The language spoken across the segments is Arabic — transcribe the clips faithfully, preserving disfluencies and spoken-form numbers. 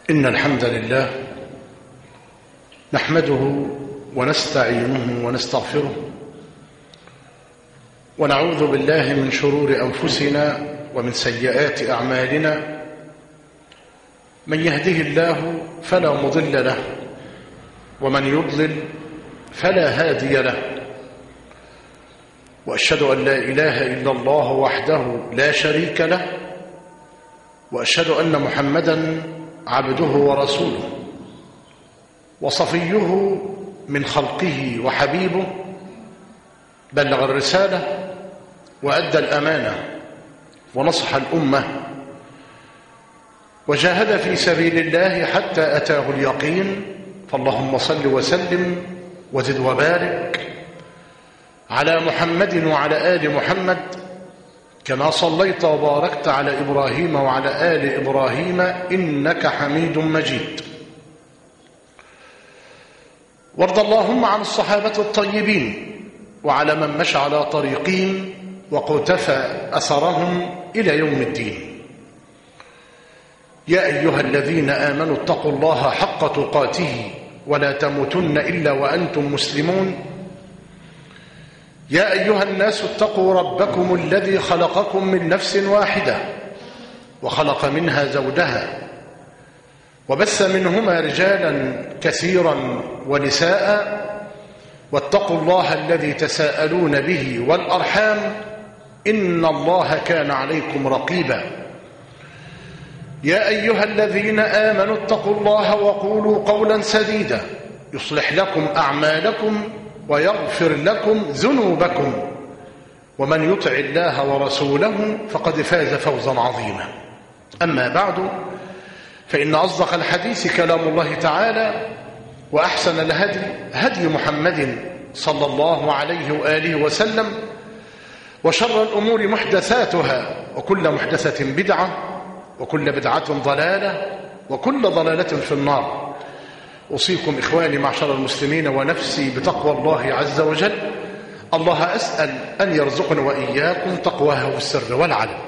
إن الحمد لله نحمده ونستعينه ونستغفره ونعوذ بالله من شرور أنفسنا ومن سيئات أعمالنا. من يهده الله فلا مضل له ومن يضلل فلا هادي له، وأشهد أن لا إله إلا الله وحده لا شريك له، وأشهد أن محمدًا عبده ورسوله وصفيه من خلقه وحبيبه، بلغ الرسالة وأدى الأمانة ونصح الأمة وجاهد في سبيل الله حتى أتاه اليقين. فاللهم صل وسلم وزد وبارك على محمد وعلى آل محمد كما صليت وباركت على إبراهيم وعلى آل إبراهيم إنك حميد مجيد. وارض اللهم عن الصحابة الطيبين وعلى من مشى على طريقهم وقتفى أثرهم إلى يوم الدين. يا أيها الذين آمنوا اتقوا الله حق تقاته ولا تموتن إلا وأنتم مسلمون. يا أيها الناس اتقوا ربكم الذي خلقكم من نفس واحدة وخلق منها زوجها وبث منهما رجالا كثيرا ونساء، واتقوا الله الذي تساءلون به والأرحام إن الله كان عليكم رقيبا. يا أيها الذين آمنوا اتقوا الله وقولوا قولا سديدا يصلح لكم أعمالكم ويغفر لكم ذنوبكم، ومن يطع الله ورسوله فقد فاز فوزا عظيما. أما بعد، فإن أصدق الحديث كلام الله تعالى، وأحسن الهدي هدي محمد صلى الله عليه وآله وسلم، وشر الأمور محدثاتها، وكل محدثة بدعة، وكل بدعة ضلالة، وكل ضلالة في النار. أوصيكم إخواني معشر المسلمين ونفسي بتقوى الله عز وجل. الله أسأل أن يرزقنا وإياكم تقواه في السر والعلن.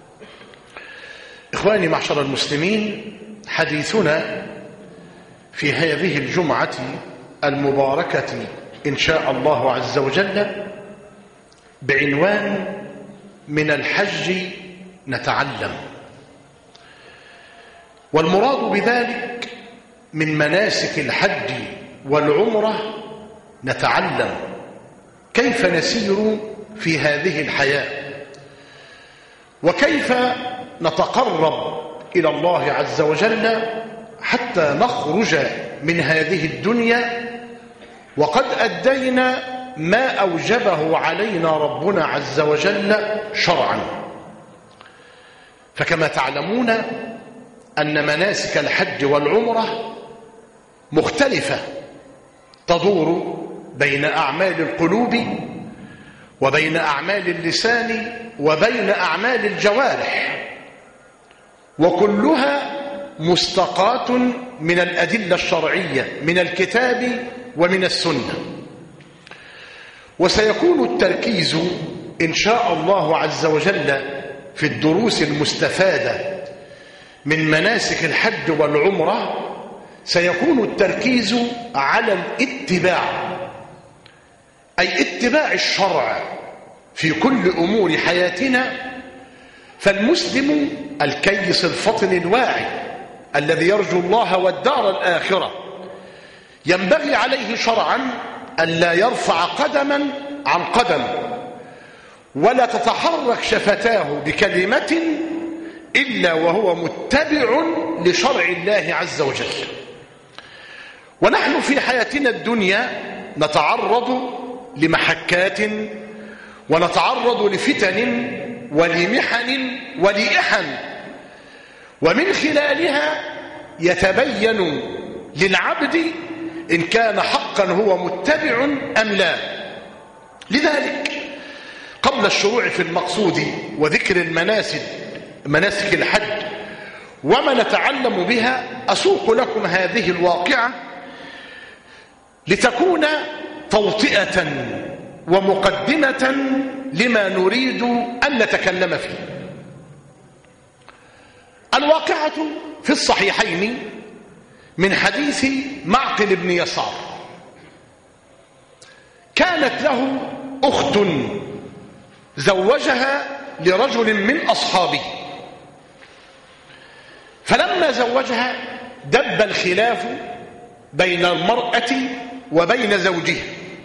إخواني معشر المسلمين، حديثنا في هذه الجمعة المباركة إن شاء الله عز وجل بعنوان من الحج نتعلم. والمراد بذلك من مناسك الحج والعمرة نتعلم كيف نسير في هذه الحياة، وكيف نتقرب إلى الله عز وجل حتى نخرج من هذه الدنيا وقد أدينا ما أوجبه علينا ربنا عز وجل شرعا. فكما تعلمون أن مناسك الحج والعمرة مختلفة، تدور بين أعمال القلوب وبين أعمال اللسان وبين أعمال الجوارح، وكلها مستقاة من الأدلة الشرعية من الكتاب ومن السنة. وسيكون التركيز إن شاء الله عز وجل في الدروس المستفادة من مناسك الحج والعمرة، سيكون التركيز على الاتباع، أي اتباع الشرع في كل أمور حياتنا. فالمسلم الكيس الفطن الواعي الذي يرجو الله والدار الآخرة ينبغي عليه شرعا ألا يرفع قدما عن قدم، ولا تتحرك شفتاه بكلمة إلا وهو متبع لشرع الله عز وجل. ونحن في حياتنا الدنيا نتعرض لمحكات ونتعرض لفتن ولمحن ولإحن، ومن خلالها يتبين للعبد إن كان حقا هو متبع أم لا. لذلك قبل الشروع في المقصود وذكر المناسك مناسك الحج وما نتعلم بها، أسوق لكم هذه الواقعة لتكون توطئة ومقدمة لما نريد أن نتكلم فيه. الواقعة في الصحيحين من حديث معقل بن يسار. كانت له أخت زوجها لرجل من أصحابه، فلما زوجها دب الخلاف بين المرأة وبين زوجها،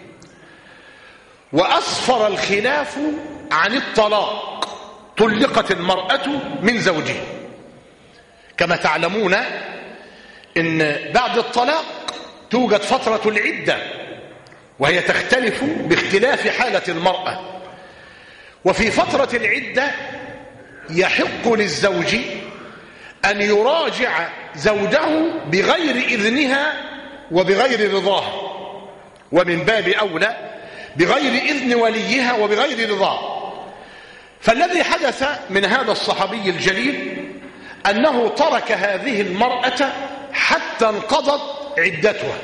وأسفر الخلاف عن الطلاق، طلقت المرأة من زوجها. كما تعلمون إن بعد الطلاق توجد فترة العدة، وهي تختلف باختلاف حالة المرأة. وفي فترة العدة يحق للزوج أن يراجع زوجه بغير إذنها وبغير رضاها، ومن باب أولى بغير إذن وليها وبغير رضاه. فالذي حدث من هذا الصحابي الجليل أنه ترك هذه المرأة حتى انقضت عدتها،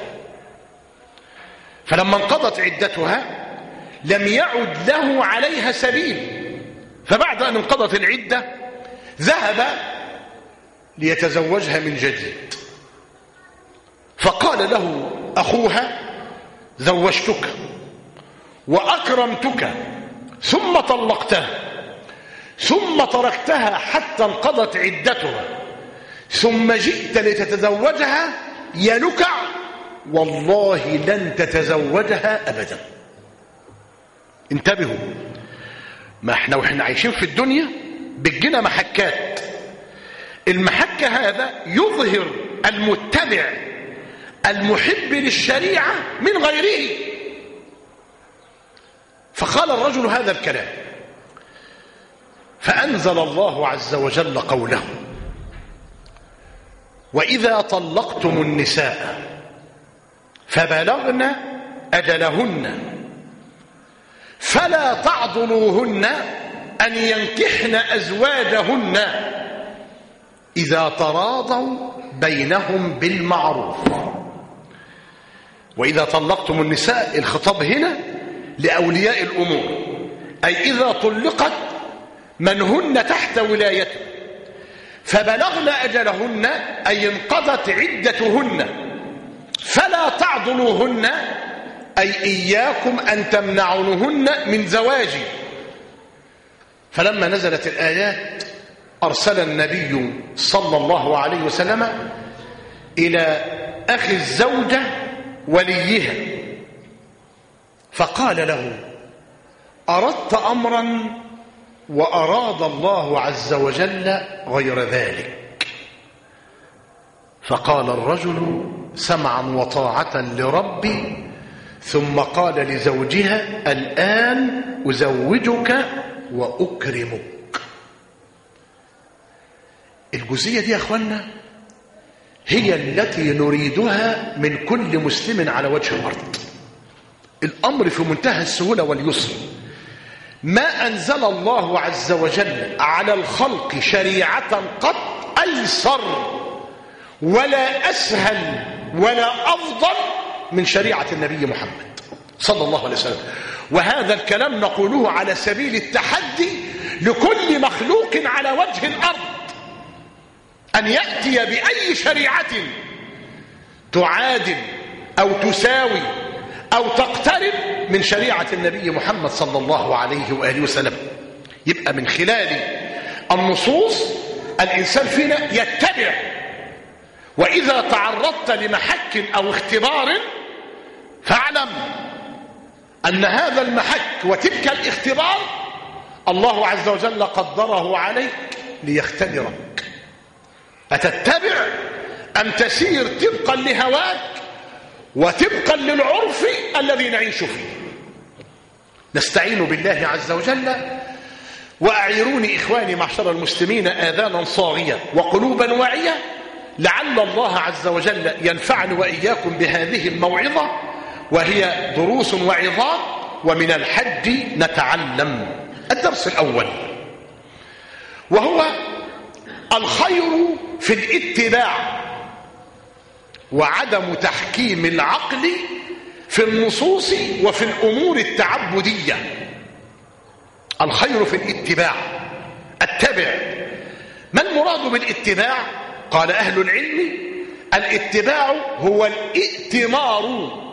فلما انقضت عدتها لم يعد له عليها سبيل، فبعد أن انقضت العدة ذهب ليتزوجها من جديد، فقال له أخوها: زوجتك وأكرمتك ثم طلقتها ثم تركتها حتى انقضت عدتها ثم جئت لتتزوجها، يلك والله لن تتزوجها أبدا. انتبهوا، ما احنا وإحنا عايشين في الدنيا بتجينا محكات. المحك هذا يظهر المتبع المحب للشريعة من غيره. فقال الرجل هذا الكلام، فأنزل الله عز وجل قوله: وإذا طلقتم النساء فبلغن أجلهن فلا تعضلوهن أن ينكحن أزواجهن إذا تراضوا بينهم بالمعروف. وإذا طلقتم النساء، الخطاب هنا لأولياء الأمور، أي إذا طلقت من هن تحت ولايته فبلغن أجلهن، أي انقضت عدتهن، فلا تعضلوهن، أي إياكم أن تمنعونهن من زواجي. فلما نزلت الآيات أرسل النبي صلى الله عليه وسلم إلى أخي الزوجة وليها فقال له: أردت أمرا وأراد الله عز وجل غير ذلك. فقال الرجل: سمعا وطاعة لربي. ثم قال لزوجها: الآن أزوجك وأكرمك. الجزئية دي يا أخوانا هي التي نريدها من كل مسلم على وجه الأرض. الأمر في منتهى السهولة واليسر. ما أنزل الله عز وجل على الخلق شريعة قط أيسر ولا أسهل ولا أفضل من شريعة النبي محمد صلى الله عليه وسلم. وهذا الكلام نقوله على سبيل التحدي لكل مخلوق على وجه الأرض أن يأتي بأي شريعة تعادل أو تساوي أو تقترب من شريعة النبي محمد صلى الله عليه وآله وسلم. يبقى من خلال النصوص الإنسان فينا يتبع، وإذا تعرضت لمحك أو اختبار فاعلم أن هذا المحك وتلك الاختبار الله عز وجل قدره عليك ليختبرك، أتتبع أم تسير طبقا لهواك وطبقا للعرف الذي نعيش فيه. نستعين بالله عز وجل. وأعيروني إخواني معشر المسلمين آذانا صاغية وقلوبا واعية، لعل الله عز وجل ينفعني وإياكم بهذه الموعظة، وهي دروس وعظات، ومن الحج نتعلم. الدرس الأول وهو الخير في الاتباع وعدم تحكيم العقل في النصوص وفي الأمور التعبدية. الخير في الاتباع، اتبع. ما المراد بالاتباع؟ قال أهل العلم: الاتباع هو الائتمار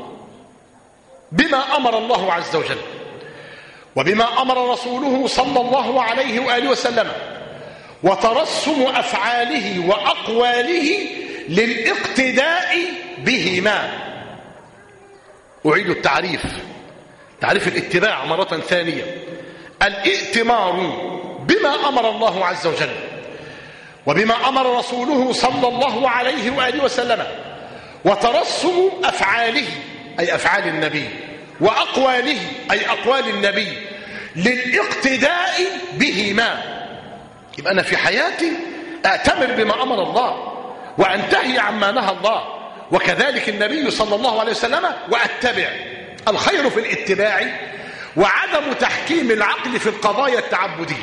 بما أمر الله عز وجل وبما أمر رسوله صلى الله عليه وآله وسلم، وترسم أفعاله وأقواله للاقتداء بهما. أعيد التعريف، تعريف الاتباع مرة ثانية: الائتمار بما أمر الله عز وجل وبما أمر رسوله صلى الله عليه وآله وسلم، وترسم أفعاله أي أفعال النبي وأقواله أي أقوال النبي للاقتداء بهما. يبقى أنا في حياتي أأتمر بما أمر الله وأنتهي عما نهى الله، وكذلك النبي صلى الله عليه وسلم، وأتبع. الخير في الاتباع وعدم تحكيم العقل في القضايا التعبدية.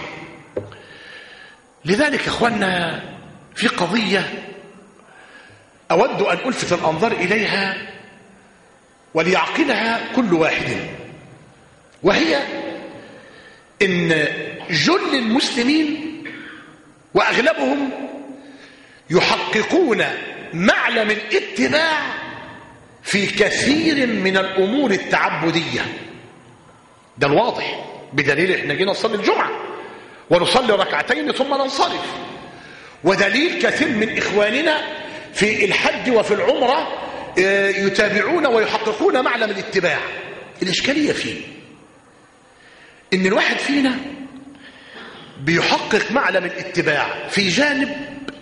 لذلك إخواننا في قضية أود أن ألفت الأنظار إليها وليعقلها كل واحد، وهي إن جل المسلمين وأغلبهم يحققون معلم الاتباع في كثير من الأمور التعبدية. ده الواضح، بدليل إحنا جينا نصلي الجمعة ونصلي ركعتين ثم ننصرف، ودليل كثير من إخواننا في الحج وفي العمرة يتابعون ويحققون معلم الاتباع. الإشكالية فيه إن الواحد فينا بيحقق معلم الاتباع في جانب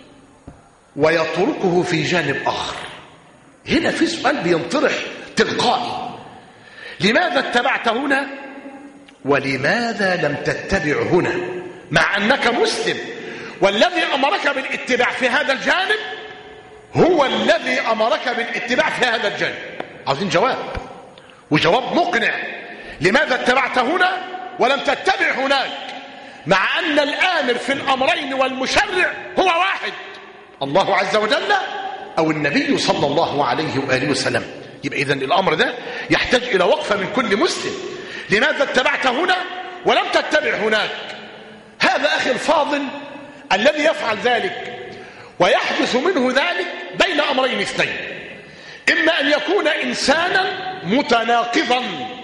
ويتركه في جانب آخر. هنا في سؤال بينطرح تلقائي: لماذا اتبعت هنا ولماذا لم تتبع هنا، مع أنك مسلم والذي أمرك بالاتباع في هذا الجانب هو الذي أمرك بالاتباع في هذا الجانب؟ عاوزين جواب، وجواب مقنع. لماذا اتبعت هنا ولم تتبع هناك، مع أن الآمر في الأمرين والمشرع هو واحد، الله عز وجل أو النبي صلى الله عليه وآله وسلم؟ يبقى إذن الأمر ده يحتاج إلى وقفة من كل مسلم. لماذا اتبعت هنا ولم تتبع هناك؟ هذا أخي الفاضل الذي يفعل ذلك ويحدث منه ذلك بين أمرين اثنين: إما أن يكون إنسانا متناقضا،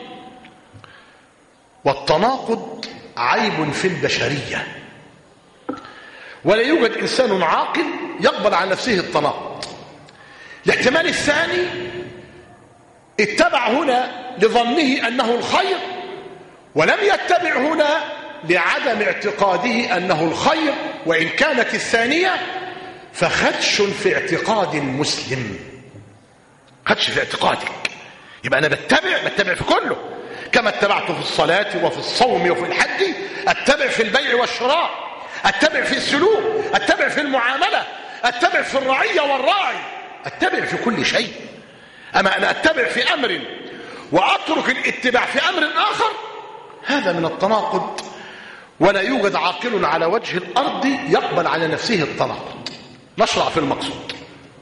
والتناقض عيب في البشرية، ولا يوجد إنسان عاقل يقبل على نفسه التناقض. الاحتمال الثاني: اتبع هنا لظنه أنه الخير ولم يتبع هنا لعدم اعتقاده أنه الخير، وإن كانت الثانية فخدش في اعتقاد المسلم، خدش في اعتقادك. يبقى أنا بتبع بتبع في كله، كما اتبعت في الصلاة وفي الصوم وفي الحج، اتبع في البيع والشراء، اتبع في السلوك، اتبع في المعاملة، اتبع في الرعية والراعي، اتبع في كل شيء. أما أنا اتبع في أمر وأترك الاتباع في أمر آخر، هذا من التناقض، ولا يوجد عاقل على وجه الأرض يقبل على نفسه التناقض. نشرع في المقصود.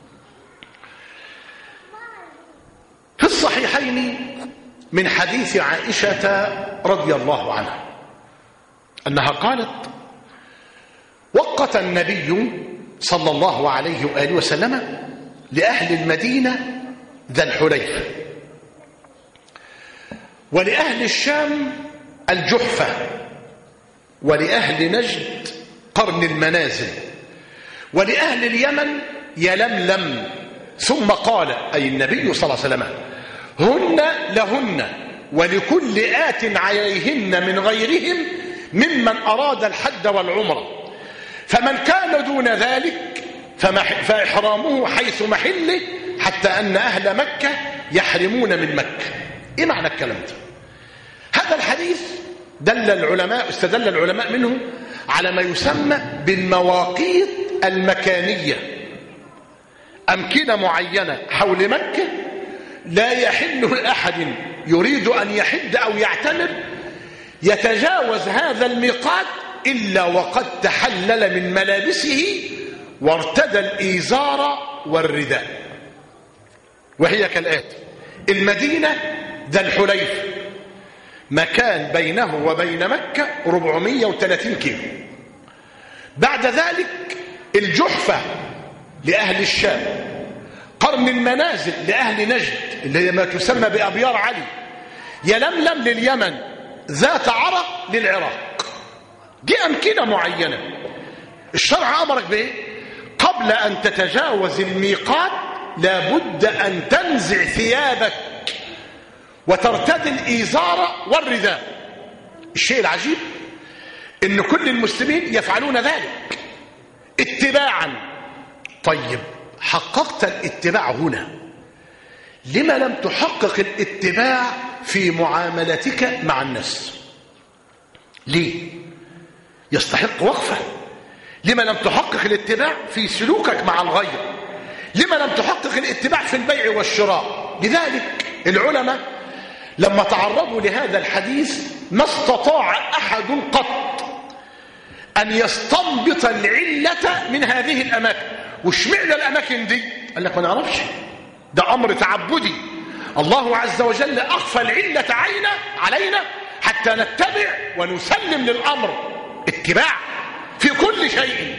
في الصحيحين من حديث عائشة رضي الله عنها أنها قالت: وقت النبي صلى الله عليه وآله وسلم لأهل المدينة ذا الحليفة، ولأهل الشام الجحفة، ولأهل نجد قرن المنازل، ولأهل اليمن يلملم، ثم قال أي النبي صلى الله عليه وسلم: هن لهن ولكل آت عليهن من غيرهم ممن أراد الحج والعمرة، فمن كان دون ذلك فإحرامه حيث محله، حتى أن أهل مكة يحرمون من مكة. إيه معنى الكلام ده؟ هذا الحديث دل العلماء استدل العلماء منه على ما يسمى بالمواقيت المكانية، أمكنة معينة حول مكة لا يحل لأحد يريد أن يحج أو يعتمر يتجاوز هذا الميقات إلا وقد تحلل من ملابسه وارتدى الإيزار والرداء. وهي كالآتي: المدينة ذا الحليفة مكان بينه وبين مكة أربعمائة وثلاثين كيلو. بعد ذلك الجحفة لأهل الشام، دار من المنازل لأهل نجد اللي هي ما تسمى بأبيار علي، يلملم لليمن، ذات عرق للعراق. دي أمكنة معينة الشرع أمرك بإيه؟ قبل أن تتجاوز الميقات لابد أن تنزع ثيابك وترتدي الإزار والرداء. الشيء العجيب إن كل المسلمين يفعلون ذلك اتباعا. طيب حققت الاتباع هنا، لما لم تحقق الاتباع في معاملتك مع الناس؟ ليه؟ يستحق وقفة. لما لم تحقق الاتباع في سلوكك مع الغير؟ لما لم تحقق الاتباع في البيع والشراء؟ لذلك العلماء لما تعرضوا لهذا الحديث ما استطاع أحد قط أن يستنبط العلة من هذه الأماكن. وش معنى الأماكن دي؟ قال لك ما نعرفش، ده أمر تعبدي، الله عز وجل أخفى العلة عينا علينا حتى نتبع ونسلم للأمر اتباع في كل شيء.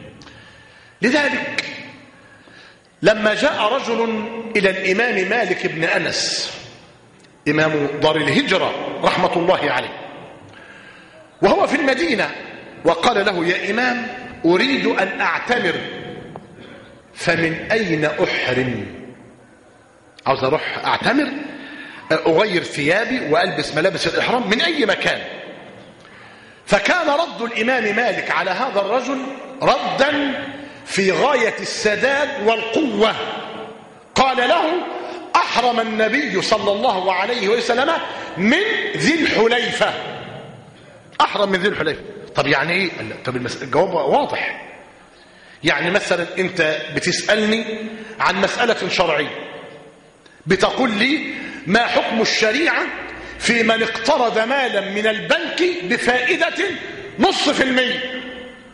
لذلك لما جاء رجل إلى الإمام مالك بن أنس إمام دار الهجرة رحمة الله عليه وهو في المدينة، وقال له: يا إمام أريد أن أعتمر، فمن أين أحرم؟ عاوز أروح أعتمر، أغير ثيابي وألبس ملابس الإحرام، من أي مكان؟ فكان رد الإمام مالك على هذا الرجل ردا في غاية السداد والقوة. قال له: أحرم النبي صلى الله عليه وسلم من ذي الحليفة. أحرم من ذي الحليفة. طب يعني إيه؟ طب الجواب واضح. يعني مثلا أنت بتسألني عن مسألة شرعية، بتقول لي: ما حكم الشريعة في من اقترض مالا من البنك بفائدة نص في المية؟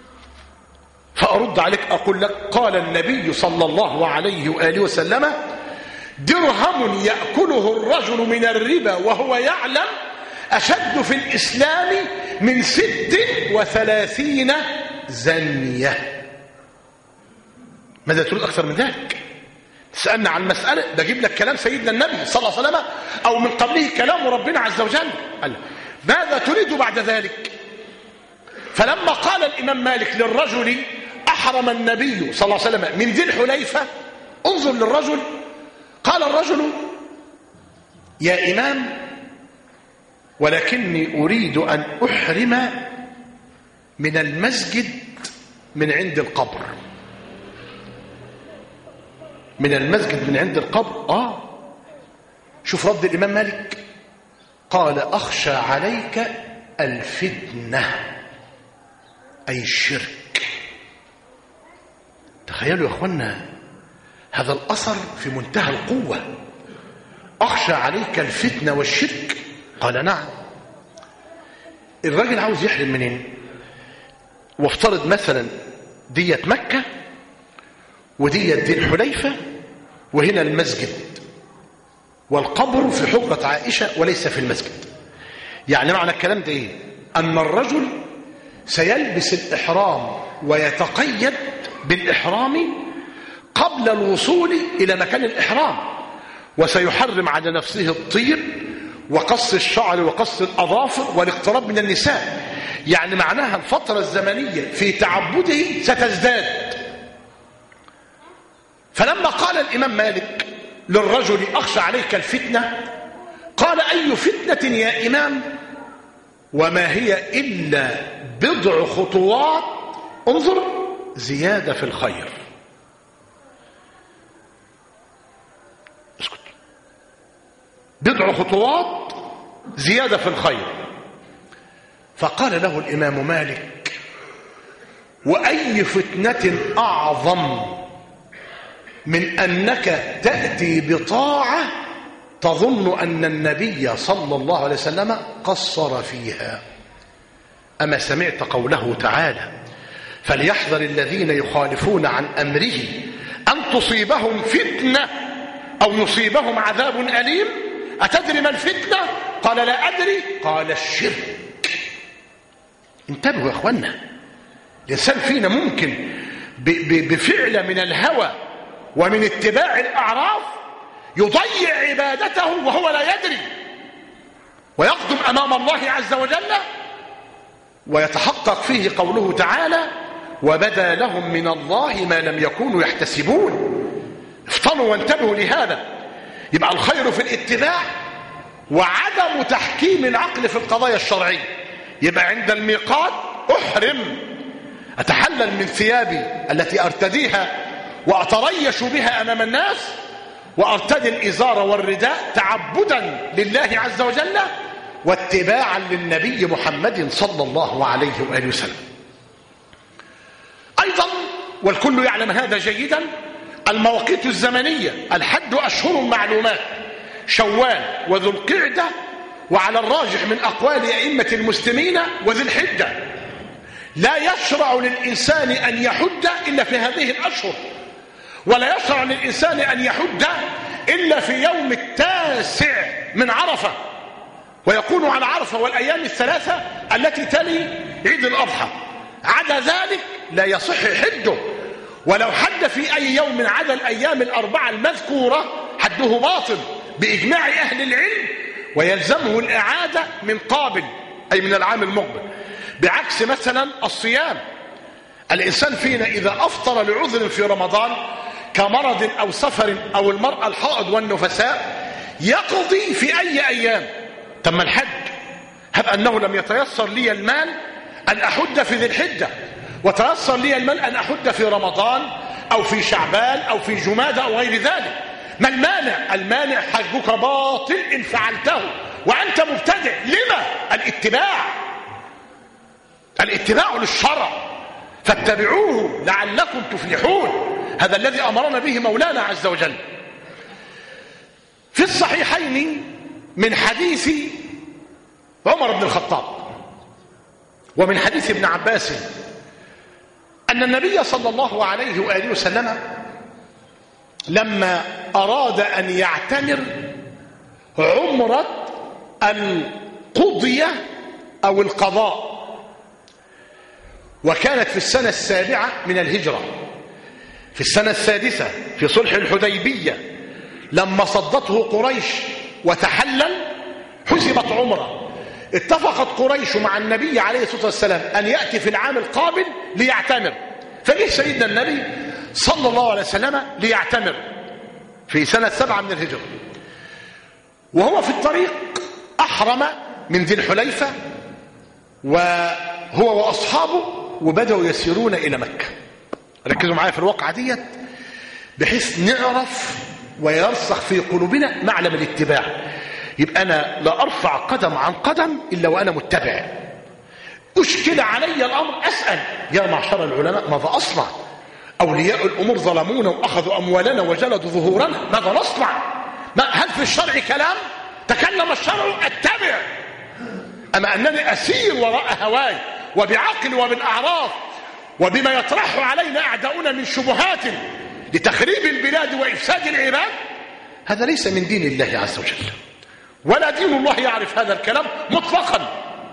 فأرد عليك أقول لك: قال النبي صلى الله عليه وآله وسلم: درهم يأكله الرجل من الربا وهو يعلم أشد في الإسلام من ست وثلاثين زنية. ماذا تريد أكثر من ذلك؟ تسألنا عن مسألة، بجيب لك كلام سيدنا النبي صلى الله عليه وسلم أو من قبله كلام ربنا عز وجل. قال: ماذا تريد بعد ذلك؟ فلما قال الإمام مالك للرجل: أحرم النبي صلى الله عليه وسلم من ذي الحليفة، انظر للرجل، قال الرجل: يا إمام ولكني أريد أن أحرم من المسجد من عند القبر. من المسجد من عند القبر. آه شوف رد الإمام مالك، قال: أخشى عليك الفتنة، أي الشرك. تخيلوا يا أخوانا هذا الأثر في منتهى القوة. أخشى عليك الفتنة والشرك؟ قال: نعم. الراجل عاوز يحرم منين؟ وافترض مثلا دية مكة ودية ذي الحليفة، وهنا المسجد، والقبر في حجرة عائشة وليس في المسجد. يعني معنى الكلام ده ايه؟ أن الرجل سيلبس الإحرام ويتقيد بالإحرام قبل الوصول إلى مكان الإحرام، وسيحرم على نفسه الطيب وقص الشعر وقص الأظافر والاقتراب من النساء. يعني معناها الفترة الزمنية في تعبده ستزداد. فلما قال الإمام مالك للرجل: أخشى عليك الفتنة، قال: أي فتنة يا إمام؟ وما هي إلا بضع خطوات، انظر، زيادة في الخير. اسكت. بضع خطوات زيادة في الخير. فقال له الإمام مالك: وأي فتنة أعظم من أنك تأتي بطاعة تظن أن النبي صلى الله عليه وسلم قصر فيها؟ أما سمعت قوله تعالى: فليحذر الذين يخالفون عن أمره أن تصيبهم فتنة أو يصيبهم عذاب أليم؟ أتدري ما الفتنة؟ قال: لا أدري. قال: الشرك. انتبهوا يا أخوانا، الإنسان فينا ممكن بفعل من الهوى ومن اتباع الأعراف يضيع عبادته وهو لا يدري، ويقدم أمام الله عز وجل ويتحقق فيه قوله تعالى: وبدا لهم من الله ما لم يكونوا يحتسبون. افطنوا وانتبهوا لهذا. يبقى الخير في الاتباع وعدم تحكيم العقل في القضايا الشرعية. يبقى عند الميقات أحرم، أتحلل من ثيابي التي أرتديها وأتريش بها أمام الناس، وأرتدي الإزار والرداء تعبدا لله عز وجل واتباعا للنبي محمد صلى الله عليه وآله وسلم. أيضا والكل يعلم هذا جيدا، المواقيت الزمنية: الحج أشهر معلومات، شوال وذو القعدة، وعلى الراجح من أقوال أئمة المسلمين وذي الحجة. لا يشرع للإنسان أن يحج إلا في هذه الأشهر، ولا يشرع للإنسان أن يحج إلا في يوم التاسع من عرفة، ويكون على عرفة والأيام الثلاثة التي تلي عيد الأضحى. عدا ذلك لا يصح حجه، ولو حج في أي يوم عدا الأيام الأربعة المذكورة حده باطل بإجماع أهل العلم، ويلزمه الإعادة من قابل أي من العام المقبل. بعكس مثلا الصيام، الإنسان فينا إذا أفطر لعذر في رمضان كمرض أو سفر أو المرأة الحائض والنفساء يقضي في أي أيام. تم الحج، هب أنه لم يتيسر لي المال أن أحج في ذي الحجة، وتيسر لي المال أن أحج في رمضان أو في شعبان أو في جمادى أو غير ذلك. ما المانع؟ المانع حجك باطل إن فعلته وأنت مبتدع. لما؟ الاتباع الاتباع للشرع، فاتبعوه لعلكم تفلحون. هذا الذي أمرنا به مولانا عز وجل. في الصحيحين من حديث عمر بن الخطاب ومن حديث ابن عباس أن النبي صلى الله عليه وآله وسلم لما أراد أن يعتمر عمرة القضية أو القضاء، وكانت في السنة السابعة من الهجرة، في السنة السادسة في صلح الحديبية لما صدته قريش وتحلل حسبت عمره. اتفقت قريش مع النبي عليه الصلاة والسلام أن يأتي في العام القابل ليعتمر، فجه سيدنا النبي صلى الله عليه وسلم ليعتمر في سنة سبعة من الهجرة. وهو في الطريق أحرم من ذي الحليفة وهو وأصحابه، وبدأوا يسيرون إلى مكة. ركزوا معايا في الواقعة ديت بحيث نعرف ويرسخ في قلوبنا معلم الاتباع. يبقى أنا لا أرفع قدم عن قدم إلا وأنا متبع. أشكل علي الأمر أسأل: يا معشر العلماء ماذا أصنع؟ أولياء الأمور ظلمونا وأخذوا أموالنا وجلدوا ظهورنا، ماذا نصنع؟ ما هل في الشرع كلام؟ تكلم الشرع أتبع. أما أنني أسير وراء هواي وبعقل وبالأعراف وبما يطرح علينا أعداؤنا من شبهات لتخريب البلاد وإفساد العباد، هذا ليس من دين الله عز وجل، ولا دين الله يعرف هذا الكلام مطلقا.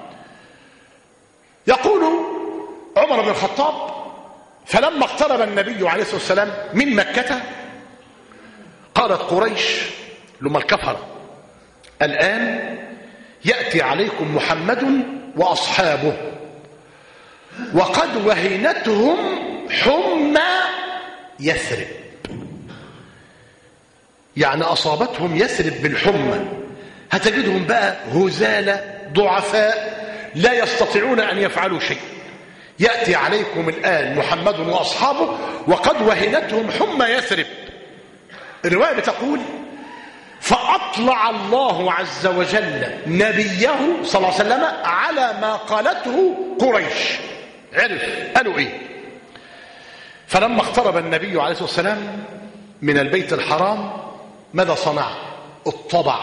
يقول عمر بن الخطاب: فلما اقترب النبي عليه الصلاة والسلام من مكة قالت قريش لما الكفر: الآن يأتي عليكم محمد وأصحابه وقد وهنتهم حمى يثرب. يعني أصابتهم يثرب بالحمى، هتجدهم بقى هزالة ضعفاء لا يستطيعون أن يفعلوا شيء. يأتي عليكم الآن محمد وأصحابه وقد وهنتهم حمى يثرب. الرواية بتقول: فأطلع الله عز وجل نبيه صلى الله عليه وسلم على ما قالته قريش. عرف قالوا إيه. فلما اقترب النبي عليه الصلاة والسلام من البيت الحرام ماذا صنع؟ اطبع.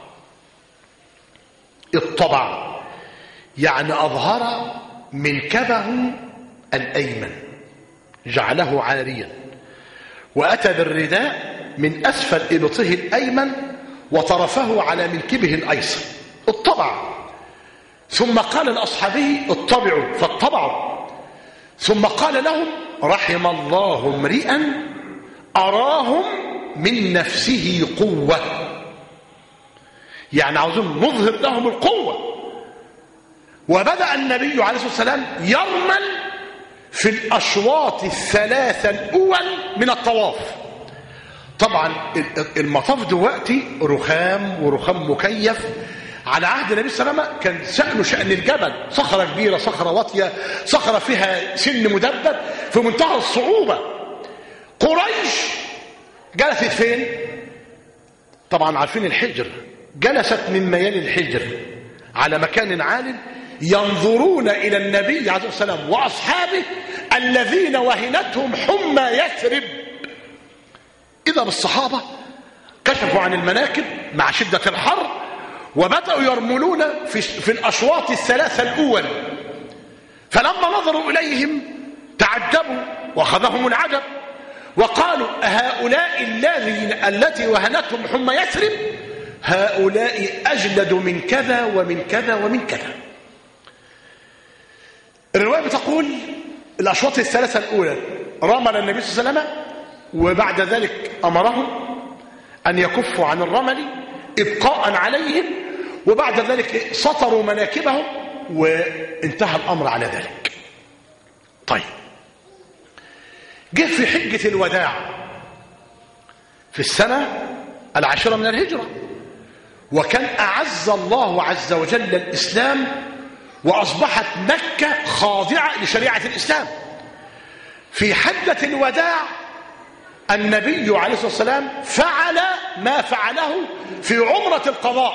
اطبع يعني أظهر منكبه الأيمن، جعله عاريا، وأتى بالرداء من أسفل إبطه الأيمن وطرفه على منكبه الأيسر. اطبع. ثم قال لأصحابه: اطبعوا، فاتبعوا. ثم قال لهم: رحم الله امرئا أراهم من نفسه قوة، يعني عاوزين نظهر لهم القوة. وبدأ النبي عليه الصلاة والسلام يرمل في الأشواط الثلاثة الأول من الطواف. طبعا المطاف دلوقتي رخام ورخام مكيف. على عهد النبي صلى الله عليه وسلم كان شأنه شأن الجبل، صخرة كبيرة، صخرة واطية، صخرة فيها سن مدبب في منتهى الصعوبة. قريش جلست فين؟ طبعا عارفين الحجر، جلست من ميال الحجر على مكان عال، ينظرون إلى النبي عليه الصلاة والسلام وأصحابه الذين وهنتهم حمى يثرب. إذا بالصحابة كشفوا عن المناكب مع شدة الحر، وبدأوا يرملون في, في الأشواط الثلاثة الأول. فلما نظروا إليهم تعجبوا وأخذهم العجب، وقالوا هؤلاء الذين التي وهنتهم حمى يثرب هؤلاء أجلد من كذا ومن كذا ومن كذا. الرواية بتقول الأشواط الثلاثة الأولى رمل النبي صلى الله عليه وسلم، وبعد ذلك أمرهم أن يكفوا عن الرمل إبقاء عليهم، وبعد ذلك سطروا مناكبهم وانتهى الأمر على ذلك. طيب، جه في حجة الوداع في السنة العاشرة من الهجرة، وكان أعز الله عز وجل الإسلام، وأصبحت مكة خاضعة لشريعة الإسلام. في حجة الوداع النبي عليه الصلاة والسلام فعل ما فعله في عمرة القضاء.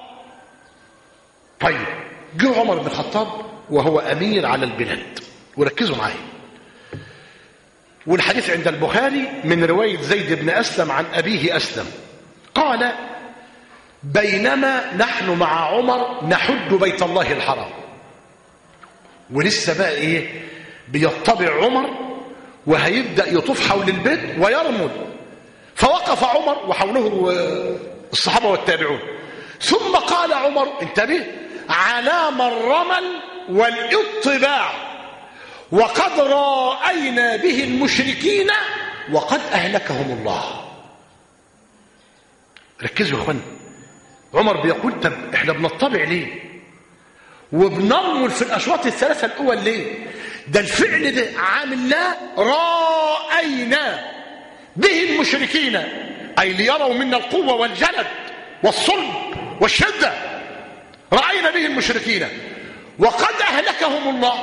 طيب، جه عمر بن الخطاب وهو أمير على البلاد، وركزوا معي، والحديث عند البخاري من رواية زيد بن أسلم عن أبيه أسلم قال: بينما نحن مع عمر نحج بيت الله الحرام، ولسه بقى ايه بيطبع عمر وهيبدأ يطوف حول البيت ويرمل. فوقف عمر وحوله الصحابة والتابعون، ثم قال عمر: انتبه، علام الرمل والاطباع، وقد رأينا به المشركين وقد أهلكهم الله. ركزوا يا اخوان، عمر بيقول: طب احنا بنطبع ليه وبنرمل في الأشواط الثلاثة الأول ليه؟ ده الفعل ده عاملناه رأينا به المشركين، أي ليروا منا القوة والجلد والصلب والشدة. رأينا به المشركين وقد أهلكهم الله.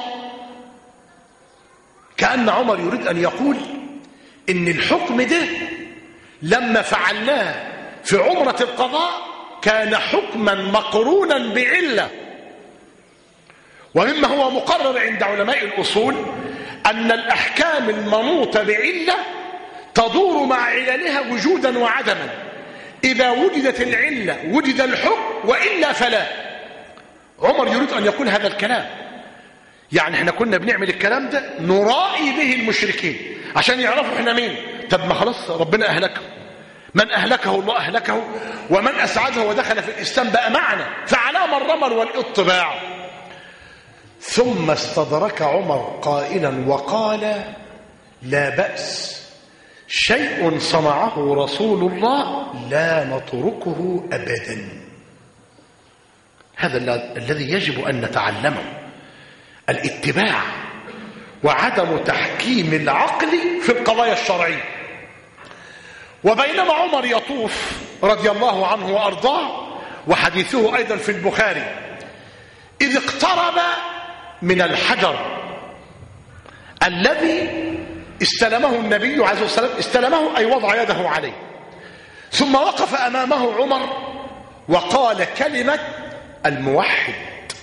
كأن عمر يريد أن يقول إن الحكم ده لما فعلناه في عمرة القضاء كان حكما مقرونا بعلة. ومما هو مقرر عند علماء الأصول أن الأحكام المنوطة بعلة تدور مع عللها وجودا وعدما. إذا وجدت العلة وجد الحكم، وإلا فلا. عمر يريد أن يقول هذا الكلام، يعني احنا كنا بنعمل الكلام ده نرائي به المشركين عشان يعرفوا احنا مين. طب ما خلاص ربنا أهلكه، من أهلكه الله أهلكه، ومن أسعده ودخل في الإسلام بقى معنا. فعلام الرمل والاطباع. ثم استدرك عمر قائلا وقال: لا بأس، شيء صنعه رسول الله لا نتركه أبدا. هذا الذي يجب أن نتعلمه، الاتباع وعدم تحكيم العقل في القضايا الشرعية. وبينما عمر يطوف رضي الله عنه وأرضاه، وحديثه أيضا في البخاري، إذ اقترب من الحجر الذي استلمه النبي عليه الصلاة والسلام، استلمه أي وضع يده عليه، ثم وقف أمامه عمر وقال كلمة الموحد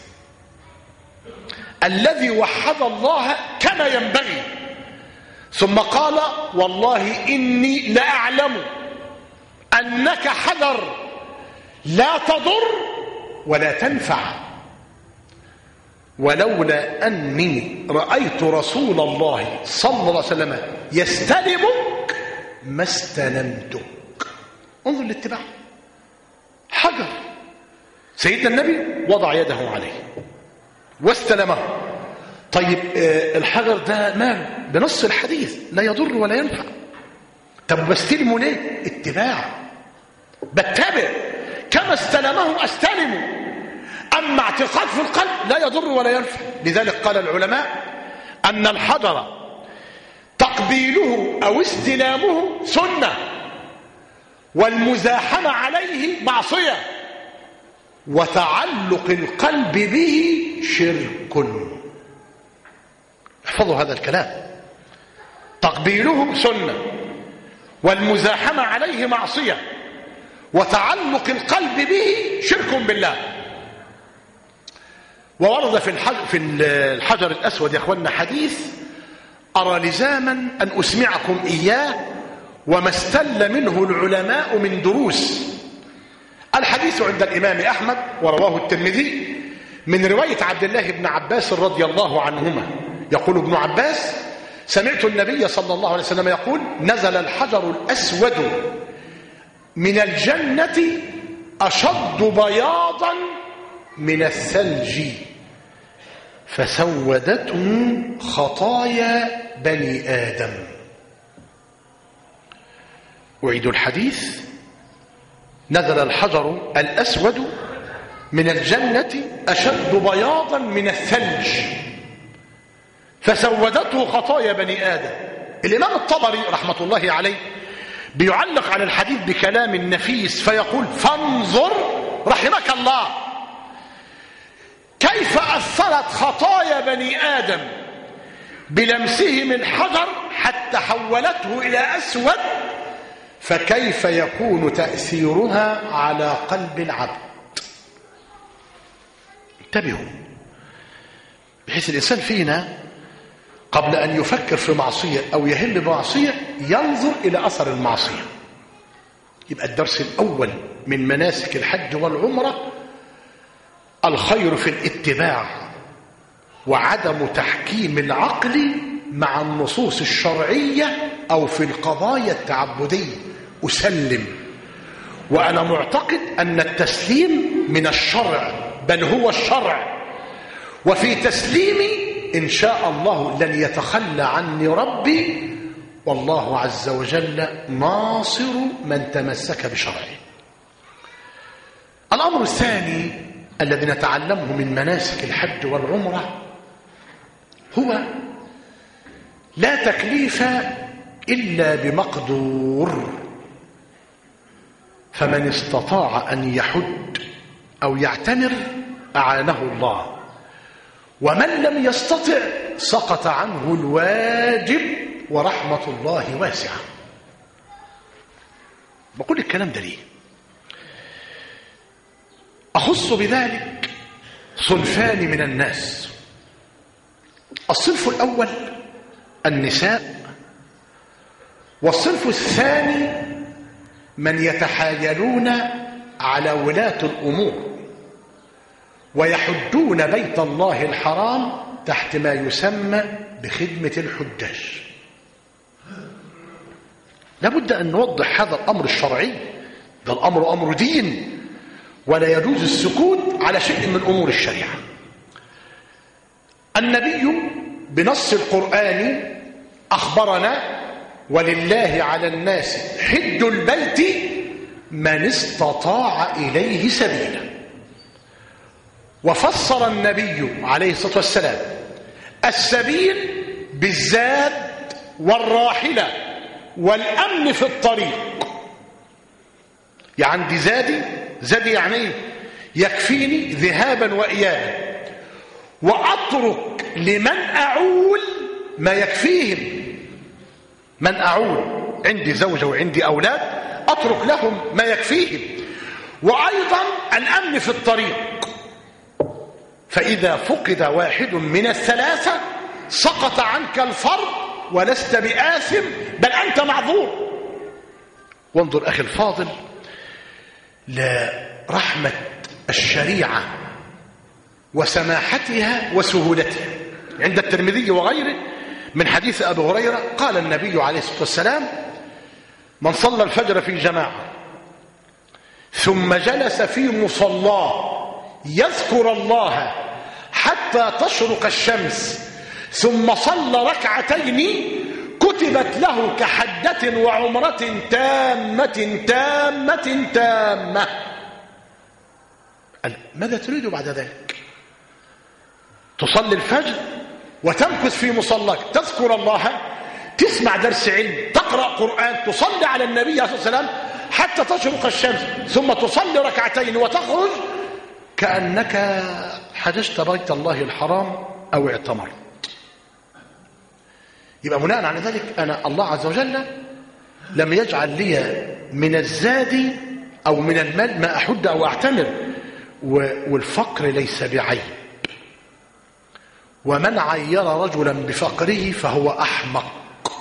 الذي وحد الله كما ينبغي، ثم قال: والله إني لأعلم أنك حجر لا تضر ولا تنفع، ولولا أني رأيت رسول الله صلى الله عليه وسلم يستلمك ما استلمتك. انظر الاتباع، حجر سيدنا النبي وضع يده عليه واستلمه. طيب الحجر ده ماله؟ بنص الحديث لا يضر ولا ينفع. طب بستلمه ليه؟ اتباع، بتبع كما استلمه استلمه. أما اعتقاد في القلب لا يضر ولا ينفع. لذلك قال العلماء أن الحجر تقبيله أو استلامه سنة، والمزاحمة عليه معصية، وتعلق القلب به شرك. احفظوا هذا الكلام. تقبيله سنة، والمزاحمة عليه معصية، وتعلق القلب به شرك بالله. وورد في في الحجر الأسود يا أخوانا حديث أرى لزاما أن أسمعكم إياه وما استل منه العلماء من دروس. الحديث عند الإمام أحمد ورواه الترمذي من رواية عبد الله بن عباس رضي الله عنهما. يقول ابن عباس: سمعت النبي صلى الله عليه وسلم يقول: نزل الحجر الأسود من الجنة أشد بياضا من الثلج فسودته خطايا بني آدم. أعيد الحديث: نزل الحجر الأسود من الجنة أشد بياضا من الثلج فسودته خطايا بني آدم. الإمام الطبري رحمة الله عليه بيعلق على الحديث بكلام نفيس فيقول: فانظر رحمك الله كيف أثرت خطايا بني آدم بلمسهم الحجر حتى حولته إلى أسود، فكيف يكون تأثيرها على قلب العبد. انتبهوا، بحيث الإنسان فينا قبل أن يفكر في معصية أو يهل بمعصية ينظر إلى أثر المعصية. يبقى الدرس الأول من مناسك الحج والعمرة الخير في الاتباع وعدم تحكيم العقل مع النصوص الشرعية أو في القضايا التعبدية. أسلم وأنا معتقد أن التسليم من الشرع، بل هو الشرع، وفي تسليمي إن شاء الله لن يتخلى عني ربي، والله عز وجل ناصر من تمسك بشرعه. الأمر الثاني الذي نتعلمه من مناسك الحج والعمرة هو لا تكليف إلا بمقدور، فمن استطاع أن يحج أو يعتمر أعانه الله، ومن لم يستطع سقط عنه الواجب، ورحمة الله واسعة. بقول الكلام ده ليه؟ أخص بذلك صنفان من الناس. الصنف الأول النساء، والصنف الثاني من يتحايلون على ولاة الأمور ويحجون بيت الله الحرام تحت ما يسمى بخدمة الحجاج. لابد أن نوضح هذا الأمر الشرعي. ده الأمر أمر دين، ولا يجوز السكوت على شيء من أمور الشريعة. النبي بنص القرآن أخبرنا: ولله على الناس حج البيت من استطاع إليه سبيلا. وفسر النبي عليه الصلاة والسلام السبيل بالزاد والراحلة والأمن في الطريق. يعني عندي زادي، زادي يعني ايه؟ يكفيني ذهابا وإيابا، وأترك لمن أعول ما يكفيهم. من أعول، عندي زوجة وعندي أولاد، أترك لهم ما يكفيهم، وأيضا الأمن في الطريق. فإذا فقد واحد من الثلاثة سقط عنك الفرض ولست بآثم، بل أنت معذور. وانظر أخي الفاضل لرحمة الشريعة وسماحتها وسهولتها. عند الترمذي وغيره من حديث أبي هريرة قال النبي عليه الصلاة والسلام: من صلى الفجر في جماعة ثم جلس في مصلاه يذكر الله حتى تشرق الشمس ثم صلى ركعتين كتبت له كحجة وعمرة تامة تامة تامة. ماذا تريد بعد ذلك؟ تصلي الفجر وتمكث في مصلاك، تذكر الله، تسمع درس علم، تقرأ قرآن، تصلي على النبي صلى الله عليه وسلم حتى تشرق الشمس، ثم تصلي ركعتين وتخرج كأنك حججت بيت الله الحرام أو اعتمرت. يبقى بناء على ذلك أنا الله عز وجل لم يجعل لي من الزاد أو من المال ما أحد أو أعتمر، والفقر ليس بعيب. ومن عير رجلا بفقره فهو أحمق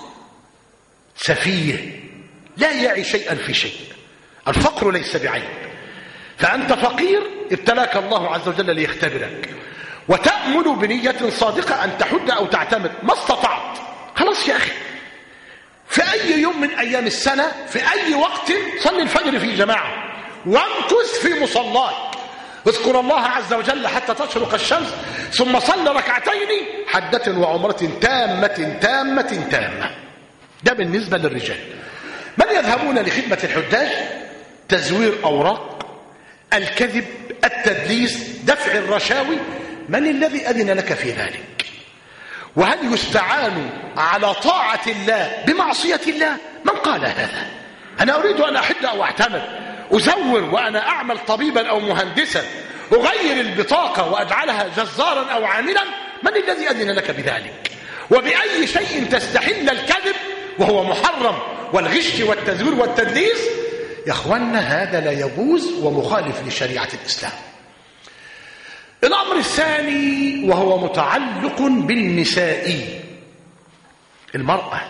سفيه لا يعي شيئا في شيء. الفقر ليس بعيب، فأنت فقير ابتلاك الله عز وجل ليختبرك، وتأمل بنية صادقة أن تحد أو تعتمد ما استطعت. خلاص يا أخي، في أي يوم من أيام السنة في أي وقت صلي الفجر في جماعة وامكث في مصلاك، اذكر الله عز وجل حتى تشرق الشمس، ثم صل ركعتين حجة وعمرة تامة تامة تامة. ده بالنسبة للرجال. من يذهبون لخدمة الحجاج؟ تزوير أوراق، الكذب، التدليس، دفع الرشاوي. من الذي أذن لك في ذلك؟ وهل يستعان على طاعة الله بمعصية الله؟ من قال هذا؟ أنا أريد أن أحج أو أعتمر، أزور وأنا أعمل طبيبا أو مهندسا، أغير البطاقة وأجعلها جزارا أو عاملا. من الذي أذن لك بذلك؟ وبأي شيء تستحل الكذب وهو محرم، والغش والتزوير والتدليس؟ يا أخوانا هذا لا يجوز ومخالف لشريعة الإسلام. الأمر الثاني وهو متعلق بالنساء، المرأة.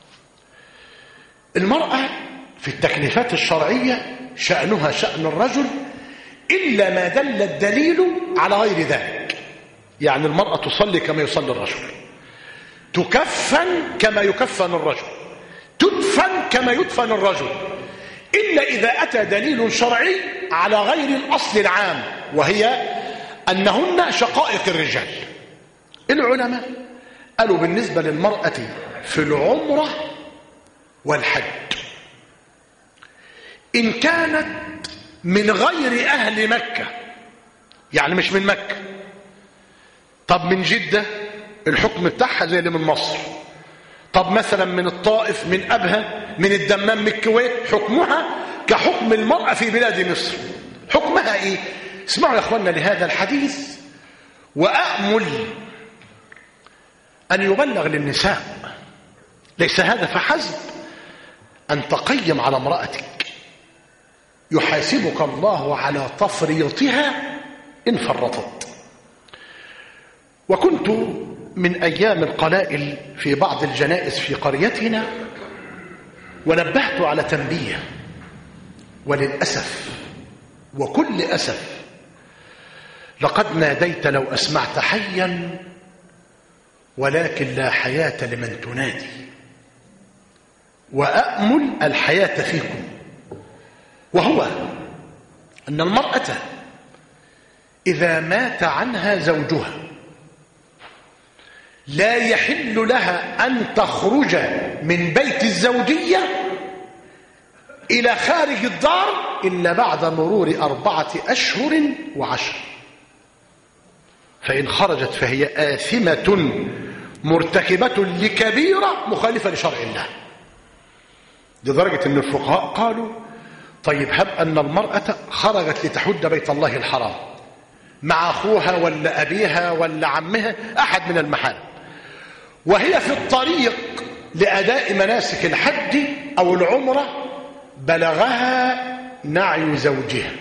المرأة في التكليفات الشرعية شأنها شأن الرجل إلا ما دل الدليل على غير ذلك. يعني المرأة تصلي كما يصلي الرجل، تكفن كما يكفن الرجل، تدفن كما يدفن الرجل، إلا إذا أتى دليل شرعي على غير الأصل العام، وهي أنهن شقائق الرجال. العلماء قالوا بالنسبة للمرأة في العمرة والحج إن كانت من غير أهل مكة، يعني مش من مكة، طب من جدة الحكم بتاعها زي اللي من مصر، طب مثلا من الطائف، من أبها، من الدمام، من الكويت، حكمها كحكم المرأة في بلاد مصر. حكمها إيه؟ اسمعوا يا أخوانا لهذا الحديث، وأأمل أن يبلغ للنساء. ليس هذا فحسب أن تقيم على امرأتك، يحاسبك الله على تفريطها إن فرطت. وكنت من أيام القلائل في بعض الجنائز في قريتنا، ونبهت على تنبيه، وللأسف وكل أسف لقد ناديت لو أسمعت حيا، ولكن لا حياة لمن تنادي. وأأمل الحياة فيكم، وهو أن المرأة إذا مات عنها زوجها لا يحل لها أن تخرج من بيت الزوجية إلى خارج الدار إلا بعد مرور أربعة أشهر وعشر. فإن خرجت فهي آثمة مرتكبة لكبيرة مخالفة لشرع الله، لدرجة أن الفقهاء قالوا طيب هب أن المرأة خرجت لتحج بيت الله الحرام مع أخوها ولا أبيها ولا عمها، أحد من المحارم، وهي في الطريق لأداء مناسك الحج أو العمرة بلغها نعي زوجها،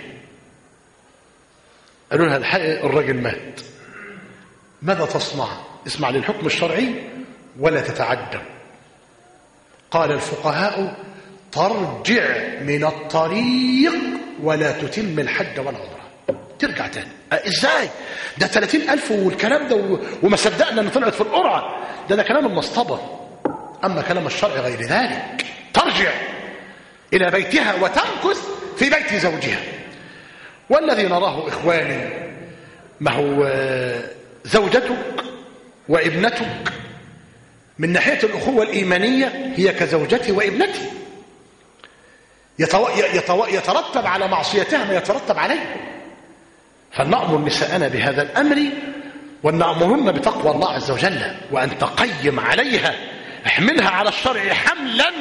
قالوا لها الحقيقة الرجل مات، ماذا تصنع؟ اسمع للحكم الشرعي ولا تتعجب. قال الفقهاء ترجع من الطريق ولا تتم الحج والعمرة، ترجع تاني. ازاي؟ ده ثلاثين ألف والكلام ده، وما صدقنا ان طلعت في القرعة، ده ده كلام المصطبة. اما كلام الشرع غير ذلك، ترجع الى بيتها وتمكث في بيت زوجها. والذي نراه اخواني، ما هو زوجتك وابنتك من ناحية الأخوة الإيمانية هي كزوجتي وابنتي، يتو... يتو... يترتب على معصيتها ما يترتب عليه. فلنأمر نساءنا بهذا الأمر، ونأمرن بتقوى الله عز وجل، وأن تقيم عليها، احملها على الشرع حملا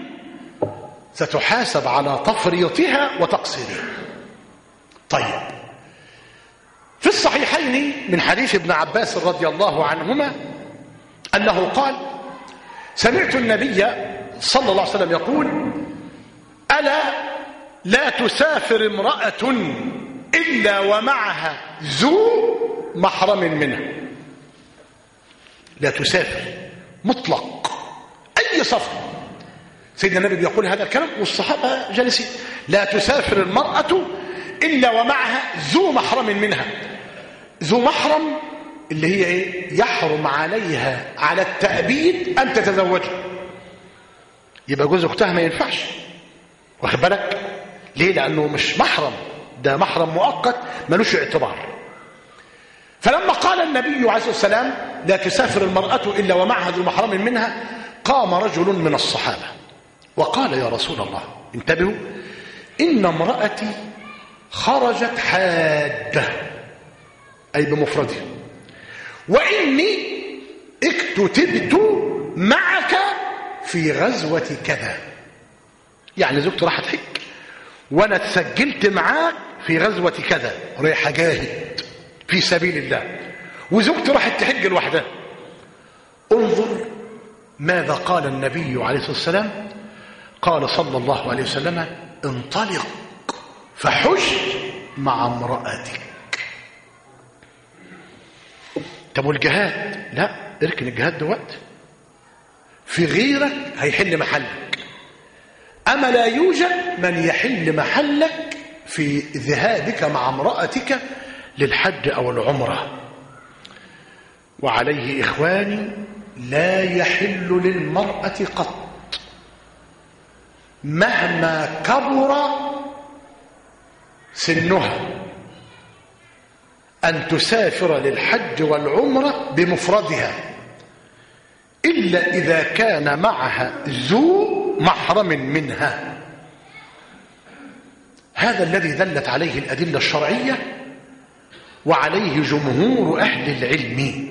ستحاسب على تفريطها وتقصيرها. طيب، في الصحيحين من حديث ابن عباس رضي الله عنهما أنه قال: سمعت النبي صلى الله عليه وسلم يقول: ألا لا تسافر امرأة إلا ومعها ذو محرم منها. لا تسافر مطلق، أي سفر. سيدنا النبي بيقول هذا الكلام والصحابة جالسين. لا تسافر المرأة إلا ومعها ذو محرم منها. ذو محرم اللي هي إيه؟ يحرم عليها على التأبيد أن تتزوجها. يبقى جوز أختها ما ينفعش، واخد بالك؟ ليه؟ لأنه مش محرم، ده محرم مؤقت ملوش اعتبار. فلما قال النبي عليه الصلاة والسلام: لا تسافر المرأة إلا ومعها ذو محرم منها، قام رجل من الصحابة وقال: يا رسول الله، انتبهوا، إن امرأتي خرجت حادة، أي بمفردها، وإني اكتتبت معك في غزوة كذا. يعني زوجتي راحت حج وأنا اتسجلت معاك في غزوة كذا، رايح أجاهد في سبيل الله، وزوجتي راحت تحج لوحدها. انظر ماذا قال النبي عليه الصلاة والسلام. قال صلى الله عليه وسلم: انطلق فحج مع امرأتك. طب والجهاد؟ لا، اركن الجهاد دلوقتي، في غيرك هيحل محلك. أما لا يوجد من يحل محلك في ذهابك مع امرأتك للحج أو العمرة. وعليه إخواني لا يحل للمرأة قط مهما كبر سنها أن تسافر للحج والعمرة بمفردها، إلا إذا كان معها ذو محرم منها. هذا الذي دلت عليه الأدلة الشرعية وعليه جمهور أهل العلم.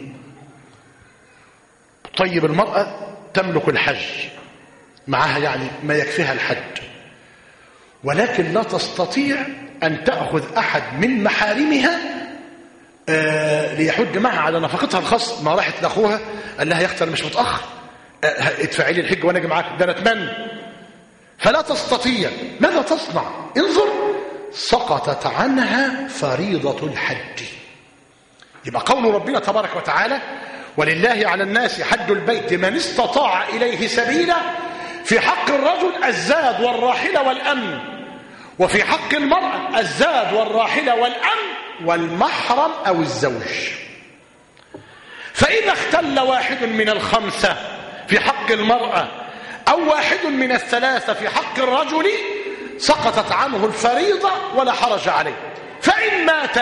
طيب، المرأة تملك الحج، معها يعني ما يكفيها الحج، ولكن لا تستطيع أن تأخذ أحد من محارمها آه ليحج معها على نفقتها الخاصة. ما راحت لأخوها قال لها: يا أختي أنا مش متأخر، آه ادفعي لي الحج وأنا أجي معاك، ده أنا أتمنى. فلا تستطيع، ماذا تصنع؟ انظر، سقطت عنها فريضة الحج. يبقى قول ربنا تبارك وتعالى: ولله على الناس حج البيت من استطاع إليه سبيلا، في حق الرجل الزاد والراحلة والأمن، وفي حق المرأة الزاد والراحلة والأمن والمحرم أو الزوج. فإذا اختل واحد من الخمسة في حق المرأة أو واحد من الثلاثة في حق الرجل سقطت عنه الفريضة ولا حرج عليه. فإن مات،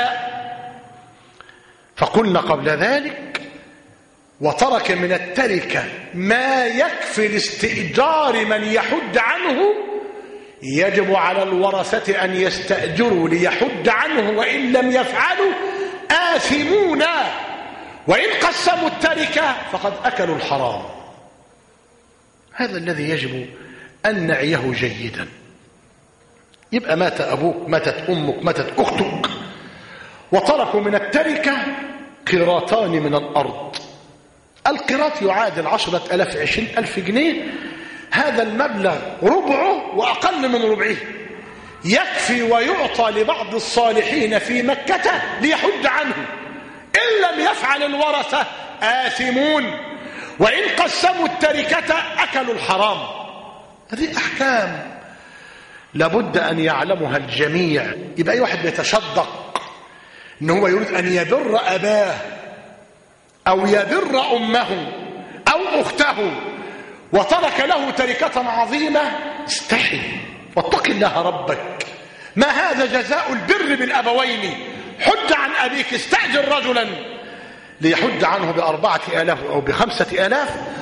فقلنا قبل ذلك، وترك من التركة ما يكفي لاستئجار من يحج عنه، يجب على الورثة أن يستأجروا ليحج عنه، وإن لم يفعلوا آثمون، وإن قسموا التركة فقد أكلوا الحرام. هذا الذي يجب أن نعيه جيدا. يبقى مات أبوك، ماتت أمك، ماتت أختك، وتركوا من التركة قيراطان من الأرض. القيراط يعادل عشرة ألاف عشرين ألف جنيه. هذا المبلغ ربعه وأقل من ربعه يكفي ويعطى لبعض الصالحين في مكة ليحج عنه. إن لم يفعل الورثة آثمون، وإن قسموا التركة أكلوا الحرام. هذه أحكام لابد أن يعلمها الجميع. يبقى أي واحد بيتشدق إن هو يريد أن يبر أباه أو يبر أمه أو أخته وترك له تركة عظيمة، استحي واتق الله ربك. ما هذا جزاء البر بالأبوين؟ حج عن أبيك، استأجر رجلا ليحج عنه بأربعة آلاف أو بخمسة آلاف،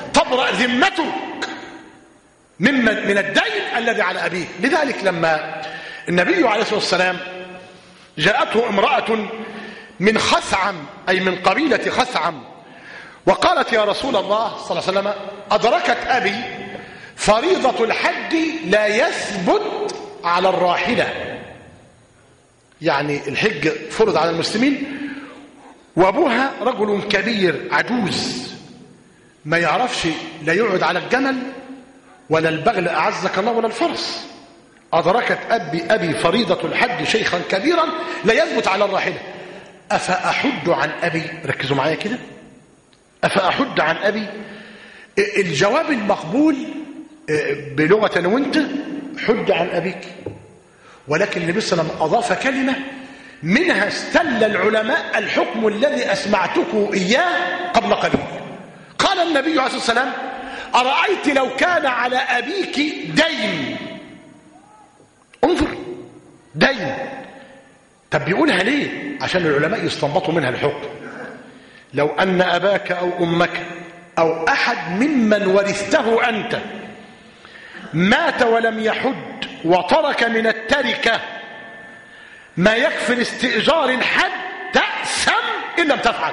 تبرأ ذمتك ممن من الدين الذي على أبيه. لذلك لما النبي عليه الصلاة والسلام جاءته امرأة من خثعم أي من قبيلة خثعم وقالت يا رسول الله صلى الله عليه وسلم أدركت أبي فريضة الحج لا يثبت على الراحلة، يعني الحج فرض على المسلمين وابوها رجل كبير عجوز ما يعرفش لا يقعد على الجمل ولا البغل أعزك الله ولا الفرس. أدركت أبي أبي فريضة الحج شيخا كبيرا لا يثبت على الراحلة أفأحج عن أبي؟ ركزوا معايا كده، أفأحج عن أبي؟ الجواب المقبول بلغة أنا وأنت حج عن أبيك، ولكن النبي صلى الله عليه وسلم أضاف كلمة منها استل العلماء الحكم الذي أسمعتكم إياه قبل قليل. قال النبي عليه الصلاة والسلام أرأيت لو كان على أبيك دين؟ انظر، دين. طب بيقولها ليه؟ عشان العلماء يستنبطوا منها الحكم. لو أن أباك أو أمك أو أحد ممن ورثته أنت مات ولم يحج وترك من التركة ما يكفي لاستئجار الحج تأسم إن لم تفعل.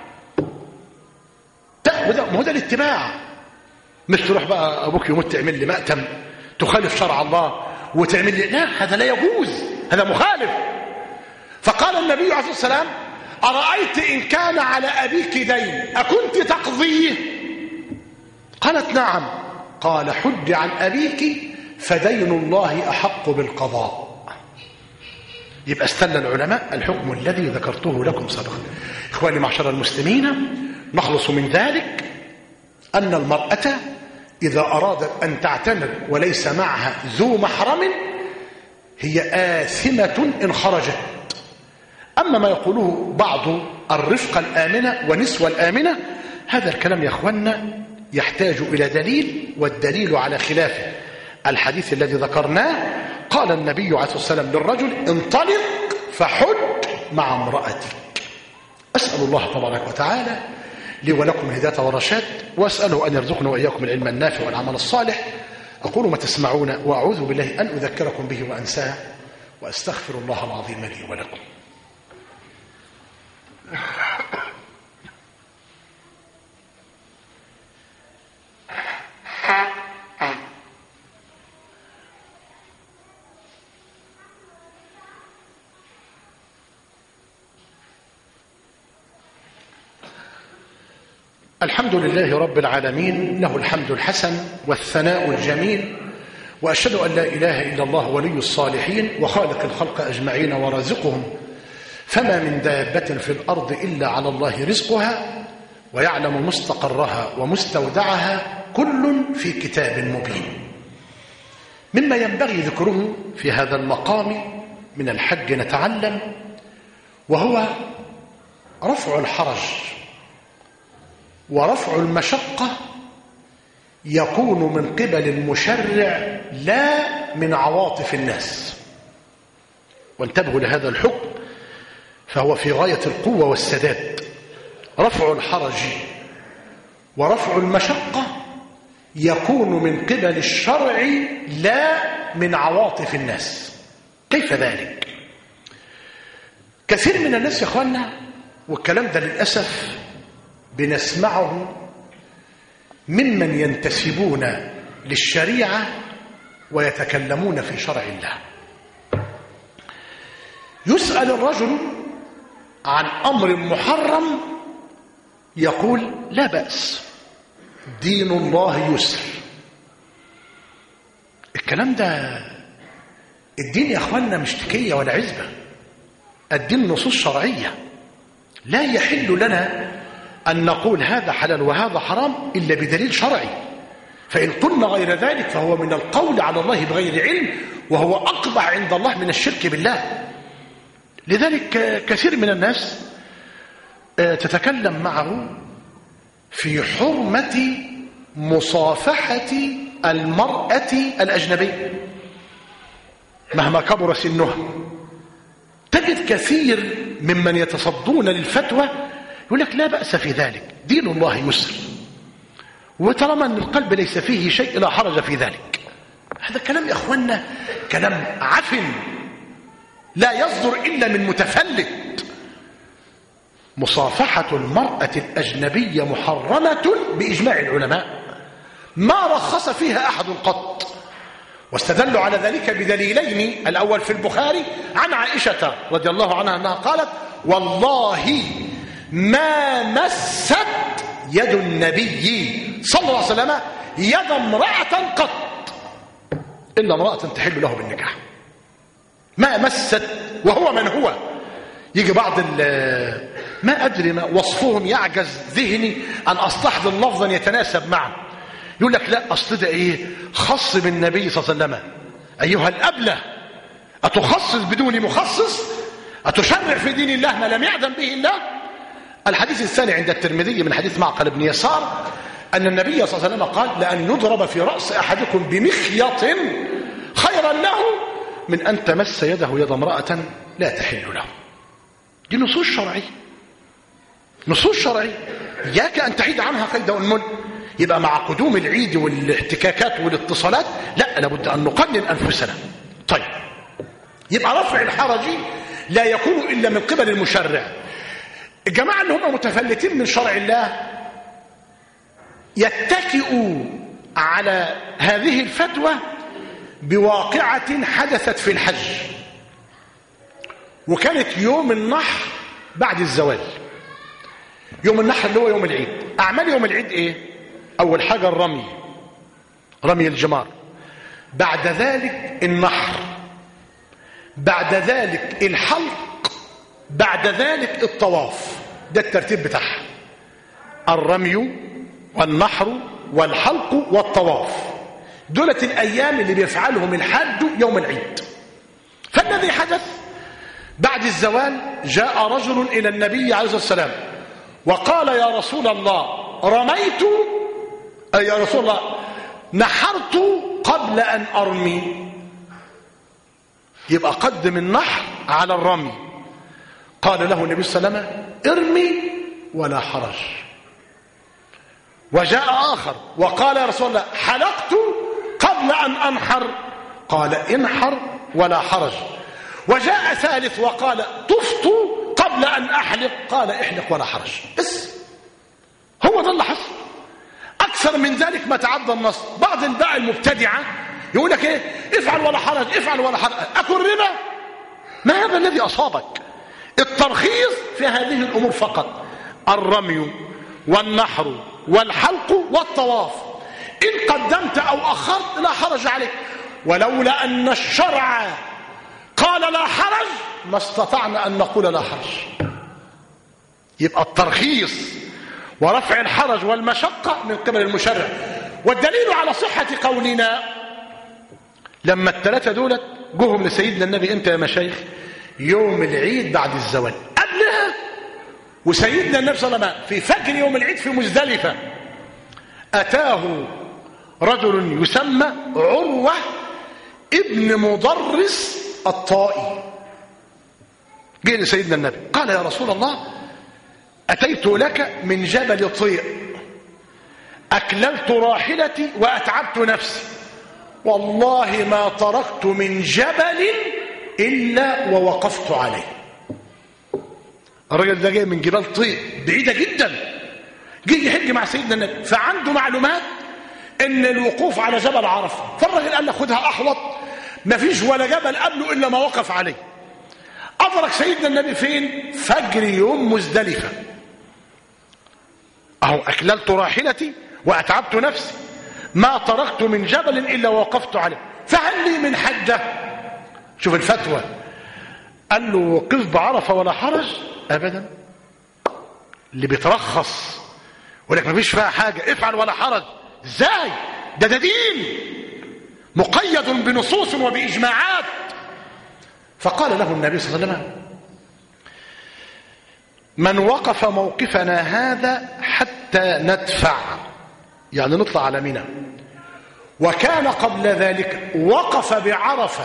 ما هو ده الاتباع، مش تروح بقى أبوك يموت تعمل لي مأتم تخالف شرع الله وتعمل لي، لا، هذا لا يجوز، هذا مخالف. فقال النبي عليه الصلاة والسلام أرأيت إن كان على أبيك دين أكنت تقضيه؟ قالت نعم. قال حج عن أبيك فدين الله أحق بالقضاء. يبقى استل العلماء الحكم الذي ذكرته لكم سابقا. إخواني معشر المسلمين، نخلص من ذلك أن المرأة إذا أرادت أن تعتمر وليس معها ذو محرم هي آثمة إن خرجت. أما ما يقوله بعض الرفقة الآمنة ونسوة الآمنة هذا الكلام يا أخوانا يحتاج إلى دليل، والدليل على خلافه الحديث الذي ذكرناه. قال النبي عليه الصلاة والسلام للرجل انطلق فحج مع امرأتك. أسأل الله تبارك وتعالى لي ولكم الهداية والرشاد، وأسأله أن يرزقنا وإياكم العلم النافع والعمل الصالح. أقول ما تسمعون وأعوذ بالله أن أذكركم به وأنساه، وأستغفر الله العظيم لي ولكم. الحمد لله رب العالمين، له الحمد الحسن والثناء الجميل، وأشهد أن لا إله إلا الله ولي الصالحين وخالق الخلق أجمعين ورازقهم، فما من دابة في الأرض إلا على الله رزقها ويعلم مستقرها ومستودعها كل في كتاب مبين. مما ينبغي ذكره في هذا المقام من الحج نتعلم، وهو رفع الحرج ورفع المشقة يكون من قبل المشرع لا من عواطف الناس. وانتبهوا لهذا الحكم فهو في غاية القوة والسداد. رفع الحرج ورفع المشقة يكون من قبل الشرع لا من عواطف الناس. كيف ذلك؟ كثير من الناس يا اخوانا، والكلام ده للأسف بنسمعه ممن ينتسبون للشريعة ويتكلمون في شرع الله. يسأل الرجل عن أمر محرم يقول لا بأس، دين الله يسر. الكلام ده الدين يا أخواننا مش تكية ولا عزبة، الدين نصوص شرعية. لا يحل لنا أن نقول هذا حلال وهذا حرام إلا بدليل شرعي، فإن قلنا غير ذلك فهو من القول على الله بغير علم، وهو أقبح عند الله من الشرك بالله. لذلك كثير من الناس تتكلم معه في حرمة مصافحة المرأة الأجنبية مهما كبر سنها. تجد كثير ممن يتصدون للفتوى يقول لك لا بأس في ذلك، دين الله يسر. وطالما أن القلب ليس فيه شيء لا حرج في ذلك. هذا كلام يا أخوانا كلام عفن لا يصدر إلا من متفلت. مصافحة المرأة الأجنبية محرمة بإجماع العلماء، ما رخص فيها أحد قط، واستدلوا على ذلك بدليلين. الأول في البخاري عن عائشة رضي الله عنها أنها قالت: والله ما مست يد النبي صلى الله عليه وسلم يد امرأة قط إلا امرأة تحل له بالنكاح. ما مست، وهو من هو. يجي بعض ما أدري ما وصفهم يعجز ذهني أن أستحضر لفظا يتناسب معه. يقول لك لا أصل ده إيه خص بالنبي صلى الله عليه وسلم. أيها الأبلة، أتخصص بدون مخصص؟ أتشرع في دين الله ما لم يعدم به الله؟ الحديث الثاني عند الترمذي من حديث معقل بن يسار أن النبي صلى الله عليه وسلم قال: لأن يضرب في رأس أحدكم بمخيط خيرا له من أن تمس يده يد امرأة لا تحل له. دي نصوص شرعية، نصوص شرعية إياك أن تحيد عنها قيد أنمل. يبقى مع قدوم العيد والاحتكاكات والاتصالات لا، لابد أن نقنن أنفسنا. طيب، يبقى رفع الحرج لا يكون إلا من قبل المشرع. الجماعة اللي هم متفلتين من شرع الله يتكئوا على هذه الفتوى بواقعة حدثت في الحج، وكانت يوم النحر بعد الزوال. يوم النحر اللي هو يوم العيد. أعمال يوم العيد إيه؟ أول حاجة الرمي، رمي الجمار، بعد ذلك النحر، بعد ذلك الحلق، بعد ذلك الطواف. ده الترتيب بتاعها: الرمي والنحر والحلق والطواف. دولة الأيام اللي بيفعلهم الحاج يوم العيد. فالذي حدث بعد الزوال جاء رجل إلى النبي عليه الصلاة والسلام وقال: يا رسول الله، رميت، أي يا رسول الله نحرت قبل أن أرمي. يبقى قدم النحر على الرمي. قال له النبي صلى الله عليه وسلم: ارمي ولا حرج. وجاء آخر وقال: يا رسول الله حلقت قبل أن أنحر. قال: انحر ولا حرج. وجاء ثالث وقال: طفت قبل أن أحلق. قال: احلق ولا حرج. بس هو ده اللي حصل. أكثر من ذلك ما تعدى النص. بعض الباقي المبتدعة يقول لك ايه؟ افعل ولا حرج، افعل ولا حرج. أكل ربا؟ ما هذا الذي أصابك؟ الترخيص في هذه الأمور فقط: الرمي والنحر والحلق والطواف. إن قدمت أو أخرت لا حرج عليك. ولولا أن الشرع قال لا حرج ما استطعنا أن نقول لا حرج. يبقى الترخيص ورفع الحرج والمشقة من قبل المشرع. والدليل على صحة قولنا لما الثلاثة دولت جوهم لسيدنا النبي امتى يا مشايخ؟ يوم العيد بعد الزوال. قبلها وسيدنا النبي صلى الله عليه وسلم في فجر يوم العيد في مزدلفة أتاه رجل يسمى عروة ابن مضرس الطائي. جاء لسيدنا النبي قال: يا رسول الله، أتيت لك من جبل طيء، أكللت راحلتي وأتعبت نفسي، والله ما تركت من جبل إلا ووقفت عليه. الرجل ده جاي من جبال طيء بعيدة جدا، جاي يحج مع سيدنا النبي، فعنده معلومات ان الوقوف على جبل عرفة. فالرجل قال له: خدها أحوط، ما فيش ولا جبل قبله إلا ما وقف عليه. أدرك سيدنا النبي فين؟ فجر يوم مزدلفة. أهو أكللت راحلتي وأتعبت نفسي، ما تركت من جبل إلا ووقفت عليه، فهل لي من حجة؟ شوف الفتوى. قال له: وقف بعرفة ولا حرج؟ أبدا. اللي بيترخص ولك ما فيش فيها حاجة، افعل ولا حرج، ازاي؟ ده ده دين مقيد بنصوص وبإجماعات. فقال له النبي صلى الله عليه وسلم: من وقف موقفنا هذا حتى ندفع، يعني نطلع على منى، وكان قبل ذلك وقف بعرفة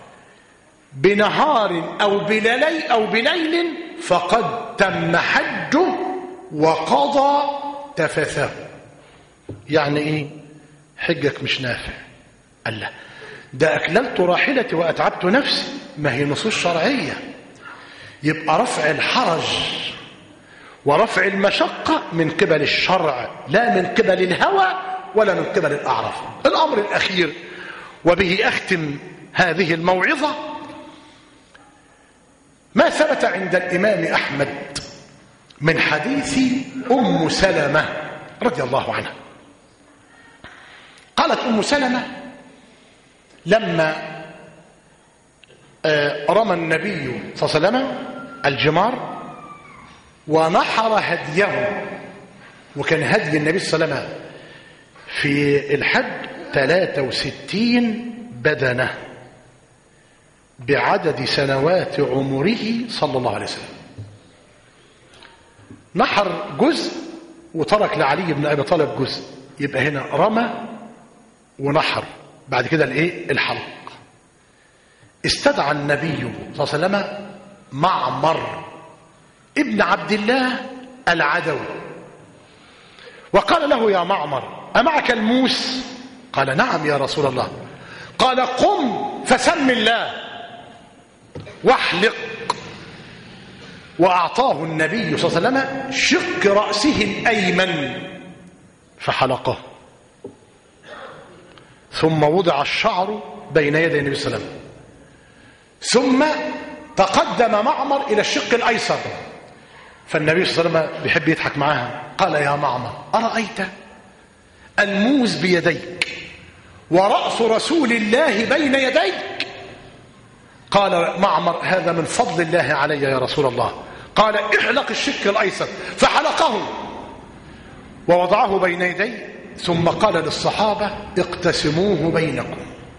بنهار أو بليل أو بليل فقد تم حجه وقضى تفثه. يعني ايه حجك مش نافع؟ قال لا، ده اكللت راحلتي واتعبت نفسي، ما هي نصوص شرعيه. يبقى رفع الحرج ورفع المشقه من قبل الشرع، لا من قبل الهوى ولا من قبل الاعراف. الامر الاخير وبه اختم هذه الموعظه، ما ثبت عند الامام احمد من حديث ام سلمه رضي الله عنها. قالت ام سلمه لما رمى النبي صلى الله عليه وسلم الجمار ونحر هديه، وكان هدي النبي صلى الله عليه وسلم في الحج ثلاثة وستين بدنة بعدد سنوات عمره صلى الله عليه وسلم. نحر جزء وترك لعلي بن أبي طالب جزء، يبقى هنا رمى ونحر، بعد كده الايه الحلق. استدعى النبي صلى الله عليه وسلم معمر ابن عبد الله العدوي وقال له: يا معمر، أمعك الموس؟ قال: نعم يا رسول الله. قال: قم فسم الله واحلق. وأعطاه النبي صلى الله عليه وسلم شق رأسه الأيمن فحلقه، ثم وضع الشعر بين يدي النبي صلى الله عليه وسلم، ثم تقدم معمر إلى الشق الأيسر. فالنبي صلى الله عليه وسلم بيحب يضحك معاها، قال: يا معمر، أرأيت الموز بيديك ورأس رسول الله بين يديك؟ قال معمر: هذا من فضل الله علي يا رسول الله. قال: احلق الشق الأيسر، فحلقه ووضعه بين يديه، ثم قال للصحابة: اقتسموه بينكم،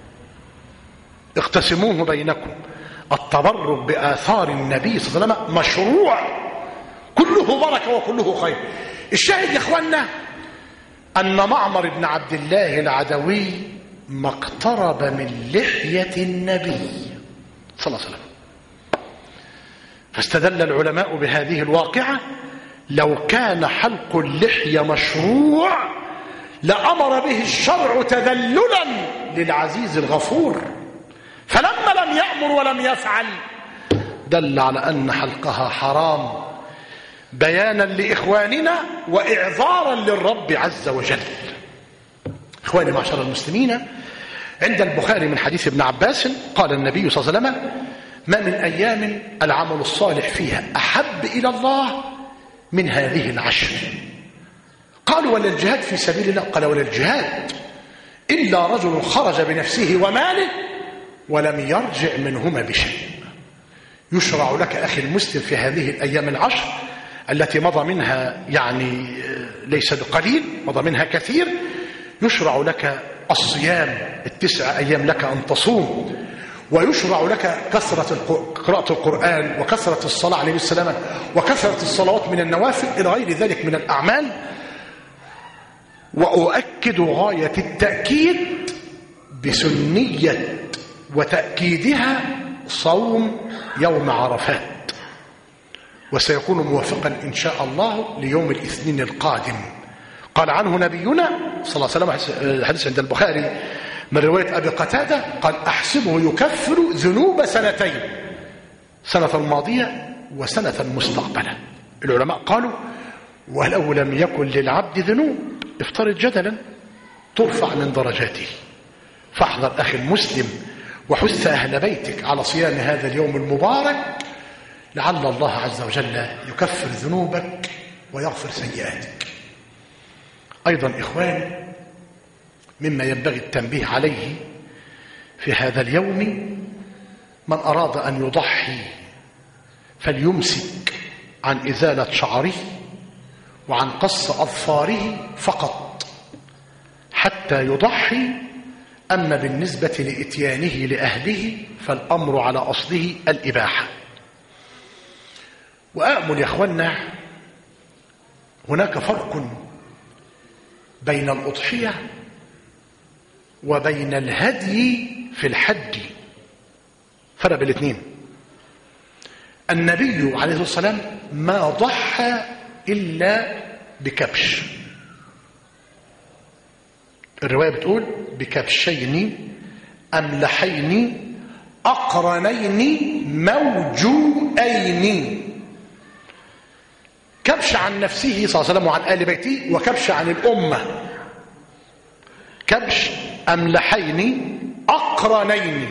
اقتسموه بينكم. التبرك بآثار النبي صلى الله عليه وسلم مشروع، كله بركة وكله خير. الشاهد يا اخوانا أن معمر بن عبد الله العدوي ما اقترب من لحية النبي صلى الله عليه وسلم، فاستدل العلماء بهذه الواقعة: لو كان حلق اللحية مشروع لأمر به الشرع تذللا للعزيز الغفور، فلما لم يأمر ولم يفعل دل على أن حلقها حرام، بيانا لإخواننا وإعذارا للرب عز وجل. إخواني معشر المسلمين، عند البخاري من حديث ابن عباس قال النبي صلى الله عليه وسلم: ما من أيام العمل الصالح فيها أحب إلى الله من هذه العشر. قالوا: ولا الجهاد في سبيل الله؟ قال: ولا الجهاد إلا رجل خرج بنفسه وماله ولم يرجع منهما بشيء. يشرع لك أخي المسلم في هذه الأيام العشر التي مضى منها يعني ليس بقليل، مضى منها كثير، يشرع لك الصيام التسع أيام لك أن تصوم، ويشرع لك كثرة قراءة القرآن وكثرة الصلاة عليه السلام وكثرة الصلوات من النوافل إلى غير ذلك من الأعمال. وأؤكد غاية التأكيد بسنية وتأكيدها صوم يوم عرفات، وسيكون موافقا إن شاء الله ليوم الاثنين القادم. قال عنه نبينا صلى الله عليه وسلم، حديث عند البخاري من رواية أبي قتادة، قال: أحسبه يكفر ذنوب سنتين، سنة الماضية وسنة المستقبلة. العلماء قالوا: ولو لم يكن للعبد ذنوب، افترض جدلا، ترفع من درجاته. فاحذر أخي المسلم وحث أهل بيتك على صيام هذا اليوم المبارك، لعل الله عز وجل يكفر ذنوبك ويغفر سيئاتك. أيضا إخواني، مما ينبغي التنبيه عليه في هذا اليوم: من أراد أن يضحي فليمسك عن إزالة شعره وعن قص أظفاره فقط حتى يضحي. أما بالنسبة لإتيانه لأهله فالأمر على أصله الإباحة. وأأمل يا أخوانا، هناك فرق بين الأضحية وبين الهدي في الحج، فرق بين الاثنين. النبي عليه الصلاة والسلام ما ضحى إلا بكبش، الرواية بتقول بكبشين أملحين أقرنين موجوئين. كبش عن نفسه صلى الله عليه وسلم وعن آل بيته، وكبش عن الأمة. كبش أملحين أقرنين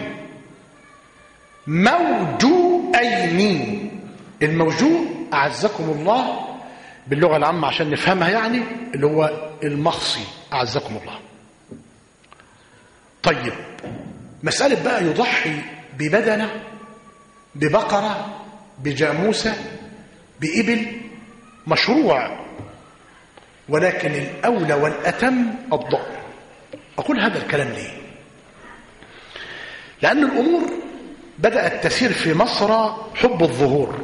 موجوئين. الموجوء أعزكم الله باللغة العامة عشان نفهمها، يعني اللي هو المخصي أعزكم الله. طيب مسألة بقى يضحي ببدنة، ببقرة، بجاموسة، بإبل، مشروع، ولكن الأولى والأتم الضأن. أقول هذا الكلام ليه؟ لأن الأمور بدأت تسير في مصر حب الظهور،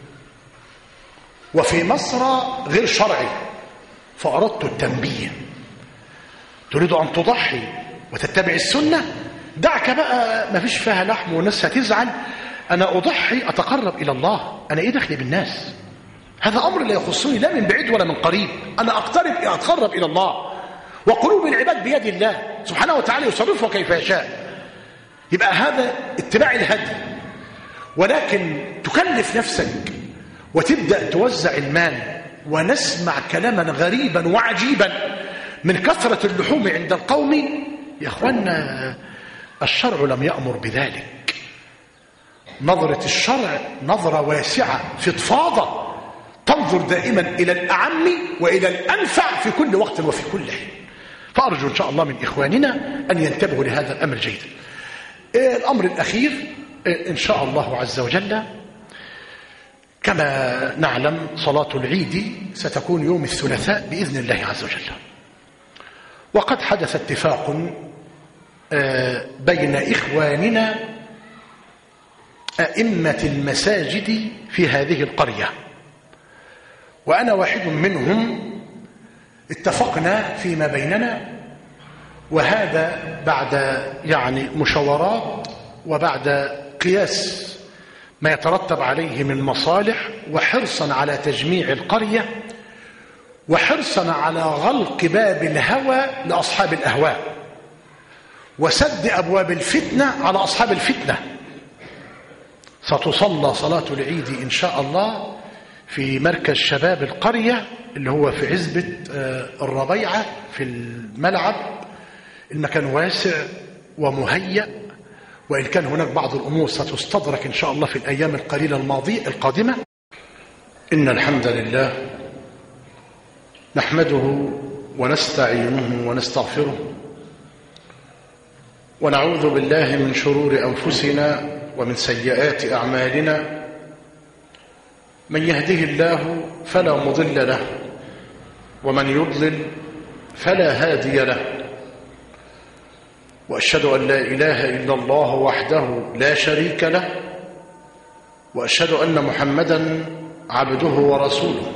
وفي مصر غير شرعي، فأردت التنبيه. تريد أن تضحي وتتبع السنة، دعك بقى ما فيش فيها لحم والناس هتزعل. أنا أضحي أتقرب إلى الله، أنا إيه دخلي بالناس؟ هذا أمر لا يخصني لا من بعيد ولا من قريب. أنا أقترب أتقرب إلى الله، وقلوب العباد بيد الله سبحانه وتعالى يصرفها كيف يشاء. يبقى هذا اتباع الهدي. ولكن تكلف نفسك وتبدأ توزع المال، ونسمع كلاما غريبا وعجيبا من كثرة اللحوم عند القوم. يا أخوانا الشرع لم يأمر بذلك. نظرة الشرع نظرة واسعة فضفاضة، تنظر دائما إلى الأعم وإلى الأنفع في كل وقت وفي كل حين. فأرجو إن شاء الله من إخواننا أن ينتبهوا لهذا الأمر جيدا. الأمر الأخير إن شاء الله عز وجل، كما نعلم صلاة العيد ستكون يوم الثلاثاء بإذن الله عز وجل، وقد حدث اتفاق بين إخواننا أئمة المساجد في هذه القرية، وأنا واحد منهم. اتفقنا فيما بيننا، وهذا بعد يعني مشاورات وبعد قياس ما يترتب عليه من مصالح، وحرصا على تجميع القرية، وحرصا على غلق باب الهوى لأصحاب الأهواء، وسد أبواب الفتنة على أصحاب الفتنة. ستصلى صلاة العيد إن شاء الله في مركز شباب القرية اللي هو في عزبة الربيعة في الملعب. المكان واسع ومهيأ، وإن كان هناك بعض الأمور ستستدرك إن شاء الله في الأيام القليلة الماضية القادمة. إن الحمد لله نحمده ونستعينه ونستغفره، ونعوذ بالله من شرور أنفسنا ومن سيئات أعمالنا. من يهده الله فلا مضل له، ومن يضلل فلا هادي له. وأشهد أن لا إله إلا الله وحده لا شريك له، وأشهد أن محمدا عبده ورسوله،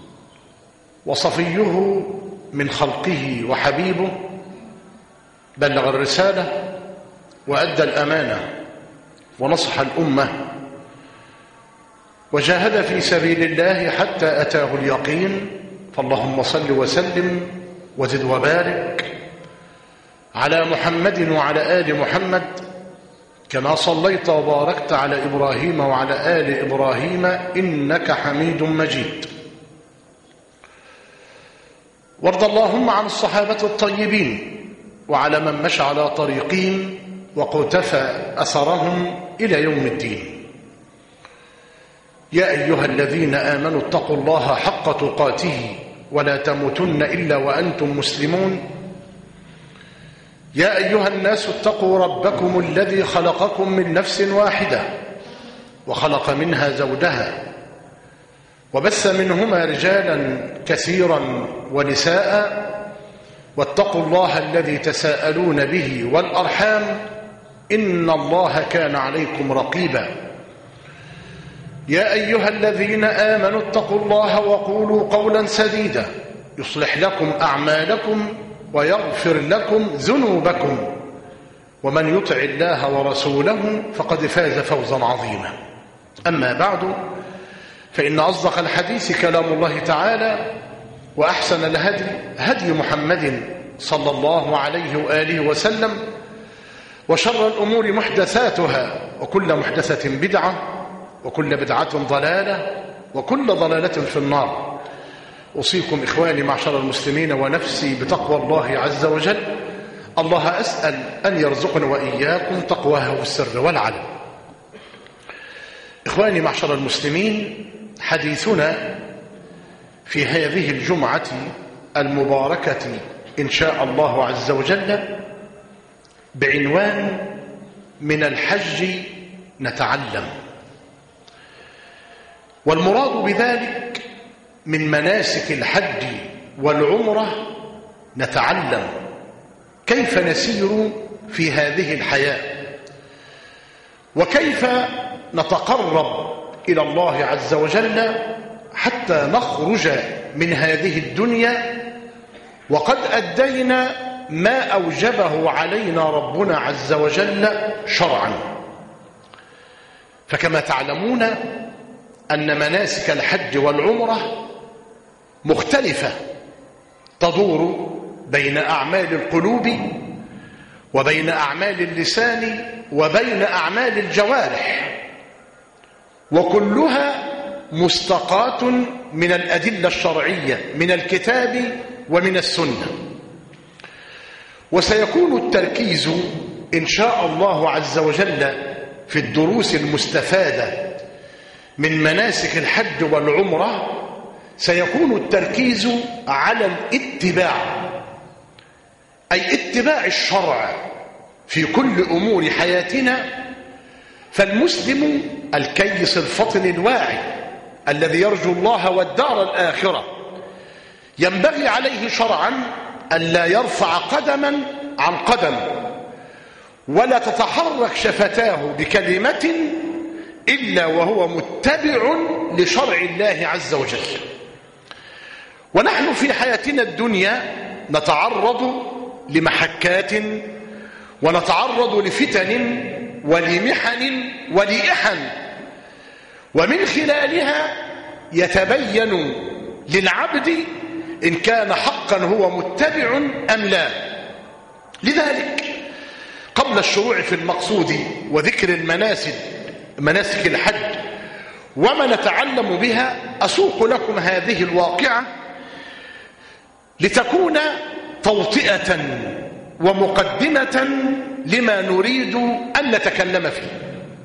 وصفيه من خلقه وحبيبه. بلغ الرسالة وأدى الأمانة ونصح الأمة، وجاهد في سبيل الله حتى أتاه اليقين. فاللهم صل وسلم وزد وبارك على محمد وعلى آل محمد، كما صليت وباركت على إبراهيم وعلى آل إبراهيم إنك حميد مجيد. وارض اللهم عن الصحابة الطيبين وعلى من مشى على طريقهم وقتفى أثرهم إلى يوم الدين. يا أيها الذين آمنوا اتقوا الله حق تقاته ولا تموتن إلا وأنتم مسلمون. يا أيها الناس اتقوا ربكم الذي خلقكم من نفس واحدة وخلق منها زوجها وبث منهما رجالا كثيرا ونساء، واتقوا الله الذي تساءلون به والأرحام إن الله كان عليكم رقيبا. يا أيها الذين آمنوا اتقوا الله وقولوا قولا سديدا يصلح لكم أعمالكم ويغفر لكم ذنوبكم، ومن يطع الله ورسوله فقد فاز فوزا عظيما. أما بعد، فإن أصدق الحديث كلام الله تعالى، وأحسن الهدي هدي محمد صلى الله عليه وآله وسلم، وشر الأمور محدثاتها، وكل محدثة بدعة، وكل بدعة ضلالة، وكل ضلالة في النار. أوصيكم إخواني معشر المسلمين ونفسي بتقوى الله عز وجل. الله أسأل أن يرزقنا وإياكم تقواه في السر والعلن. إخواني معشر المسلمين، حديثنا في هذه الجمعة المباركة إن شاء الله عز وجل بعنوان من الحج نتعلم. والمراد بذلك من مناسك الحج والعمرة نتعلم كيف نسير في هذه الحياة، وكيف نتقرب إلى الله عز وجل حتى نخرج من هذه الدنيا وقد أدينا ما أوجبه علينا ربنا عز وجل شرعا. فكما تعلمون أن مناسك الحج والعمرة مختلفة، تدور بين أعمال القلوب وبين أعمال اللسان وبين أعمال الجوارح، وكلها مستقاة من الأدلة الشرعية من الكتاب ومن السنة. وسيكون التركيز إن شاء الله عز وجل في الدروس المستفادة من مناسك الحج والعمرة، سيكون التركيز على الاتباع، أي اتباع الشرع في كل أمور حياتنا. فالمسلم الكيس الفطن الواعي الذي يرجو الله والدار الآخرة ينبغي عليه شرعا ألا يرفع قدما عن قدم، ولا تتحرك شفتاه بكلمة إلا وهو متبع لشرع الله عز وجل. ونحن في حياتنا الدنيا نتعرض لمحكات، ونتعرض لفتن ولمحن ولإحن، ومن خلالها يتبين للعبد إن كان حقا هو متبع أم لا. لذلك قبل الشروع في المقصود وذكر المناسك مناسك الحج وما نتعلم بها، أسوق لكم هذه الواقعة لتكون توطئة ومقدمة لما نريد أن نتكلم فيه.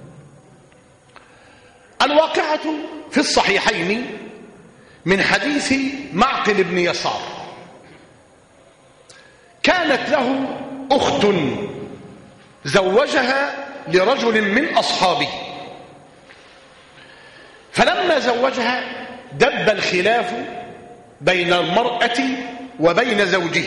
الواقعة في الصحيحين من حديث معقل بن يسار. كانت له أخت زوجها لرجل من أصحابه، فلما زوجها دب الخلاف بين المرأة وبين زوجها،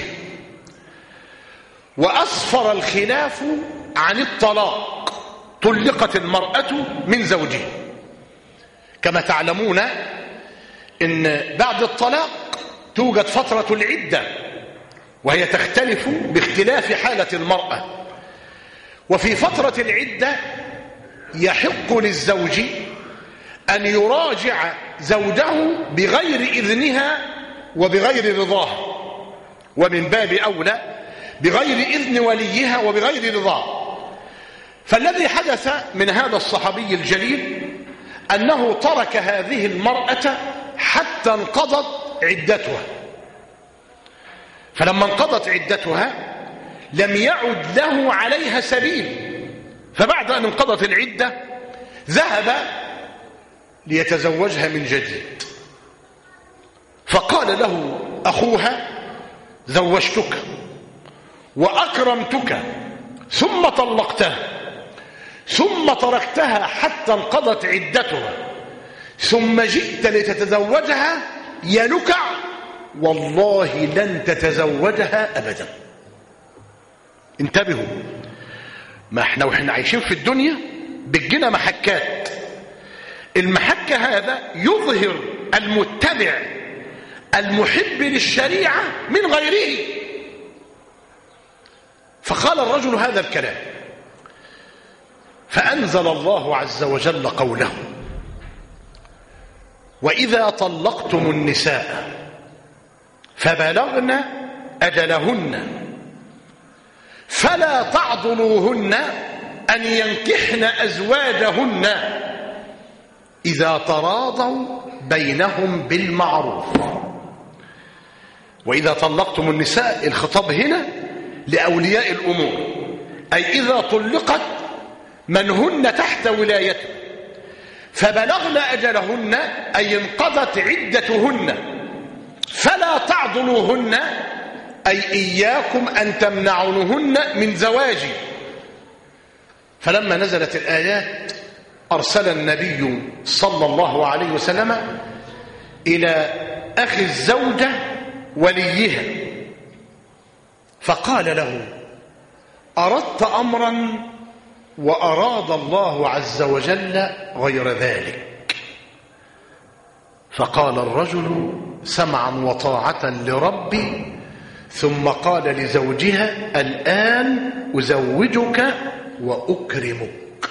وأسفر الخلاف عن الطلاق، طلقت المرأة من زوجها. كما تعلمون إن بعد الطلاق توجد فترة العدة، وهي تختلف باختلاف حالة المرأة. وفي فترة العدة يحق للزوج أن يراجع زوجه بغير إذنها وبغير رضاها، ومن باب أولى بغير إذن وليها وبغير رضاه. فالذي حدث من هذا الصحابي الجليل أنه ترك هذه المرأة حتى انقضت عدتها. فلما انقضت عدتها لم يعد له عليها سبيل، فبعد أن انقضت العدة ذهب ليتزوجها من جديد. فقال له أخوها: زوجتك وأكرمتك ثم طلقتها ثم تركتها حتى انقضت عدتها ثم جئت لتتزوجها، يا نكع والله لن تتزوجها أبدا. انتبهوا، ما احنا وإحنا عايشين في الدنيا بتجينا محكات. المحكة هذا يظهر المتبع المحب للشريعة من غيره. فقال الرجل هذا الكلام، فأنزل الله عز وجل قوله: وإذا طلقتم النساء فبلغن أجلهن فلا تعضلوهن أن ينكحن أزواجهن إذا تراضوا بينهم بالمعروف. وإذا طلقتم النساء، الخطاب هنا لأولياء الأمور، أي إذا طلقت من هن تحت ولايته فبلغن أجلهن أي انقضت عدتهن فلا تعضلوهن أي إياكم أن تمنعونهن من زواجي. فلما نزلت الآيات أرسل النبي صلى الله عليه وسلم إلى أخي الزوجة وليها فقال له: أردت أمرا وأراد الله عز وجل غير ذلك. فقال الرجل: سمعا وطاعة لربي. ثم قال لزوجها: الآن أزوجك وأكرمك.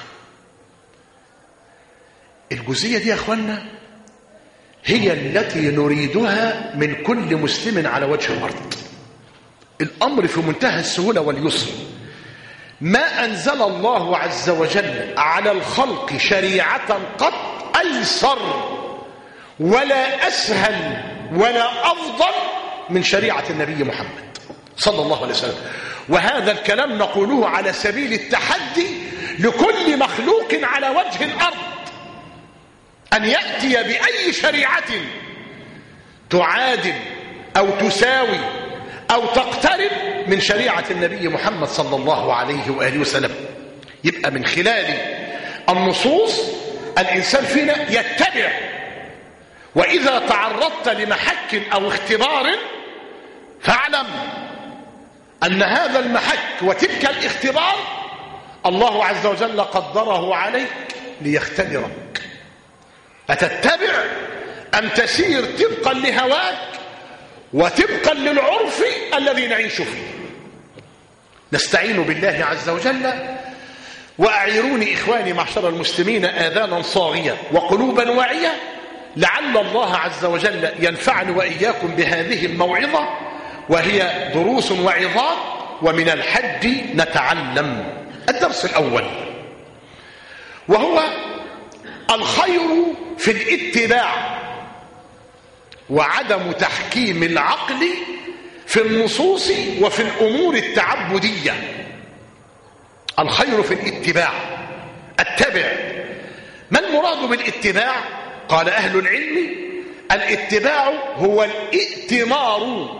الجزئية دي يا أخوانا هي التي نريدها من كل مسلم على وجه الأرض. الأمر في منتهى السهولة واليسر. ما أنزل الله عز وجل على الخلق شريعة قط أيسر ولا أسهل ولا أفضل من شريعة النبي محمد صلى الله عليه وسلم. وهذا الكلام نقوله على سبيل التحدي لكل مخلوق على وجه الأرض أن يأتي بأي شريعة تعادل أو تساوي أو تقترب من شريعة النبي محمد صلى الله عليه وآله وسلم. يبقى من خلال النصوص الإنسان فينا يتبع. وإذا تعرضت لمحك أو اختبار فاعلم أن هذا المحك وتلك الاختبار الله عز وجل قدره عليك ليختبرك، أتتبع أم تسير طبقا لهواك وطبقا للعرف الذي نعيش فيه. نستعين بالله عز وجل. وأعيروني إخواني معشر المسلمين آذانا صاغية وقلوبا واعية لعل الله عز وجل ينفعني وإياكم بهذه الموعظة، وهي دروس وعظات ومن الحج نتعلم. الدرس الأول وهو الخير في الاتباع وعدم تحكيم العقل في النصوص وفي الأمور التعبدية. الخير في الاتباع، اتبع. ما المراد بالاتباع؟ قال أهل العلم: الاتباع هو الائتمار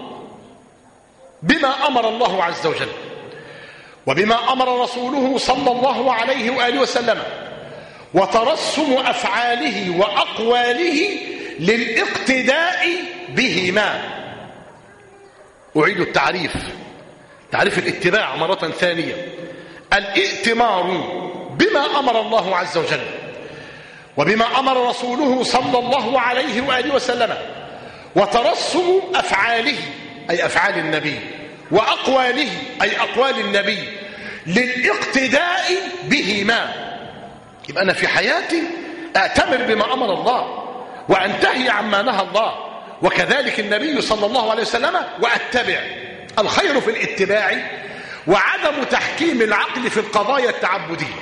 بما أمر الله عز وجل وبما أمر رسوله صلى الله عليه وآله وسلم، وترسم أفعاله وأقواله للاقتداء بهما. أعيد التعريف، تعريف الاتباع مرة ثانية: الائتمار بما أمر الله عز وجل وبما أمر رسوله صلى الله عليه وآله وسلم، وترسم أفعاله أي أفعال النبي وأقواله أي أقوال النبي للاقتداء بهما. يبقى أنا في حياتي أأتمر بما أمر الله وأنتهي عما نهى الله، وكذلك النبي صلى الله عليه وسلم، وأتبع. الخير في الاتباع وعدم تحكيم العقل في القضايا التعبدية.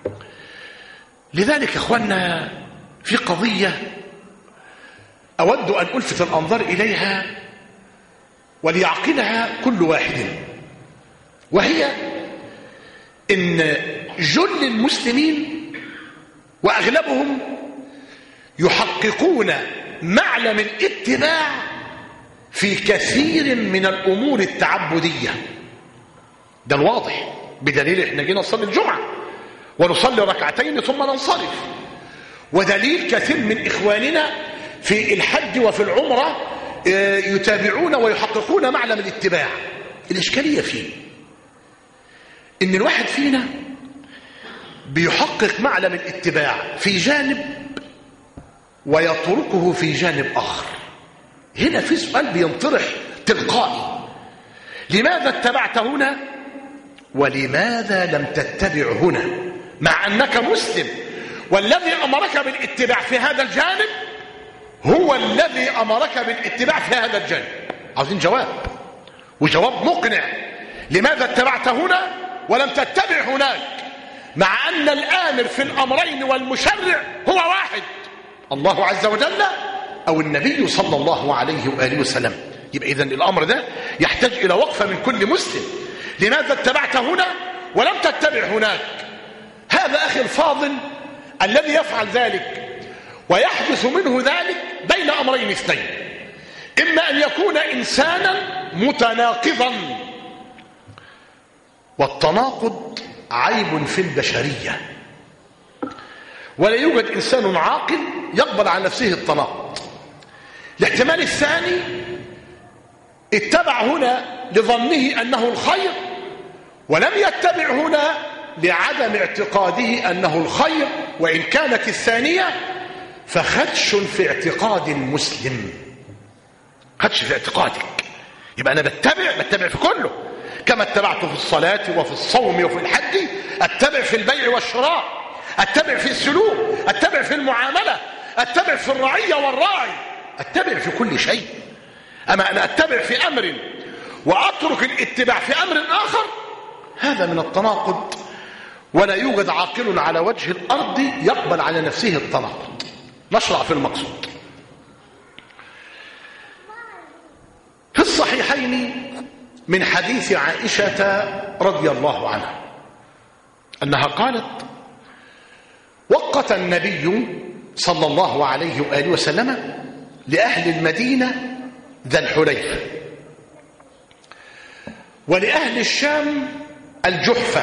لذلك إخواننا في قضية أود أن ألفت الأنظار إليها وليعقلها كل واحد، وهي إن جل المسلمين وأغلبهم يحققون معلم الاتباع في كثير من الأمور التعبدية. ده الواضح بدليل إحنا جينا نصلي الجمعة ونصلي ركعتين ثم ننصرف، ودليل كثير من إخواننا في الحج وفي العمرة يتابعون ويحققون معلم الاتباع. الإشكالية فيه إن الواحد فينا بيحقق معلم الاتباع في جانب ويتركه في جانب آخر. هنا في سؤال بينطرح تلقائي: لماذا اتبعت هنا ولماذا لم تتبع هنا، مع أنك مسلم والذي أمرك بالاتباع في هذا الجانب هو الذي أمرك بالاتباع في هذا الجانب؟ عاوزين جواب. وجواب مقنع. لماذا اتبعت هنا ولم تتبع هناك، مع أن الآمر في الأمرين والمشرع هو واحد، الله عز وجل أو النبي صلى الله عليه وآله وسلم؟ يبقى إذن الأمر ده يحتاج إلى وقفة من كل مسلم. لماذا اتبعت هنا ولم تتبع هناك؟ هذا أخي الفاضل الذي يفعل ذلك ويحدث منه ذلك بين أمرين اثنين: إما أن يكون إنسانا متناقضا، والتناقض عيب في البشرية، ولا يوجد إنسان عاقل يقبل على نفسه التناقض. الاحتمال الثاني: اتبع هنا لظنه أنه الخير، ولم يتبع هنا لعدم اعتقاده أنه الخير، وإن كانت الثانية فخدش في اعتقاد المسلم. خدش في اعتقادك، يبقى أنا بتبع بتبع في كله، كما اتبعت في الصلاة وفي الصوم وفي الحج، اتبع في البيع والشراء، اتبع في السلوك، اتبع في المعاملة، اتبع في الرعية والراعي، اتبع في كل شيء. أما أنا اتبع في أمر وأترك الاتباع في أمر آخر، هذا من التناقض، ولا يوجد عاقل على وجه الأرض يقبل على نفسه التناقض. نشرع في المقصود. في الصحيحين من حديث عائشة رضي الله عنها أنها قالت: وقت النبي صلى الله عليه وآله وسلم لأهل المدينة ذا الحليفة، ولأهل الشام الجحفة،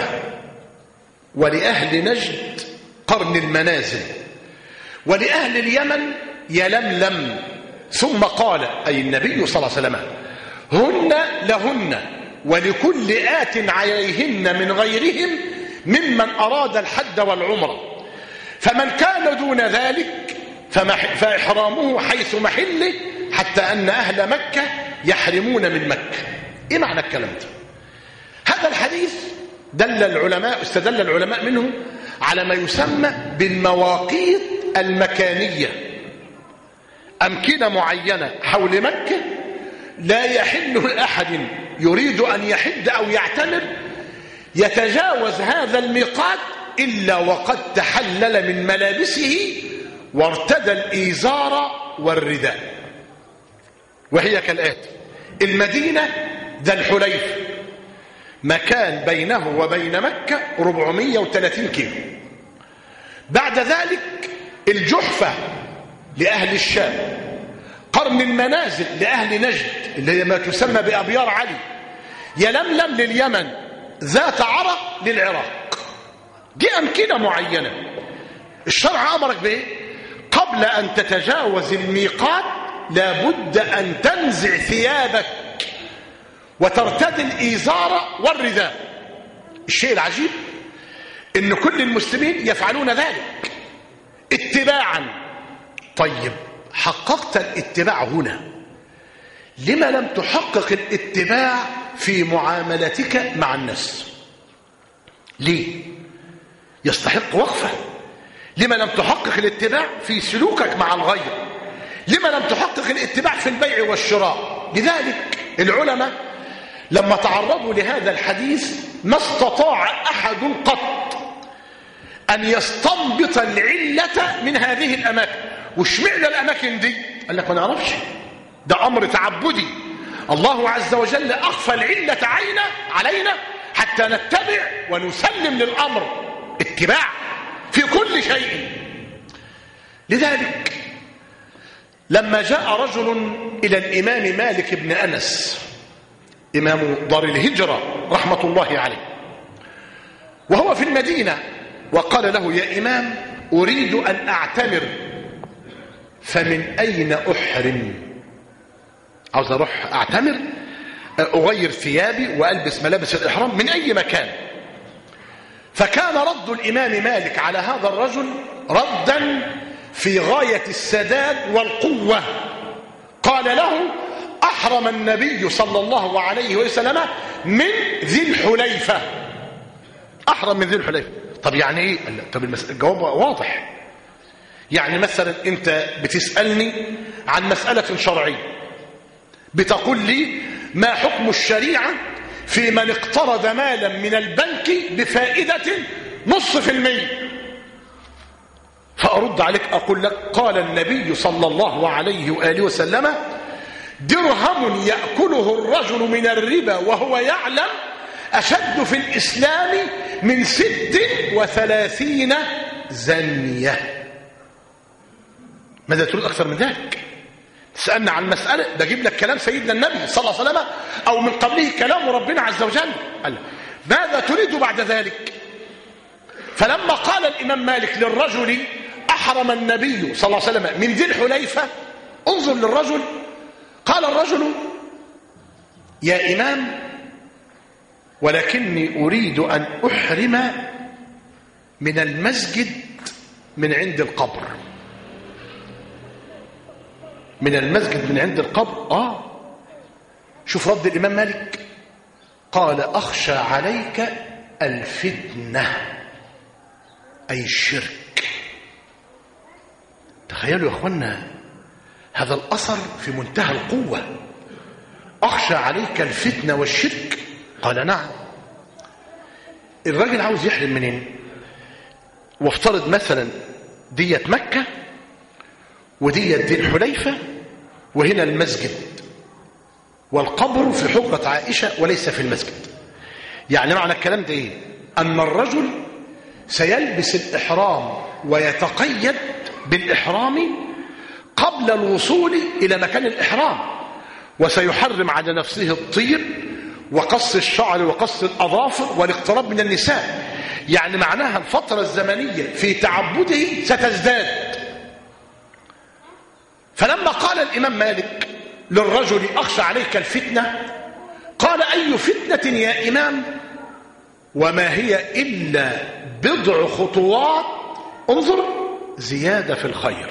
ولأهل نجد قرن المنازل، ولأهل اليمن يلملم، ثم قال أي النبي صلى الله عليه وسلم: هن لهن ولكل آت عليهن من غيرهم ممن أراد الحج والعمرة، فمن كان دون ذلك فإحرامه حيث محله، حتى أن أهل مكة يحرمون من مكة. إيه معنى الكلام ده؟ هذا الحديث دل العلماء استدل العلماء منه على ما يسمى بالمواقيت المكانية. أمكنة معينة حول مكة لا يحل لأحد يريد أن يحج أو يعتمر يتجاوز هذا الميقات إلا وقد تحلل من ملابسه وارتدى الإيزار والرداء، وهي كالآتي: المدينة ذا الحليفة مكان بينه وبين مكة أربعمائة وثلاثين كيلو. بعد ذلك الجحفة لأهل الشام، قرن المنازل لأهل نجد اللي هي ما تسمى بأبيار علي، يلملم لليمن، ذات عرق للعراق. دي أمكنة معينة الشرع أمرك به. قبل أن تتجاوز الميقات لابد أن تنزع ثيابك وترتدي الإيزار والرداء. الشيء العجيب إن كل المسلمين يفعلون ذلك اتباعا. طيب حققت الاتباع هنا، لما لم تحقق الاتباع في معاملتك مع الناس؟ ليه؟ يستحق وقفة. لما لم تحقق الاتباع في سلوكك مع الغير؟ لما لم تحقق الاتباع في البيع والشراء؟ لذلك العلماء لما تعرضوا لهذا الحديث ما استطاع أحد قط أن يستنبط العلة من هذه الأماكن. وش معنى الأماكن دي؟ قال لك ما نعرفش، ده أمر تعبدي، الله عز وجل أخفى العلة عينا علينا حتى نتبع ونسلم للأمر اتباع في كل شيء. لذلك لما جاء رجل إلى الإمام مالك بن أنس إمام دار الهجرة رحمة الله عليه وهو في المدينة، وقال له: يا إمام أريد أن أعتمر، فمن أين أحرم؟ عاوز أروح أعتمر، أغير ثيابي وألبس ملابس الإحرام، من أي مكان؟ فكان رد الإمام مالك على هذا الرجل ردا في غاية السداد والقوة. قال له: أحرم النبي صلى الله عليه وسلم من ذي الحليفة. أحرم من ذي الحليفة. طب يعني إيه؟ طب الجواب واضح. يعني مثلا أنت بتسألني عن مسألة شرعية، بتقول لي: ما حكم الشريعة في من اقترض مالا من البنك بفائدة نصف في المية؟ فأرد عليك أقول لك قال النبي صلى الله عليه وآله وسلم درهم يأكله الرجل من الربا وهو يعلم أشد في الإسلام من ست وثلاثين زنية. ماذا تريد أكثر من ذلك؟ تسألنا عن مسألة بجيب لك كلام سيدنا النبي صلى الله عليه وسلم أو من قبله كلام ربنا عز وجل. قال ماذا تريد بعد ذلك؟ فلما قال الإمام مالك للرجل أحرم النبي صلى الله عليه وسلم من ذي الحليفة، انظر للرجل، قال الرجل يا إمام ولكني أريد أن أحرم من المسجد من عند القبر. من المسجد من عند القبر. آه شوف رد الإمام مالك، قال أخشى عليك الفتنة أي الشرك. تخيلوا يا أخوانا هذا الأثر في منتهى القوة. أخشى عليك الفتنة والشرك. قال نعم. الراجل عاوز يحرم منين؟ وافترض مثلا دية مكة ودية ذي الحليفة وهنا المسجد والقبر في حجرة عائشة وليس في المسجد. يعني معنى الكلام ده ايه؟ أن الرجل سيلبس الإحرام ويتقيد بالإحرام قبل الوصول إلى مكان الإحرام، وسيحرم على نفسه الطيب وقص الشعر وقص الأظافر والاقتراب من النساء. يعني معناها الفترة الزمنية في تعبده ستزداد. فلما قال الإمام مالك للرجل أخشى عليك الفتنة، قال أي فتنة يا إمام وما هي إلا بضع خطوات انظر زيادة في الخير.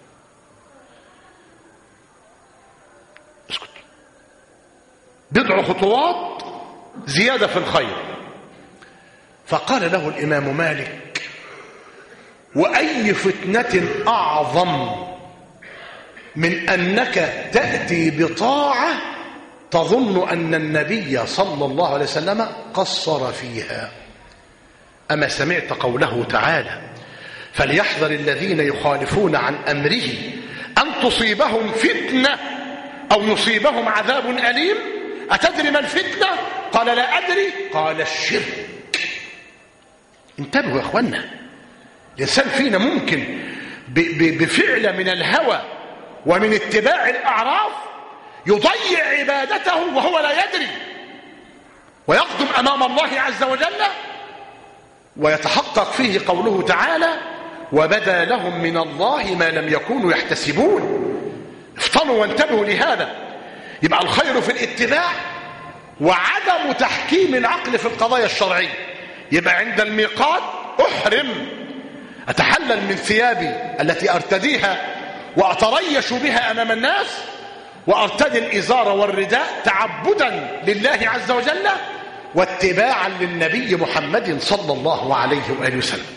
اسكت. بضع خطوات زيادة في الخير. فقال له الإمام مالك وأي فتنة أعظم من أنك تأتي بطاعة تظن أن النبي صلى الله عليه وسلم قصر فيها. أما سمعت قوله تعالى فليحذر الذين يخالفون عن أمره أن تصيبهم فتنة أو يصيبهم عذاب أليم. أتدري ما الفتنة؟ قال لا أدري. قال الشرك. انتبهوا يا أخوانا، الإنسان فينا ممكن بفعل من الهوى ومن اتباع الأعراف يضيع عبادته وهو لا يدري، ويقدم أمام الله عز وجل ويتحقق فيه قوله تعالى وبدا لهم من الله ما لم يكونوا يحتسبون. افطنوا وانتبهوا لهذا. يبقى الخير في الاتباع وعدم تحكيم العقل في القضايا الشرعية. يبقى عند الميقات أحرم، أتحلل من ثيابي التي أرتديها وأتريش بها أمام الناس، وأرتدي الإزار والرداء تعبدا لله عز وجل واتباعا للنبي محمد صلى الله عليه وآله وسلم.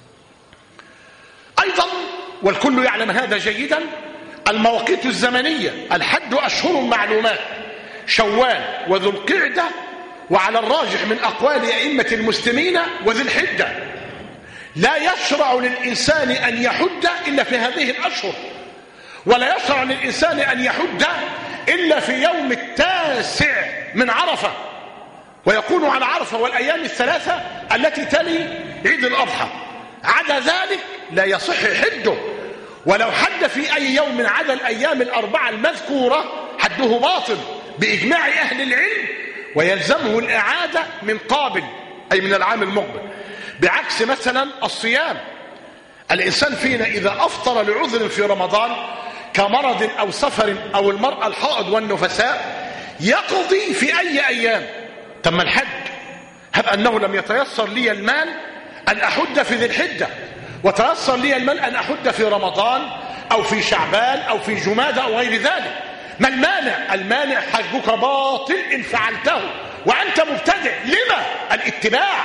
أيضا والكل يعلم هذا جيدا المواقيت الزمنية. الحج أشهر معلومات، شوال وذو القعدة، وعلى الراجح من أقوال أئمة المسلمين وذي الحجة. لا يشرع للإنسان أن يحج إلا في هذه الأشهر، ولا يشرع للإنسان أن يحج إلا في يوم التاسع من عرفة، ويكون على عرفة والأيام الثلاثة التي تلي عيد الأضحى. عدا ذلك لا يصح حجه، ولو حج في أي يوم عدا الأيام الأربعة المذكورة حده باطل بإجماع أهل العلم، ويلزمه الإعادة من قابل أي من العام المقبل. بعكس مثلا الصيام، الإنسان فينا إذا أفطر لعذر في رمضان كمرض أو سفر أو المرأة الحائض والنفساء يقضي في أي أيام. تم الحج، هب أنه لم يتيسر لي المال أن أحج في ذي الحجة، وتيسر لي المال أن أحج في رمضان أو في شعبان أو في جمادى أو غير ذلك. ما المانع؟ المانع حجك باطل إن فعلته وأنت مبتدع. لما؟ الاتباع،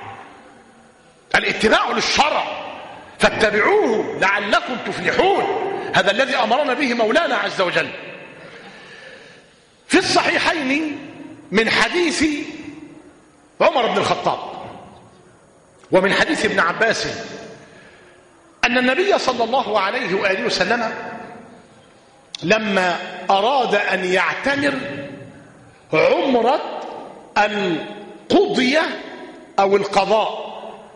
الاتباع للشرع، فاتبعوه لعلكم تفلحون. هذا الذي أمرنا به مولانا عز وجل. في الصحيحين من حديث عمر بن الخطاب ومن حديث ابن عباس أن النبي صلى الله عليه وآله وسلم لما أراد أن يعتمر عمرة القضية أو القضاء،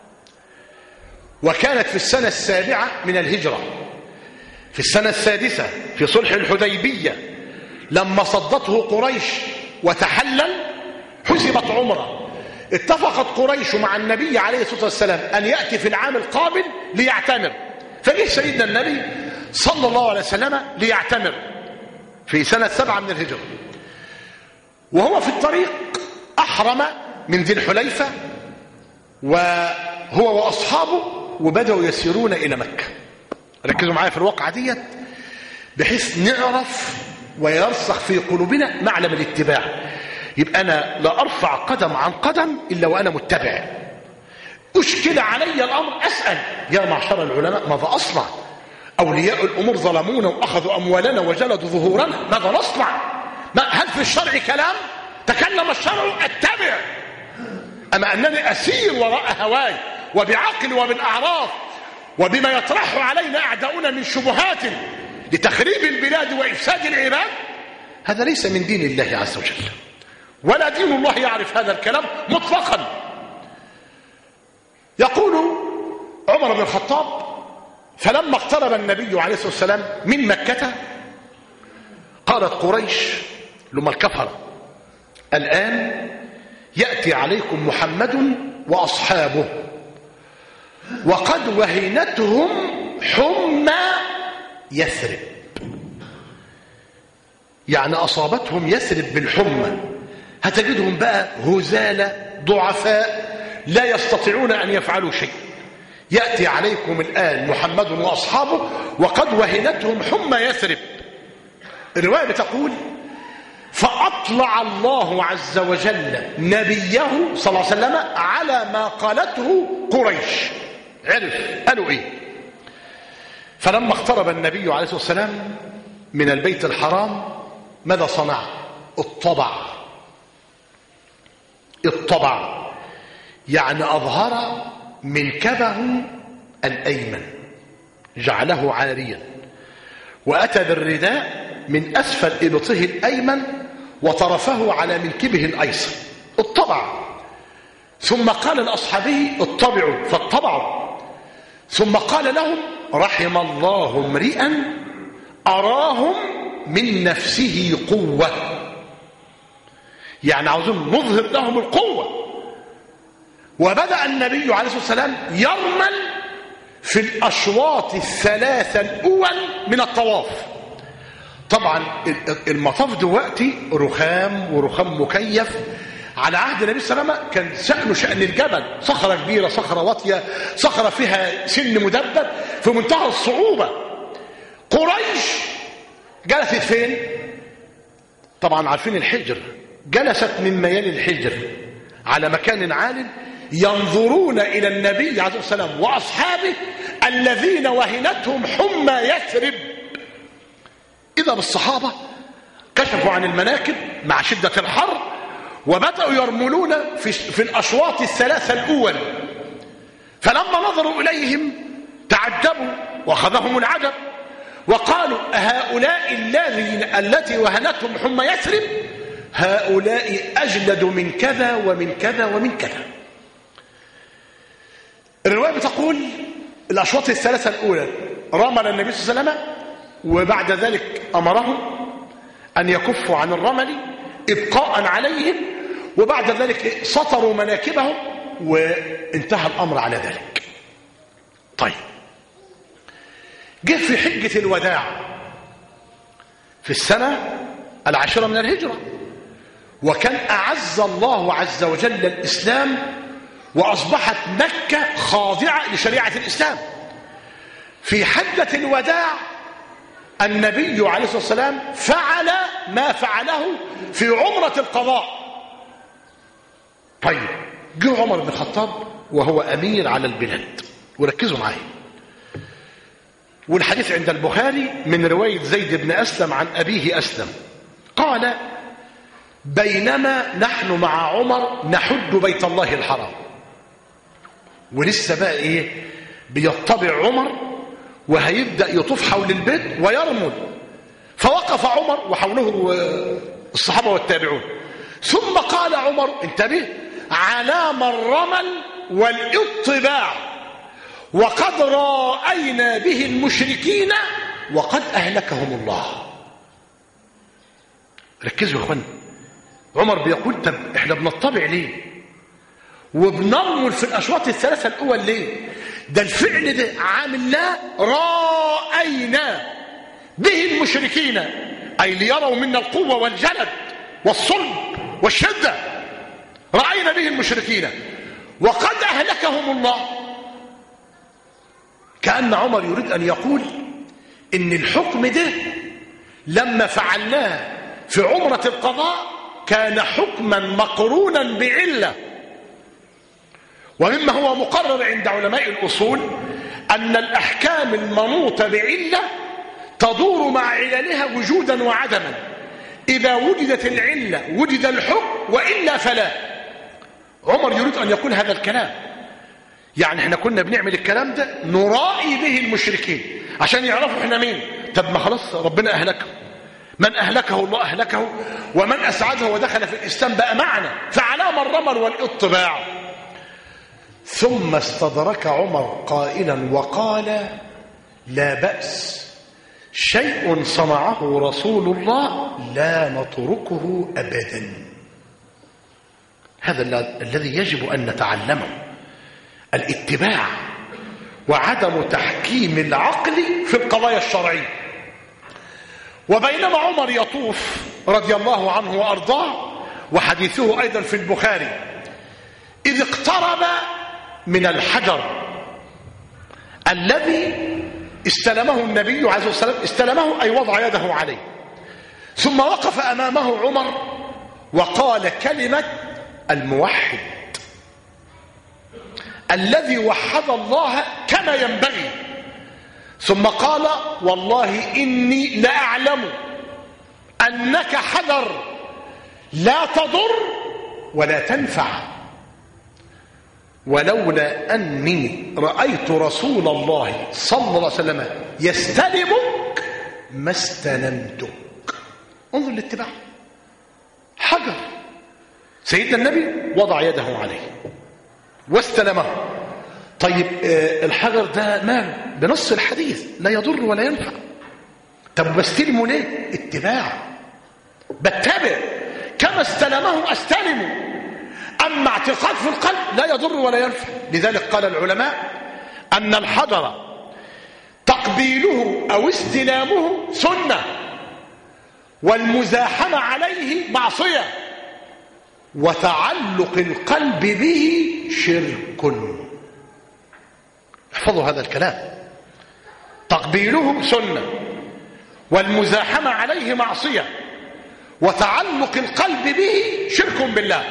وكانت في السنة السابعة من الهجرة، في السنة السادسة في صلح الحديبية لما صدته قريش وتحلل حسبت عمره. اتفقت قريش مع النبي عليه الصلاة والسلام أن يأتي في العام القابل ليعتمر، فجه سيدنا النبي صلى الله عليه وسلم ليعتمر في سنة سبعة من الهجرة، وهو في الطريق أحرم من ذي الحليفة وهو وأصحابه وبدأوا يسيرون إلى مكة. ركزوا معايا في الواقعة ديت بحيث نعرف ويرسخ في قلوبنا معلم الاتباع. يبقى أنا لا أرفع قدم عن قدم إلا وأنا متبع. أشكل علي الأمر أسأل يا معشر العلماء ماذا أصنع؟ أولياء الأمور ظلمونا وأخذوا أموالنا وجلدوا ظهورنا، ماذا نصنع؟ هل في الشرع كلام؟ تكلم الشرع أتبع، أما أنني أسير وراء هواي وبعقل وبالأعراف وبما يطرح علينا أعداؤنا من شبهات لتخريب البلاد وإفساد العباد، هذا ليس من دين الله عز وجل، ولا دين الله يعرف هذا الكلام مطلقا. يقول عمر بن الخطاب فلما اقترب النبي عليه الصلاة والسلام من مكة قالت قريش لما الكفرة الآن يأتي عليكم محمد وأصحابه وقد وهنتهم حمى يثرب، يعني أصابتهم يثرب بالحمى، هتجدهم بقى هزالة ضعفاء لا يستطيعون أن يفعلوا شيء. يأتي عليكم الآن محمد وأصحابه وقد وهنتهم حمى يثرب. الرواية بتقول فأطلع الله عز وجل نبيه صلى الله عليه وسلم على ما قالته قريش، عرف قالوا إيه. فلما اقترب النبي عليه الصلاة والسلام من البيت الحرام ماذا صنع؟ الطبع. الطبع يعني أظهر منكبه الأيمن جعله عاريا، وأتى بالرداء من أسفل إبطه الأيمن وطرفه على منكبه الأيسر، الطبع. ثم قال لأصحابه اتبعوا فاتبعوا، ثم قال لهم رحم الله امرئا أراهم من نفسه قوة، يعني عاوزين نظهر لهم القوة. وبدأ النبي عليه الصلاة والسلام يرمل في الأشواط الثلاثة الأول من الطواف. طبعا المطاف دلوقتي رخام ورخام مكيف، على عهد النبي صلى الله عليه وسلم كان شأنه شأن الجبل، صخرة كبيرة، صخرة واطية، صخرة فيها سن مدبب في منتهى الصعوبة. قريش جلست فين؟ طبعا عارفين الحجر، جلست من ميال الحجر على مكان عال ينظرون إلى النبي عليه الصلاة والسلام وأصحابه الذين وهنتهم حمى يثرب. إذا بالصحابة كشفوا عن المناكب مع شدة الحر وبدأوا يرملون في, في الأشواط الثلاثة الأول. فلما نظروا إليهم تعجبوا وأخذهم العجب وقالوا هؤلاء الذين التي وهنتهم حمى يثرب هؤلاء أجلد من كذا ومن كذا ومن كذا. الرواية بتقول الأشواط الثلاثة الأولى رمل النبي صلى الله عليه وسلم، وبعد ذلك أمرهم أن يكفوا عن الرمل إبقاء عليهم، وبعد ذلك سطروا مناكبهم وانتهى الأمر على ذلك. طيب جه في حجة الوداع في السنة العاشرة من الهجرة، وكان أعز الله عز وجل الإسلام وأصبحت مكة خاضعة لشريعة الإسلام. في حجة الوداع النبي عليه الصلاة والسلام فعل ما فعله في عمرة القضاء. طيب جه عمر بن الخطاب وهو أمير على البلاد، وركزوا معي، والحديث عند البخاري من رواية زيد بن أسلم عن أبيه أسلم قال بينما نحن مع عمر نحج بيت الله الحرام، ولسه بقى ايه بيطبع عمر وهيبدأ يطوف حول البيت ويرمل، فوقف عمر وحوله الصحابة والتابعون، ثم قال عمر انتبه علام الرمل والاطباع وقد رأينا به المشركين وقد أهلكهم الله. ركزوا يا اخوان، عمر بيقول طب احنا بنطبع ليه وبنرمل في الاشواط الثلاثه الاول ليه؟ ده الفعل ده عاملناه رأينا به المشركين، اي ليروا منا القوه والجلد والصلب والشده، رأينا به المشركين وقد اهلكهم الله. كأن عمر يريد ان يقول ان الحكم ده لما فعلناه في عمره القضاء كان حكما مقرونا بعله، ومما هو مقرر عند علماء الأصول أن الأحكام المنوطة بعلة تدور مع عللها وجودا وعدما، إذا وجدت العلة وجد الحكم وإلا فلا. عمر يريد أن يقول هذا الكلام، يعني احنا كنا بنعمل الكلام ده نرائي به المشركين عشان يعرفوا احنا مين. طب ما خلاص ربنا أهلكه، من أهلكه الله أهلكه، ومن أسعده ودخل في الإسلام بقى معنا، فعلام الرمل والاطباع. ثم استدرك عمر قائلا وقال لا بأس، شيء صنعه رسول الله لا نتركه أبدا. هذا الذي يجب أن نتعلمه، الاتباع وعدم تحكيم العقل في القضايا الشرعية. وبينما عمر يطوف رضي الله عنه وأرضاه، وحديثه أيضا في البخاري، إذ اقترب من الحجر الذي استلمه النبي عليه الصلاة والسلام، استلمه أي وضع يده عليه، ثم وقف أمامه عمر وقال كلمة الموحد الذي وحد الله كما ينبغي، ثم قال والله إني لأعلم أنك حجر لا تضر ولا تنفع، ولولا أني رأيت رسول الله صلى الله عليه وسلم يستلمك ما استلمتك. انظر الاتباع، حجر سيدنا النبي وضع يده عليه واستلمه. طيب الحجر ده ماله؟ بنص الحديث لا يضر ولا ينفع. طب بستلمه ليه؟ اتباع، بتبع كما استلمه استلمه. أما اعتقاد في القلب لا يضر ولا ينفع. لذلك قال العلماء أن الحجر تقبيله أو استلامه سنة، والمزاحمة عليه معصية، وتعلق القلب به شرك. احفظوا هذا الكلام، تقبيله سنة والمزاحمة عليه معصية وتعلق القلب به شرك بالله.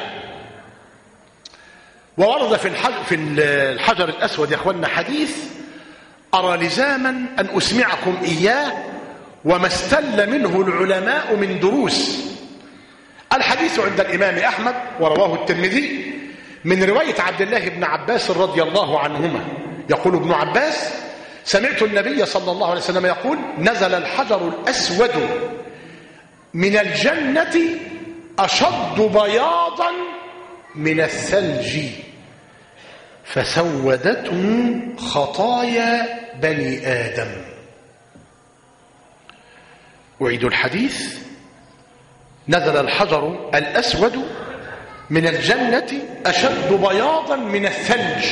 وورد في في الحجر الأسود يا أخوانا حديث أرى لزاما أن أسمعكم إياه وما استل منه العلماء من دروس. الحديث عند الإمام أحمد ورواه الترمذي من رواية عبد الله بن عباس رضي الله عنهما، يقول ابن عباس سمعت النبي صلى الله عليه وسلم يقول نزل الحجر الأسود من الجنة أشد بياضا من الثلج فسودته خطايا بني آدم. أعيد الحديث، نزل الحجر الأسود من الجنة أشد بياضا من الثلج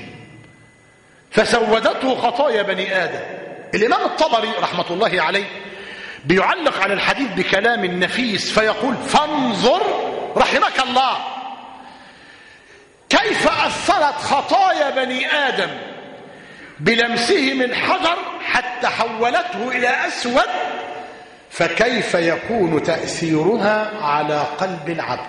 فسودته خطايا بني آدم. الإمام الطبري رحمة الله عليه بيعلق على الحديث بكلام نفيس فيقول فانظر رحمك الله كيف أثرت خطايا بني آدم بلمسهم الحجر حتى حولته إلى أسود، فكيف يكون تأثيرها على قلب العبد.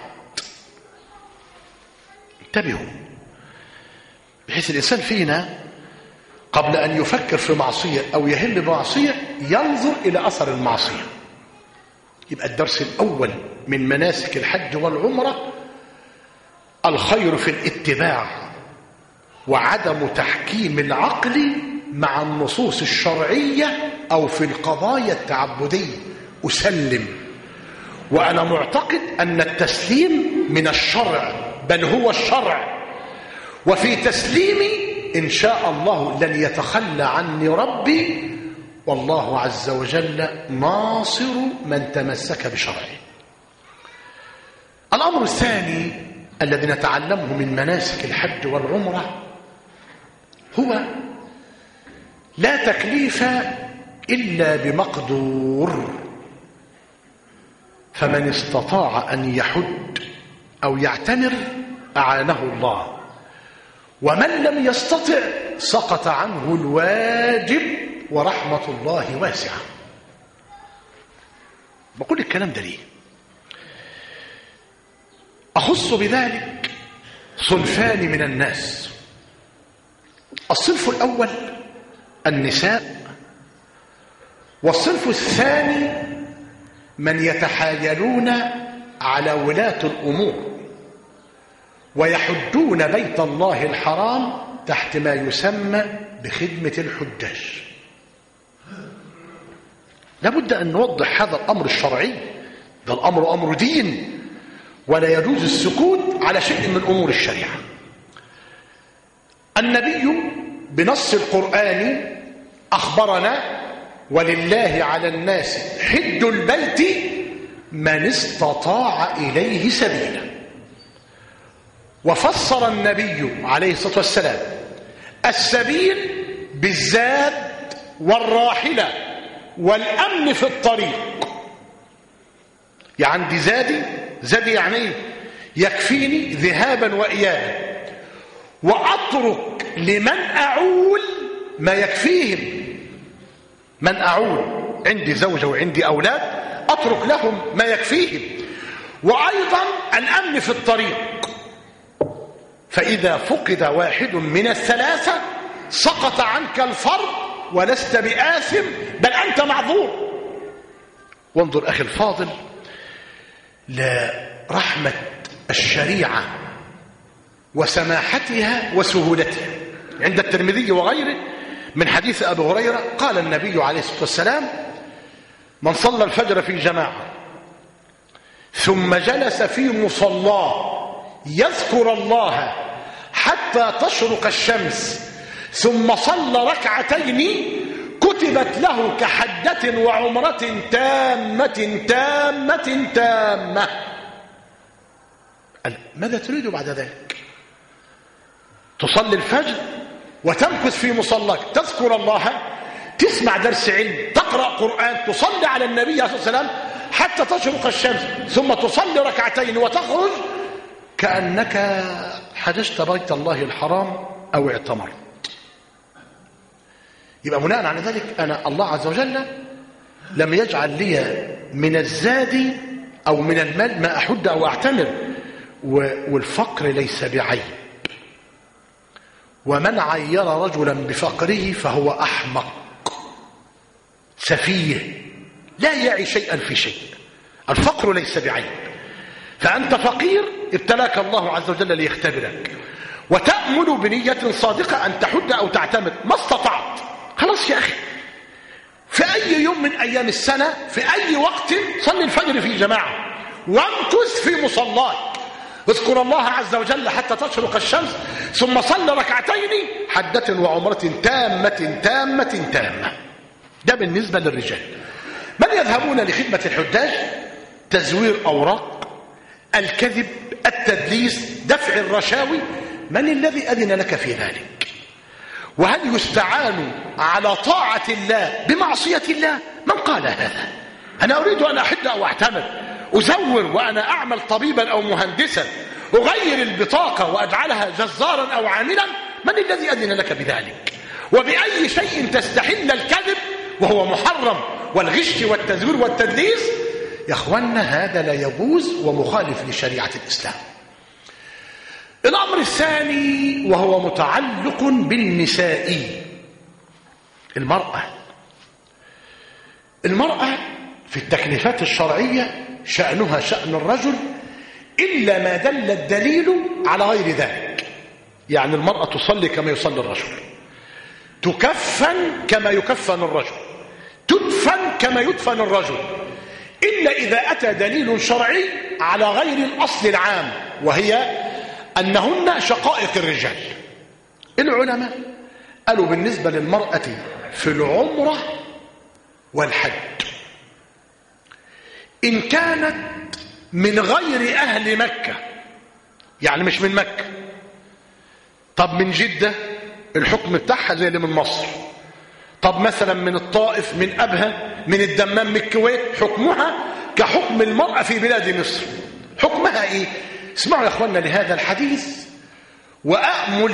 انتبهوا، بحيث الإنسان فينا قبل أن يفكر في معصية أو يهل بمعصية ينظر إلى أثر المعصية. يبقى الدرس الأول من مناسك الحج والعمرة الخير في الاتباع وعدم تحكيم العقل مع النصوص الشرعية أو في القضايا التعبدية. أسلم وأنا معتقد أن التسليم من الشرع، بل هو الشرع، وفي تسليمي إن شاء الله لن يتخلى عني ربي، والله عز وجل ناصر من تمسك بشرعه. الأمر الثاني الذي نتعلمه من مناسك الحج والعمرة هو لا تكليف إلا بمقدور، فمن استطاع أن يحج أو يعتمر أعانه الله، ومن لم يستطع سقط عنه الواجب، ورحمة الله واسعة. بقول الكلام ده ليه؟ أخص بذلك صنفان من الناس. الصنف الأول النساء، والصنف الثاني من يتحايلون على ولاة الأمور ويحجون بيت الله الحرام تحت ما يسمى بخدمة الحجاج. لابد أن نوضح هذا الأمر الشرعي، ده الأمر أمر دين، ولا يجوز السكوت على شيء من أمور الشريعة. النبي بنص القرآن أخبرنا: ولله على الناس حج البيت من استطاع إليه سبيلا. وفسر النبي عليه الصلاة والسلام السبيل بالزاد والراحلة والأمن في الطريق. يعني عندي زادي، زادي يعني يكفيني ذهابا وإيابا، وأترك لمن أعول ما يكفيهم. من أعول، عندي زوجة وعندي أولاد، أترك لهم ما يكفيهم، وأيضا الأمن في الطريق. فإذا فقد واحد من الثلاثة سقط عنك الفرض ولست بآثم، بل أنت معذور. وانظر أخي الفاضل لرحمة الشريعة وسماحتها وسهولتها. عند الترمذي وغيره من حديث أبي هريرة قال النبي عليه الصلاة والسلام: من صلى الفجر في جماعة ثم جلس في مصلاه يذكر الله حتى تشرق الشمس ثم صلى ركعتين كتبت له كحجة وعمرة تامة تامة تامة. ماذا تريد بعد ذلك؟ تصلي الفجر وتمكث في مصلاك تذكر الله، تسمع درس علم، تقرأ قرآن، تصلي على النبي عليه الصلاة والسلام حتى تشرق الشمس، ثم تصلي ركعتين وتخرج كأنك حججت بيت الله الحرام أو اعتمرت. يبقى بناء على ذلك أنا الله عز وجل لم يجعل لي من الزاد أو من المال ما أحد أو أعتمر، والفقر ليس بعيب. ومن عير رجلا بفقره فهو أحمق سفيه لا يعي شيئا في شيء. الفقر ليس بعيب، فأنت فقير ابتلاك الله عز وجل ليختبرك، وتأمل بنية صادقة أن تحج أو تعتمر ما استطعت. خلاص يا أخي، في أي يوم من أيام السنة في أي وقت صلي الفجر في جماعة وامكث في مصلاك، اذكر الله عز وجل حتى تشرق الشمس، ثم صلى ركعتين حجة وعمرة تامة تامة تامة. ده بالنسبة للرجال. من يذهبون لخدمة الحجاج؟ تزوير أوراق، الكذب، التدليس، دفع الرشاوي. من الذي أذن لك في ذلك؟ وهل يستعان على طاعة الله بمعصية الله؟ من قال هذا؟ أنا أريد أن أحج أو أعتمر، أزور وأنا أعمل طبيبا أو مهندسا، أغير البطاقة وأجعلها جزارا أو عاملا. من الذي أذن لك بذلك؟ وبأي شيء تستحل الكذب وهو محرم، والغش والتزوير والتدليس؟ يا أخوانا هذا لا يجوز ومخالف لشريعة الإسلام. الأمر الثاني وهو متعلق بالنساء، المرأة. المرأة في التكليفات الشرعية شأنها شأن الرجل إلا ما دل الدليل على غير ذلك. يعني المرأة تصلي كما يصلي الرجل، تكفن كما يكفن الرجل، تدفن كما يدفن الرجل، إلا إذا أتى دليل شرعي على غير الأصل العام، وهي أنهن شقائق الرجال. العلماء قالوا بالنسبة للمرأة في العمرة والحج، إن كانت من غير أهل مكة، يعني مش من مكة، طب من جدة الحكم بتاعها زي اللي من مصر، طب مثلا من الطائف، من أبها، من الدمام، من الكويت، حكمها كحكم المرأة في بلاد مصر. حكمها إيه؟ اسمعوا يا أخوانا لهذا الحديث، وأأمل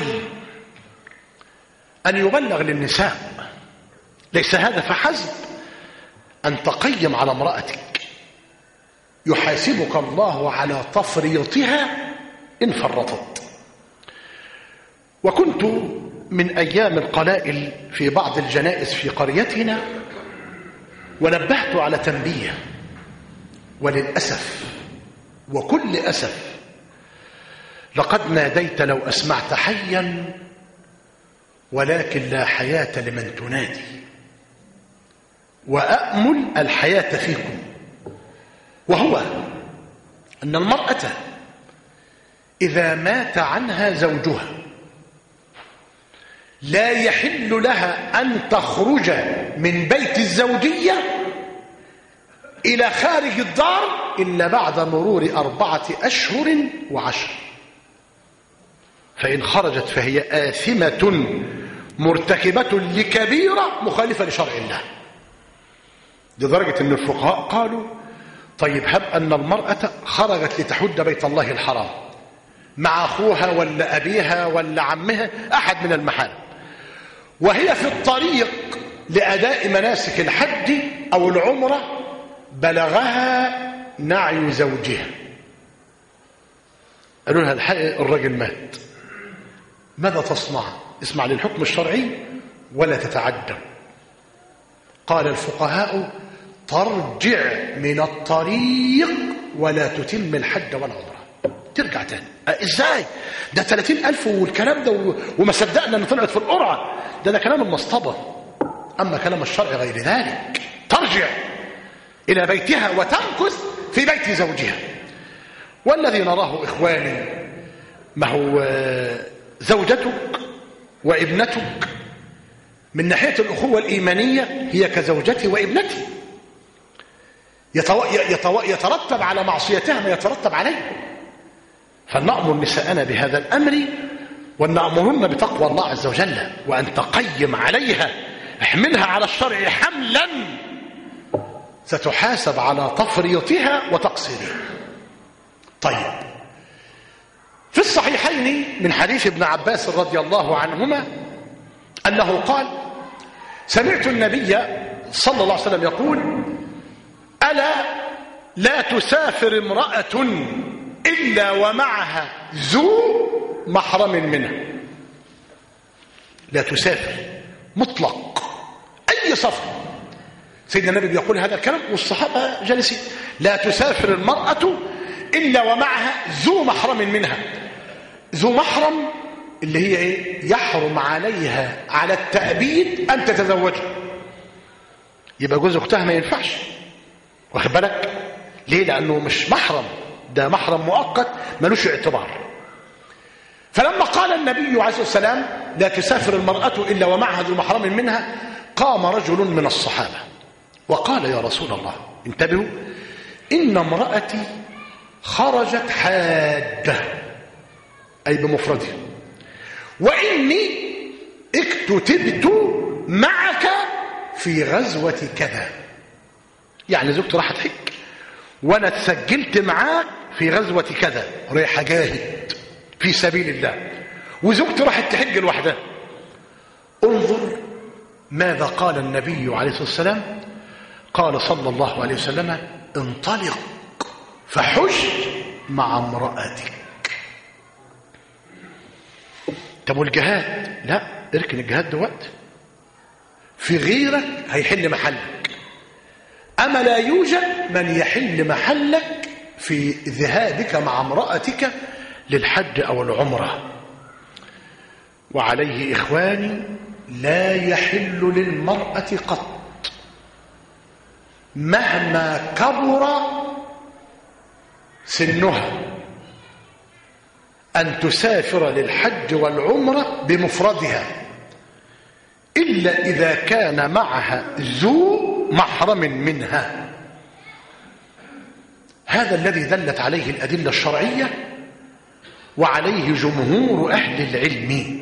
أن يبلغ للنساء. ليس هذا فحسب أن تقيم على امرأتك، يحاسبك الله على تفريطها إن فرطت. وكنت من أيام القلائل في بعض الجنائز في قريتنا، ونبهت على تنبيه، وللأسف وكل أسف لقد ناديت لو أسمعت حيا، ولكن لا حياة لمن تنادي. وأأمل الحياة فيكم، وهو أن المرأة إذا مات عنها زوجها لا يحل لها أن تخرج من بيت الزوجية إلى خارج الدار إلا بعد مرور أربعة أشهر وعشر. فإن خرجت فهي آثمة مرتكبة لكبيرة مخالفة لشرع الله، لدرجة أن الفقهاء قالوا طيب هب أن المرأة خرجت لتحج بيت الله الحرام مع أخوها ولا أبيها ولا عمها، أحد من المحارم، وهي في الطريق لأداء مناسك الحج أو العمرة بلغها نعي زوجها، قالوا لها الحقيقة الرجل مات، ماذا تصنع؟ اسمع للحكم الشرعي ولا تتعدى. قال الفقهاء ترجع من الطريق ولا تتم الحج والعمرة، ترجع تاني. ازاي؟ ده ثلاثين ألف والكلام ده، وما صدقنا ان طلعت في القرعة، ده ده كلام المصطبة. اما كلام الشرع غير ذلك، ترجع الى بيتها وتمكث في بيت زوجها. والذي نراه اخواني، ما هو زوجتك وابنتك من ناحية الأخوة الإيمانية هي كزوجتي وابنتي، يتو... يتو... يترتب على معصيتها ما يترتب عليه. فلنأمر نساءنا بهذا الأمر، ونأمرن بتقوى الله عز وجل، وأن تقيم عليها، احملها على الشرع حملا ستحاسب على تفريطها وتقصيرها. طيب، في الصحيحين من حديث ابن عباس رضي الله عنهما أنه قال سمعت النبي صلى الله عليه وسلم يقول ألا لا تسافر امرأة إلا ومعها ذو محرم منها. لا تسافر مطلق، أي سفر. سيدنا النبي بيقول هذا الكلام والصحابة جالسين. لا تسافر المرأة إلا ومعها ذو محرم منها. ذو محرم اللي هي إيه؟ يحرم عليها على التأبيد أن تتزوجها. يبقى جوز أختها ما ينفعش، واخد بالك؟ ليه؟ لأنه مش محرم، ده محرم مؤقت ملوش اعتبار. فلما قال النبي عليه الصلاة والسلام لا تسافر المرأة إلا ومعها ذو محرم منها، قام رجل من الصحابة وقال يا رسول الله انتبهوا، إن امرأتي خرجت حادة، أي بمفردها، وإني اكتتبت معك في غزوة كذا. يعني زوجتي راحت حج وانا اتسجلت معاك في غزوة كذا، رايح اجاهد في سبيل الله، وزوجتي راحت تحج لوحدها. انظر ماذا قال النبي عليه الصلاة والسلام. قال صلى الله عليه وسلم انطلق فحج مع امرأتك. طب والجهاد؟ لا، اركن الجهاد دلوقتي، في غيرك هيحل محلك. أما لا يوجد من يحل محلك في ذهابك مع امرأتك للحج أو العمرة. وعليه إخواني لا يحل للمرأة قط مهما كبر سنها أن تسافر للحج والعمرة بمفردها إلا إذا كان معها ذو محرم منها. هذا الذي دلت عليه الأدلة الشرعية وعليه جمهور أهل العلم.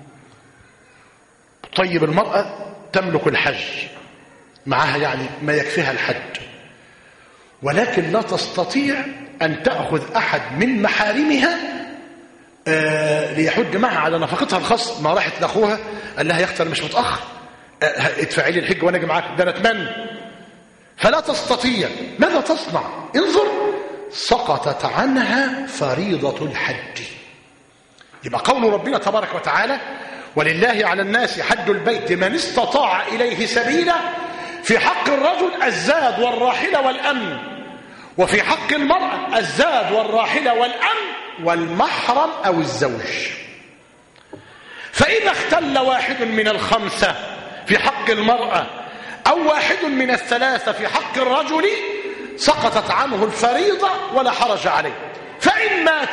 طيب المرأة تملك الحج معها يعني ما يكفيها الحج، ولكن لا تستطيع أن تأخذ أحد من محارمها آه ليحج معها على نفقتها الخاصة. ما راحت لأخوها قال لها يا أختي أنا مش متأخر آه ادفعي لي الحج وأنا أجي معاك، ده أنا أتمنى. فلا تستطيع. ماذا تصنع؟ انظر، سقطت عنها فريضة الحج. يبقى قول ربنا تبارك وتعالى ولله على الناس حج البيت من استطاع إليه سبيلا، في حق الرجل الزاد والراحلة والأمن، وفي حق المرأة الزاد والراحلة والأمن والمحرم أو الزوج. فإذا اختل واحد من الخمسة في حق المرأة أو واحد من الثلاثة في حق الرجل سقطت عنه الفريضة ولا حرج عليه. فإن مات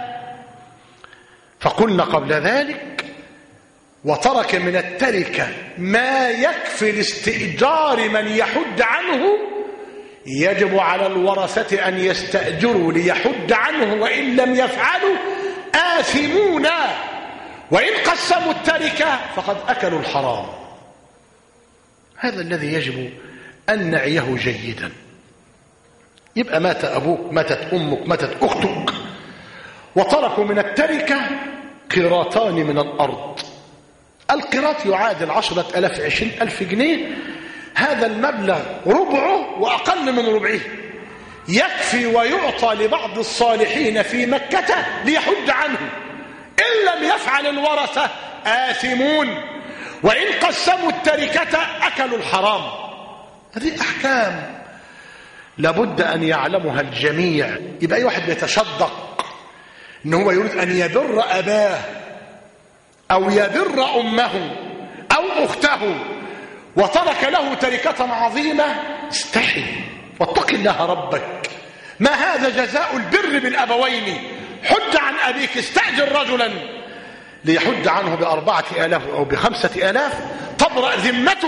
فقلنا قبل ذلك وترك من التركة ما يكفي لاستئجار من يحج عنه، يجب على الورثة أن يستأجروا ليحج عنه، وإن لم يفعلوا آثمون، وإن قسموا التركة فقد أكلوا الحرام. هذا الذي يجب أن نعيه جيدا. يبقى مات أبوك، ماتت أمك، ماتت أختك، وتركوا من التركة قيراطان من الأرض. القيراط يعادل عشرة ألاف عشرين ألف جنيه. هذا المبلغ ربعه وأقل من ربعه يكفي ويعطى لبعض الصالحين في مكة ليحج عنه. إن لم يفعل الورثة آثمون، وإن قسموا التركة أكلوا الحرام. هذه أحكام لابد أن يعلمها الجميع. يبقى أي واحد يتشدق إن هو يريد أن يبر أباه أو يبر أمه أو أخته وترك له تركة عظيمة، استحي واتق الله ربك. ما هذا جزاء البر بالأبوين؟ حج عن أبيك، استأجر رجلا ليحج عنه بأربعة آلاف أو بخمسة آلاف تبرأ ذمتك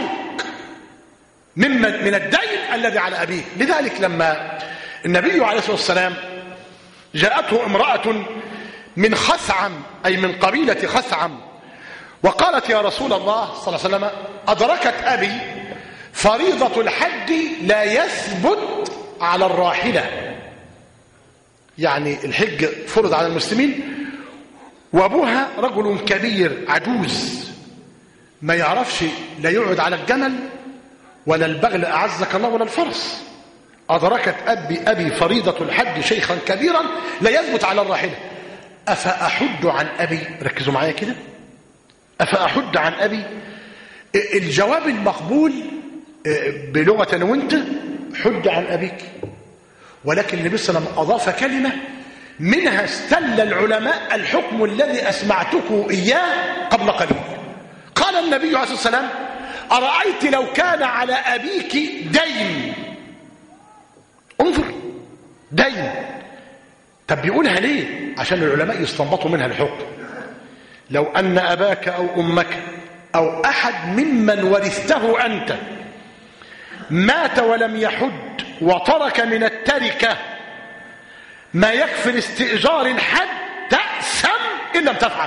من الدين الذي على أبيك. لذلك لما النبي عليه الصلاة والسلام جاءته امرأة من خثعم أي من قبيلة خثعم وقالت يا رسول الله صلى الله عليه وسلم أدركت أبي فريضة الحج لا يثبت على الراحلة، يعني الحج فرض على المسلمين وأبوها رجل كبير عجوز ما يعرفش لا يقعد على الجمل ولا البغل أعزك الله ولا الفرس. أدركت أبي أبي فريضة الحج شيخا كبيرا لا يثبت على الراحلة، أفأحج عن أبي؟ ركزوا معايا كده، أفأحج عن أبي؟ الجواب المقبول بلغة وانت حج عن أبيك، ولكن النبي صلى الله عليه وسلم أضاف كلمة منها استل العلماء الحكم الذي أسمعتكم إياه قبل قليل. قال النبي عليه الصلاة والسلام أرأيت لو كان على أبيك دين؟ انظر، دين. طب بيقولها ليه؟ عشان العلماء يستنبطوا منها الحكم. لو أن أباك أو أمك أو أحد ممن ورثته أنت مات ولم يحج وترك من التركة ما يكفي لاستئجار الحج، تأثم إن لم تفعل.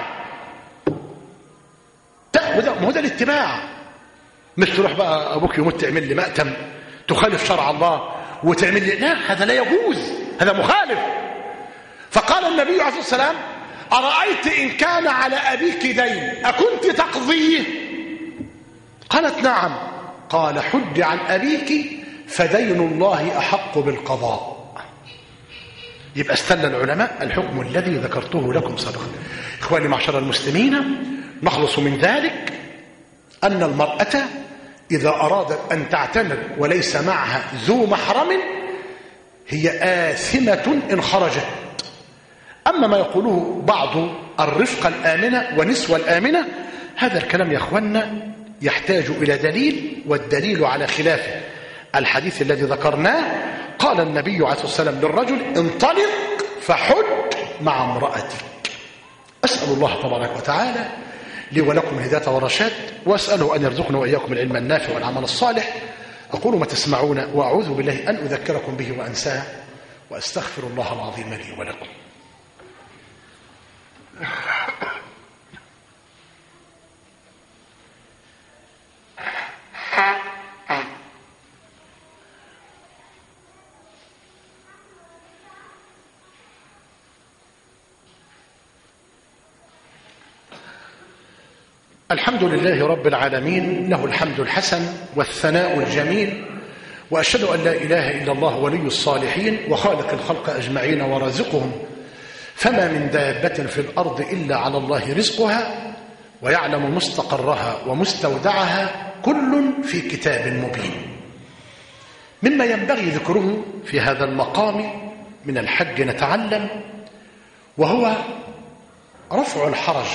ما هو ده الاتباع، مش تروح بقى أبوك يموت تعمل لي مأتم تخالف شرع الله وتعمل لي، لا، هذا لا يجوز، هذا مخالف. فقال النبي عليه الصلاة والسلام أرأيت إن كان على أبيك دين أكنت تقضيه؟ قالت نعم. قال حج عن أبيك فدين الله أحق بالقضاء. يبقى استل العلماء الحكم الذي ذكرته لكم سابقا. إخواني معشر المسلمين، نخلص من ذلك أن المرأة إذا أرادت أن تعتمر وليس معها ذو محرم هي آثمة إن خرجت. أما ما يقوله بعض الرفقة الآمنة ونسوة الآمنة، هذا الكلام يا أخوانا يحتاج إلى دليل، والدليل على خلافه الحديث الذي ذكرناه. قال النبي عليه الصلاة والسلام للرجل: انطلق فحج مع امرأتك. أسأل الله تبارك وتعالى لي ولكم الهداية والرشاد، وأسأله أن يرزقنا وإياكم العلم النافع والعمل الصالح. أقول ما تسمعون، وأعوذ بالله أن أذكركم به وأنساه، وأستغفر الله العظيم لي ولكم. الحمد لله رب العالمين، له الحمد الحسن والثناء الجميل، وأشهد أن لا إله إلا الله ولي الصالحين وخالق الخلق أجمعين ورازقهم، فما من دابة في الأرض إلا على الله رزقها ويعلم مستقرها ومستودعها، كل في كتاب مبين. مما ينبغي ذكره في هذا المقام من الحج نتعلم، وهو رفع الحرج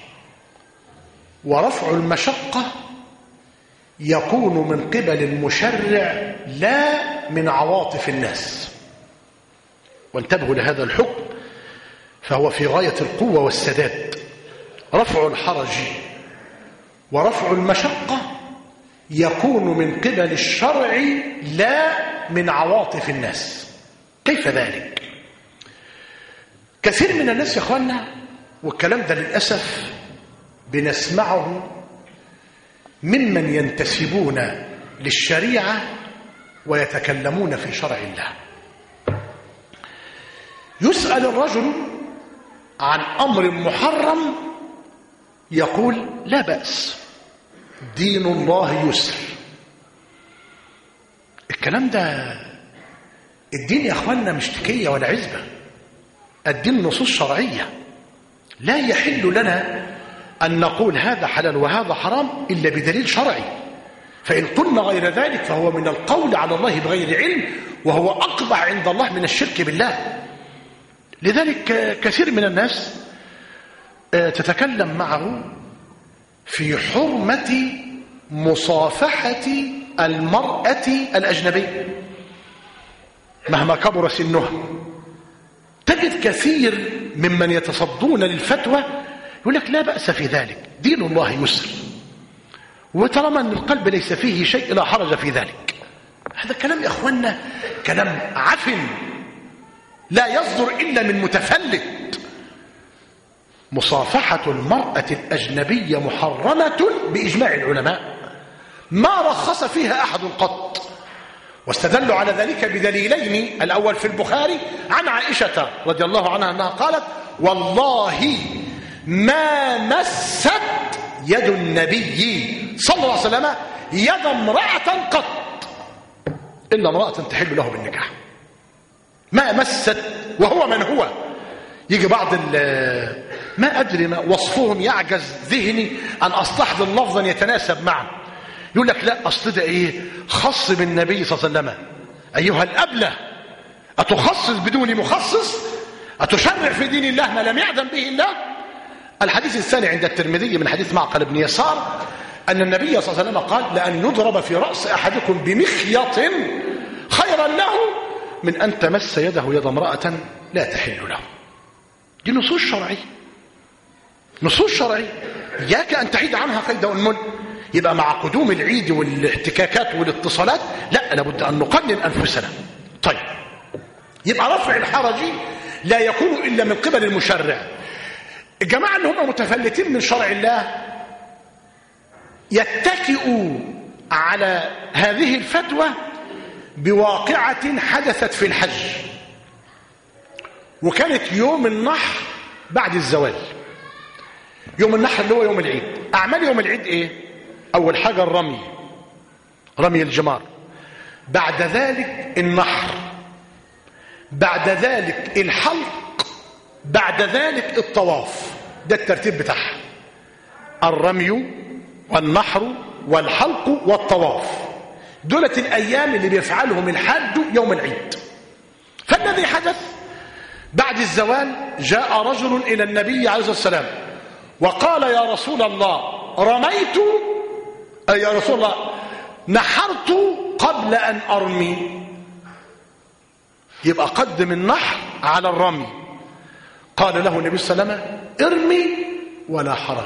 ورفع المشقة يكون من قبل المشرع لا من عواطف الناس. وانتبهوا لهذا الحكم فهو في غاية القوة والسداد. رفع الحرج ورفع المشقة يكون من قبل الشرع لا من عواطف الناس. كيف ذلك؟ كثير من الناس يا اخوانا، والكلام ده للأسف بنسمعه ممن ينتسبون للشريعة ويتكلمون في شرع الله. يسأل الرجل عن أمر محرم يقول: لا بأس، دين الله يسر. الكلام ده، الدين يا أخوانا مش تكية ولا عزبة، الدين نصوص شرعية. لا يحل لنا أن نقول هذا حلال وهذا حرام إلا بدليل شرعي، فإن قلنا غير ذلك فهو من القول على الله بغير علم، وهو أقبح عند الله من الشرك بالله. لذلك كثير من الناس تتكلم معه في حرمة مصافحة المرأة الأجنبية مهما كبر سنها. تجد كثير ممن يتصدون للفتوى يقول لك: لا بأس في ذلك، دين الله يسر، وطالما أن القلب ليس فيه شيء لا حرج في ذلك. هذا كلام يا أخوانا كلام عفن لا يصدر إلا من متفلت. مصافحة المرأة الأجنبية محرمة بإجماع العلماء، ما رخص فيها أحد قط، واستدلوا على ذلك بدليلين. الأول في البخاري عن عائشة رضي الله عنها أنها قالت: والله ما مست يد النبي صلى الله عليه وسلم يد امرأة قط إلا امرأة تحل له بالنكاح. ما مست، وهو من هو. يجي بعض ما أدري ما وصفهم يعجز ذهني أن أستحضر لفظا يتناسب معه، يقول لك: لا أصل ده إيه، خص بالنبي صلى الله عليه وسلم. أيها الأبلة، أتخصص بدون مخصص؟ أتشرع في دين الله ما لم يعدم به الله؟ الحديث الثاني عند الترمذي من حديث معقل بن يسار أن النبي صلى الله عليه وسلم قال: لأن يضرب في رأس أحدكم بمخيط خيرا له من أن تمس يده يد امرأة لا تحل له. دي نصوص شرعية، نصوص شرعية إياك أن تحيد عنها قيد أنمل. يبقى مع قدوم العيد والاحتكاكات والاتصالات لا، لابد أن نقنن أنفسنا. طيب، يبقى رفع الحرج لا يكون إلا من قبل المشرع. الجماعة اللي هم متفلتين من شرع الله يتكئوا على هذه الفتوى بواقعة حدثت في الحج، وكانت يوم النحر بعد الزوال. يوم النحر اللي هو يوم العيد. أعمال يوم العيد إيه؟ أول حاجة الرمي، رمي الجمار، بعد ذلك النحر، بعد ذلك الحلق، بعد ذلك الطواف. ده الترتيب بتاعها: الرمي والنحر والحلق والطواف. دولة الأيام اللي بيفعلهم الحاج يوم العيد. فالذي حدث بعد الزوال جاء رجل إلى النبي عليه الصلاة والسلام وقال يا رسول الله رميت، أي يا رسول الله نحرت قبل أن أرمي. يبقى قدم النحر على الرمي. قال له النبي صلى الله عليه وسلم ارمي ولا حرج.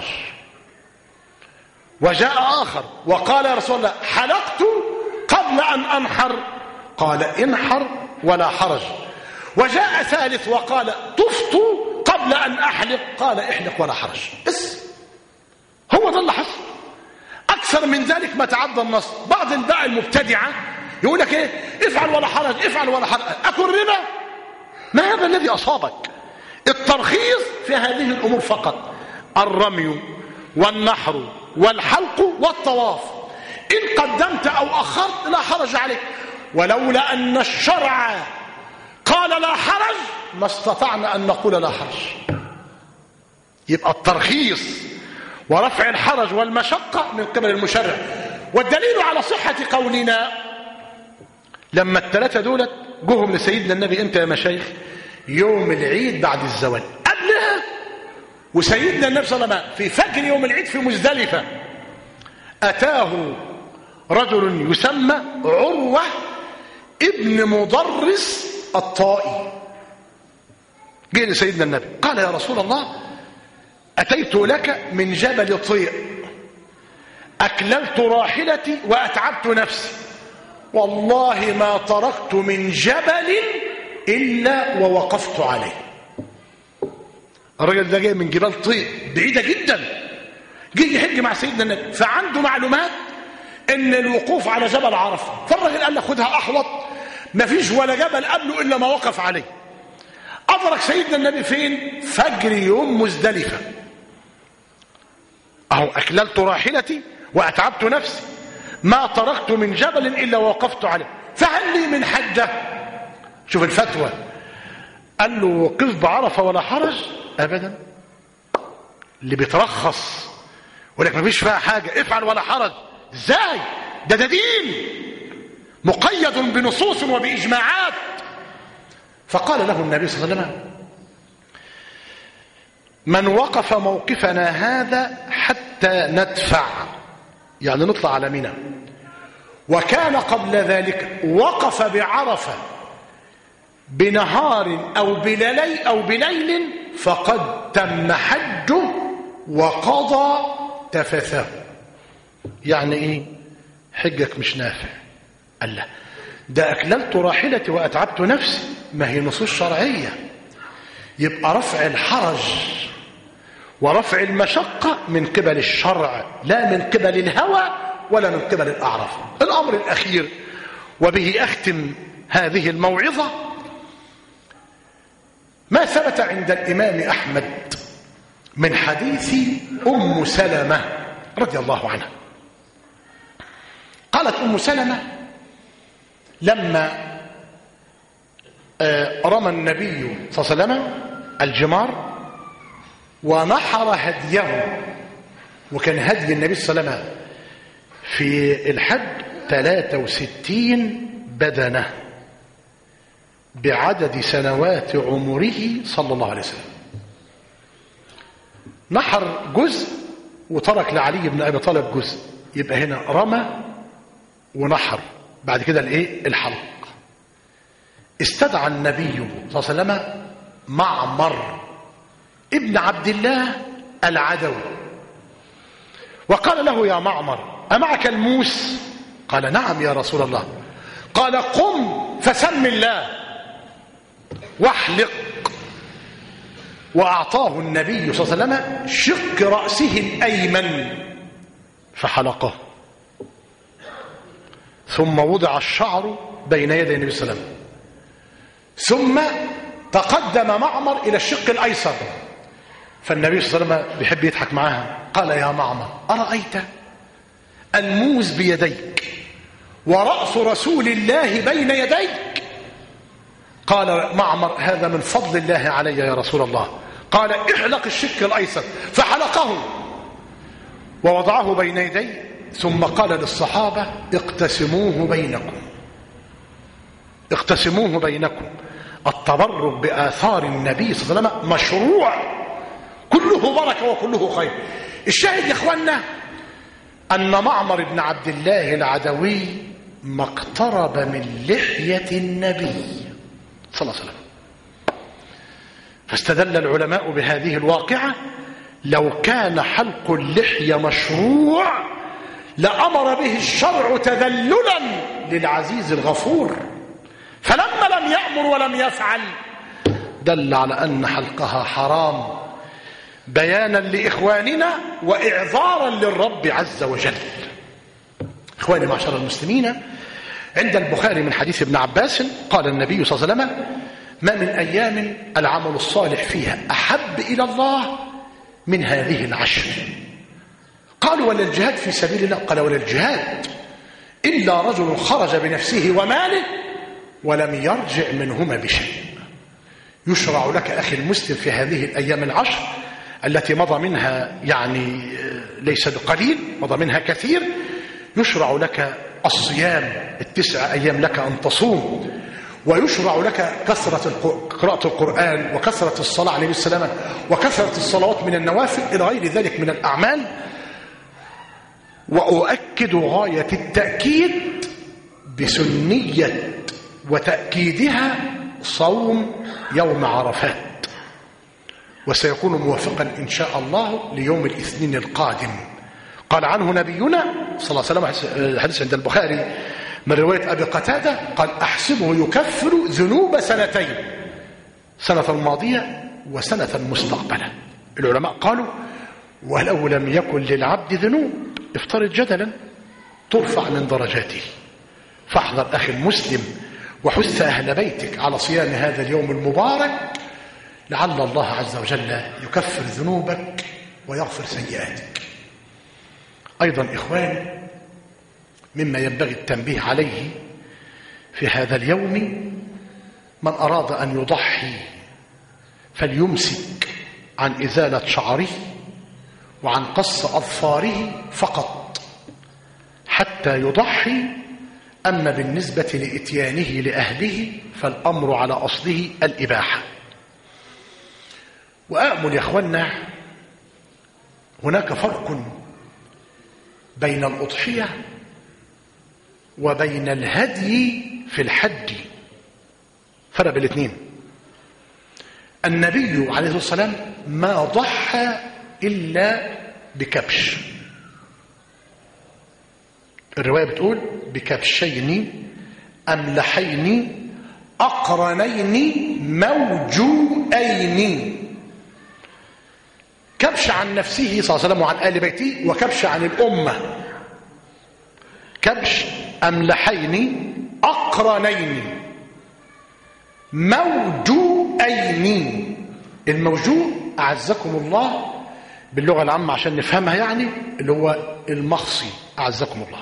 وجاء آخر وقال يا رسول الله حلقت قبل أن أنحر. قال انحر ولا حرج. وجاء ثالث وقال طفت قبل أن أحلق. قال احلق ولا حرج. بس هو ده اللي حصل. أكثر من ذلك ما تعدى النص. بعض الباقي المبتدعة يقول لك ايه افعل ولا حرج افعل ولا حرج. أكل ربا؟ ما هذا الذي أصابك؟ الترخيص في هذه الأمور فقط، الرمي والنحر والحلق والطواف. إن قدمت أو أخرت لا حرج عليك. ولولا أن الشرع قال لا حرج ما استطعنا أن نقول لا حرج. يبقى الترخيص ورفع الحرج والمشقة من قبل المشرع. والدليل على صحة قولنا لما الثلاثة دولت جوهم لسيدنا النبي انت يا مشايخ يوم العيد بعد الزوال قبلها، وسيدنا النبي صلى الله عليه وسلم في فجر يوم العيد في مزدلفة أتاه رجل يسمى عروة ابن مضرس الطائي. جاء لسيدنا النبي قال يا رسول الله أتيت لك من جبل طيء أكللت راحلتي وأتعبت نفسي والله ما تركت من جبل إلا ووقفت عليه. الرجل ده جاي من جبال طيء بعيدة جدا، جاي يحج مع سيدنا النبي، فعنده معلومات ان الوقوف على جبل عرفة. فالرجل قال له خدها أحوط، ما فيش ولا جبل قبله إلا ما وقف عليه. أدرك سيدنا النبي فين؟ فجر يوم مزدلفة. أهو أكللت راحلتي وأتعبت نفسي ما تركت من جبل إلا ووقفت عليه فهل لي من حجة؟ شوف الفتوى. قال له قف بعرفة ولا حرج؟ أبدا. اللي بيترخص ولك ما فيش فيها حاجة افعل ولا حرج ازاي؟ ده ده دين مقيد بنصوص وبإجماعات. فقال له النبي صلى الله عليه وسلم من وقف موقفنا هذا حتى ندفع، يعني نطلع على منى، وكان قبل ذلك وقف بعرفة بنهار أو بليل أو بليل فقد تم حجه وقضى تفثه. يعني ايه حجك مش نافع؟ قال لا ده أكللت راحلتي وأتعبت نفسي، ما هي نصوص شرعية. يبقى رفع الحرج ورفع المشقة من قبل الشرع لا من قبل الهوى ولا من قبل الأعراف. الأمر الأخير وبه أختم هذه الموعظة ما ثبت عند الإمام أحمد من حديث أم سلمة رضي الله عنها. قالت أم سلمة لما رمى النبي صلى الله عليه وسلم الجمار ونحر هديه، وكان هدي النبي صلى الله عليه وسلم في الحج ثلاثة وستين بدنة بعدد سنوات عمره صلى الله عليه وسلم. نحر جزء وترك لعلي بن أبي طالب جزء، يبقى هنا رمى ونحر، بعد كده الايه الحلق. استدعى النبي صلى الله عليه وسلم معمر ابن عبد الله العدوي وقال له يا معمر أمعك الموس؟ قال نعم يا رسول الله. قال قم فسم الله واحلق. وأعطاه النبي صلى الله عليه وسلم شق رأسه الأيمن فحلقه، ثم وضع الشعر بين يدي النبي صلى الله عليه وسلم، ثم تقدم معمر إلى الشق الأيسر. فالنبي صلى الله عليه وسلم بيحب يضحك معاها قال يا معمر أرأيت الموز بيديك ورأس رسول الله بين يديك؟ قال معمر هذا من فضل الله علي يا رسول الله. قال احلق الشق الأيسر فحلقه ووضعه بين يديه ثم قال للصحابة اقتسموه بينكم اقتسموه بينكم. التبرك بآثار النبي صلى الله عليه وسلم مشروع، كله بركة وكله خير. الشاهد يا اخوانا أن معمر بن عبد الله العدوي ما اقترب من لحية النبي صلى الله عليه وسلم، فاستدل العلماء بهذه الواقعة: لو كان حلق اللحية مشروع لأمر به الشرع تذللا للعزيز الغفور، فلما لم يأمر ولم يفعل دل على أن حلقها حرام، بيانا لإخواننا وإعذارا للرب عز وجل. إخواني معشر المسلمين، عند البخاري من حديث ابن عباس قال النبي صلى الله عليه وسلم: ما من أيام العمل الصالح فيها أحب إلى الله من هذه العشر. قالوا: ولا الجهاد في سبيل الله؟ قال: ولا الجهاد إلا رجل خرج بنفسه وماله ولم يرجع منهما بشيء. يشرع لك أخي المسلم في هذه الأيام العشر التي مضى منها يعني ليس بقليل، مضى منها كثير، يشرع لك الصيام التسع أيام لك أن تصوم، ويشرع لك كثرة قراءة القرآن وكثرة الصلاة عليه السلام وكثرة الصلوات من النوافل إلى غير ذلك من الأعمال. وأؤكد غاية التأكيد بسنية وتأكيدها صوم يوم عرفات، وسيكون موافقا إن شاء الله ليوم الاثنين القادم. قال عنه نبينا صلى الله عليه وسلم، حديث عند البخاري من رواية أبي قتادة قال: أحسبه يكفر ذنوب سنتين، سنة ماضية وسنة مستقبلة. العلماء قالوا: ولو لم يكن للعبد ذنوب افترض جدلا ترفع من درجاته. فاحذر أخي المسلم وحث أهل بيتك على صيام هذا اليوم المبارك، لعل الله عز وجل يكفر ذنوبك ويغفر سيئاتك. أيضا إخواني، مما ينبغي التنبيه عليه في هذا اليوم: من أراد أن يضحي فليمسك عن إزالة شعره وعن قص أظفاره فقط حتى يضحي. أما بالنسبة لإتيانه لأهله فالأمر على أصله الإباحة. وأأمل يا أخوانا، هناك فرق بين الأضحية وبين الهدي في الحج، فرق بين الاثنين. النبي عليه الصلاة والسلام ما ضحى إلا بكبش، الرواية بتقول بكبشين أملحين أقرنين موجوئين. كبش عن نفسه صلى الله عليه وسلم وعن آل بيته، وكبش عن الأمة. كبش أملحين أقرنين موجوئين. الموجوء أعزكم الله باللغة العامة عشان نفهمها، يعني اللي هو المخصي، أعزكم الله.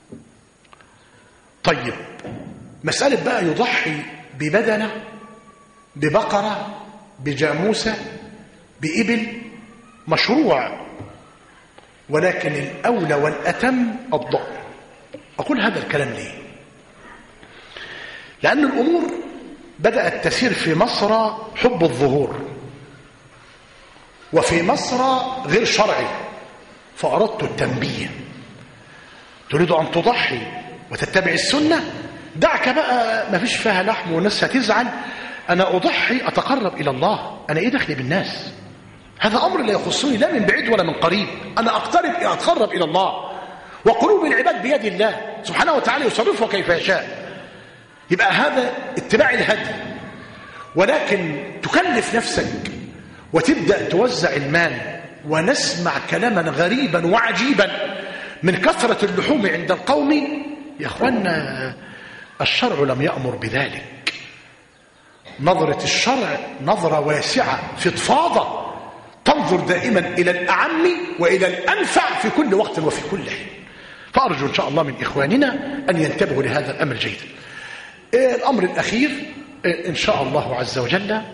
طيب، مسألة بقى يضحي ببدنة، ببقرة، بجاموسة، بإبل، مشروع، ولكن الأولى والأتم الضأن. أقول هذا الكلام ليه؟ لأن الأمور بدأت تسير في مصر حب الظهور، وفي مصر غير شرعي، فأردت التنبيه. تريد أن تضحي وتتبع السنة؟ دعك بقى، ما فيش فيها لحم والناس هتزعل. أنا أضحي أتقرب إلى الله، أنا إيه دخلي بالناس؟ هذا أمر لا يخصني لا من بعيد ولا من قريب. أنا أقترب أتقرب إلى الله، وقلوب العباد بيد الله سبحانه وتعالى يصرفها كيف يشاء. يبقى هذا اتباع الهدي. ولكن تكلف نفسك وتبدأ توزع المال، ونسمع كلاما غريبا وعجيبا من كثرة اللحوم عند القوم. يا أخوانا، الشرع لم يأمر بذلك. نظرة الشرع نظرة واسعة فضفاضة، تنظر دائما إلى الأعم وإلى الأنفع في كل وقت وفي كل حين. فأرجو إن شاء الله من إخواننا أن ينتبهوا لهذا الأمر جيدا. الأمر الأخير إن شاء الله عز وجل،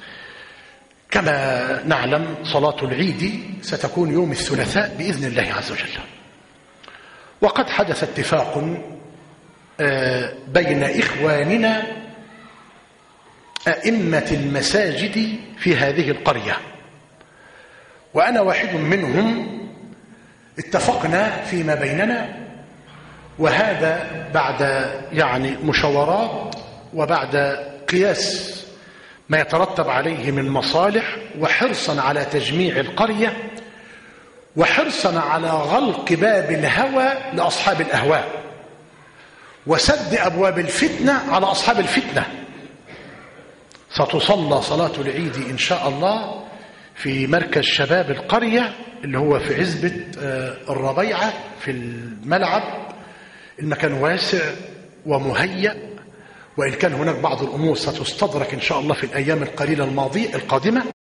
كما نعلم صلاة العيد ستكون يوم الثلاثاء بإذن الله عز وجل، وقد حدث اتفاق بين إخواننا أئمة المساجد في هذه القرية، وأنا واحد منهم. اتفقنا فيما بيننا، وهذا بعد يعني مشاورات وبعد قياس ما يترتب عليه من مصالح، وحرصا على تجميع القرية، وحرصا على غلق باب الهوى لأصحاب الأهواء، وسد أبواب الفتنة على أصحاب الفتنة. ستصلى صلاة العيد إن شاء الله في مركز شباب القرية اللي هو في عزبة الربيعة في الملعب. المكان واسع ومهيأ، وإن كان هناك بعض الأمور ستستدرك إن شاء الله في الأيام القليلة الماضية القادمة.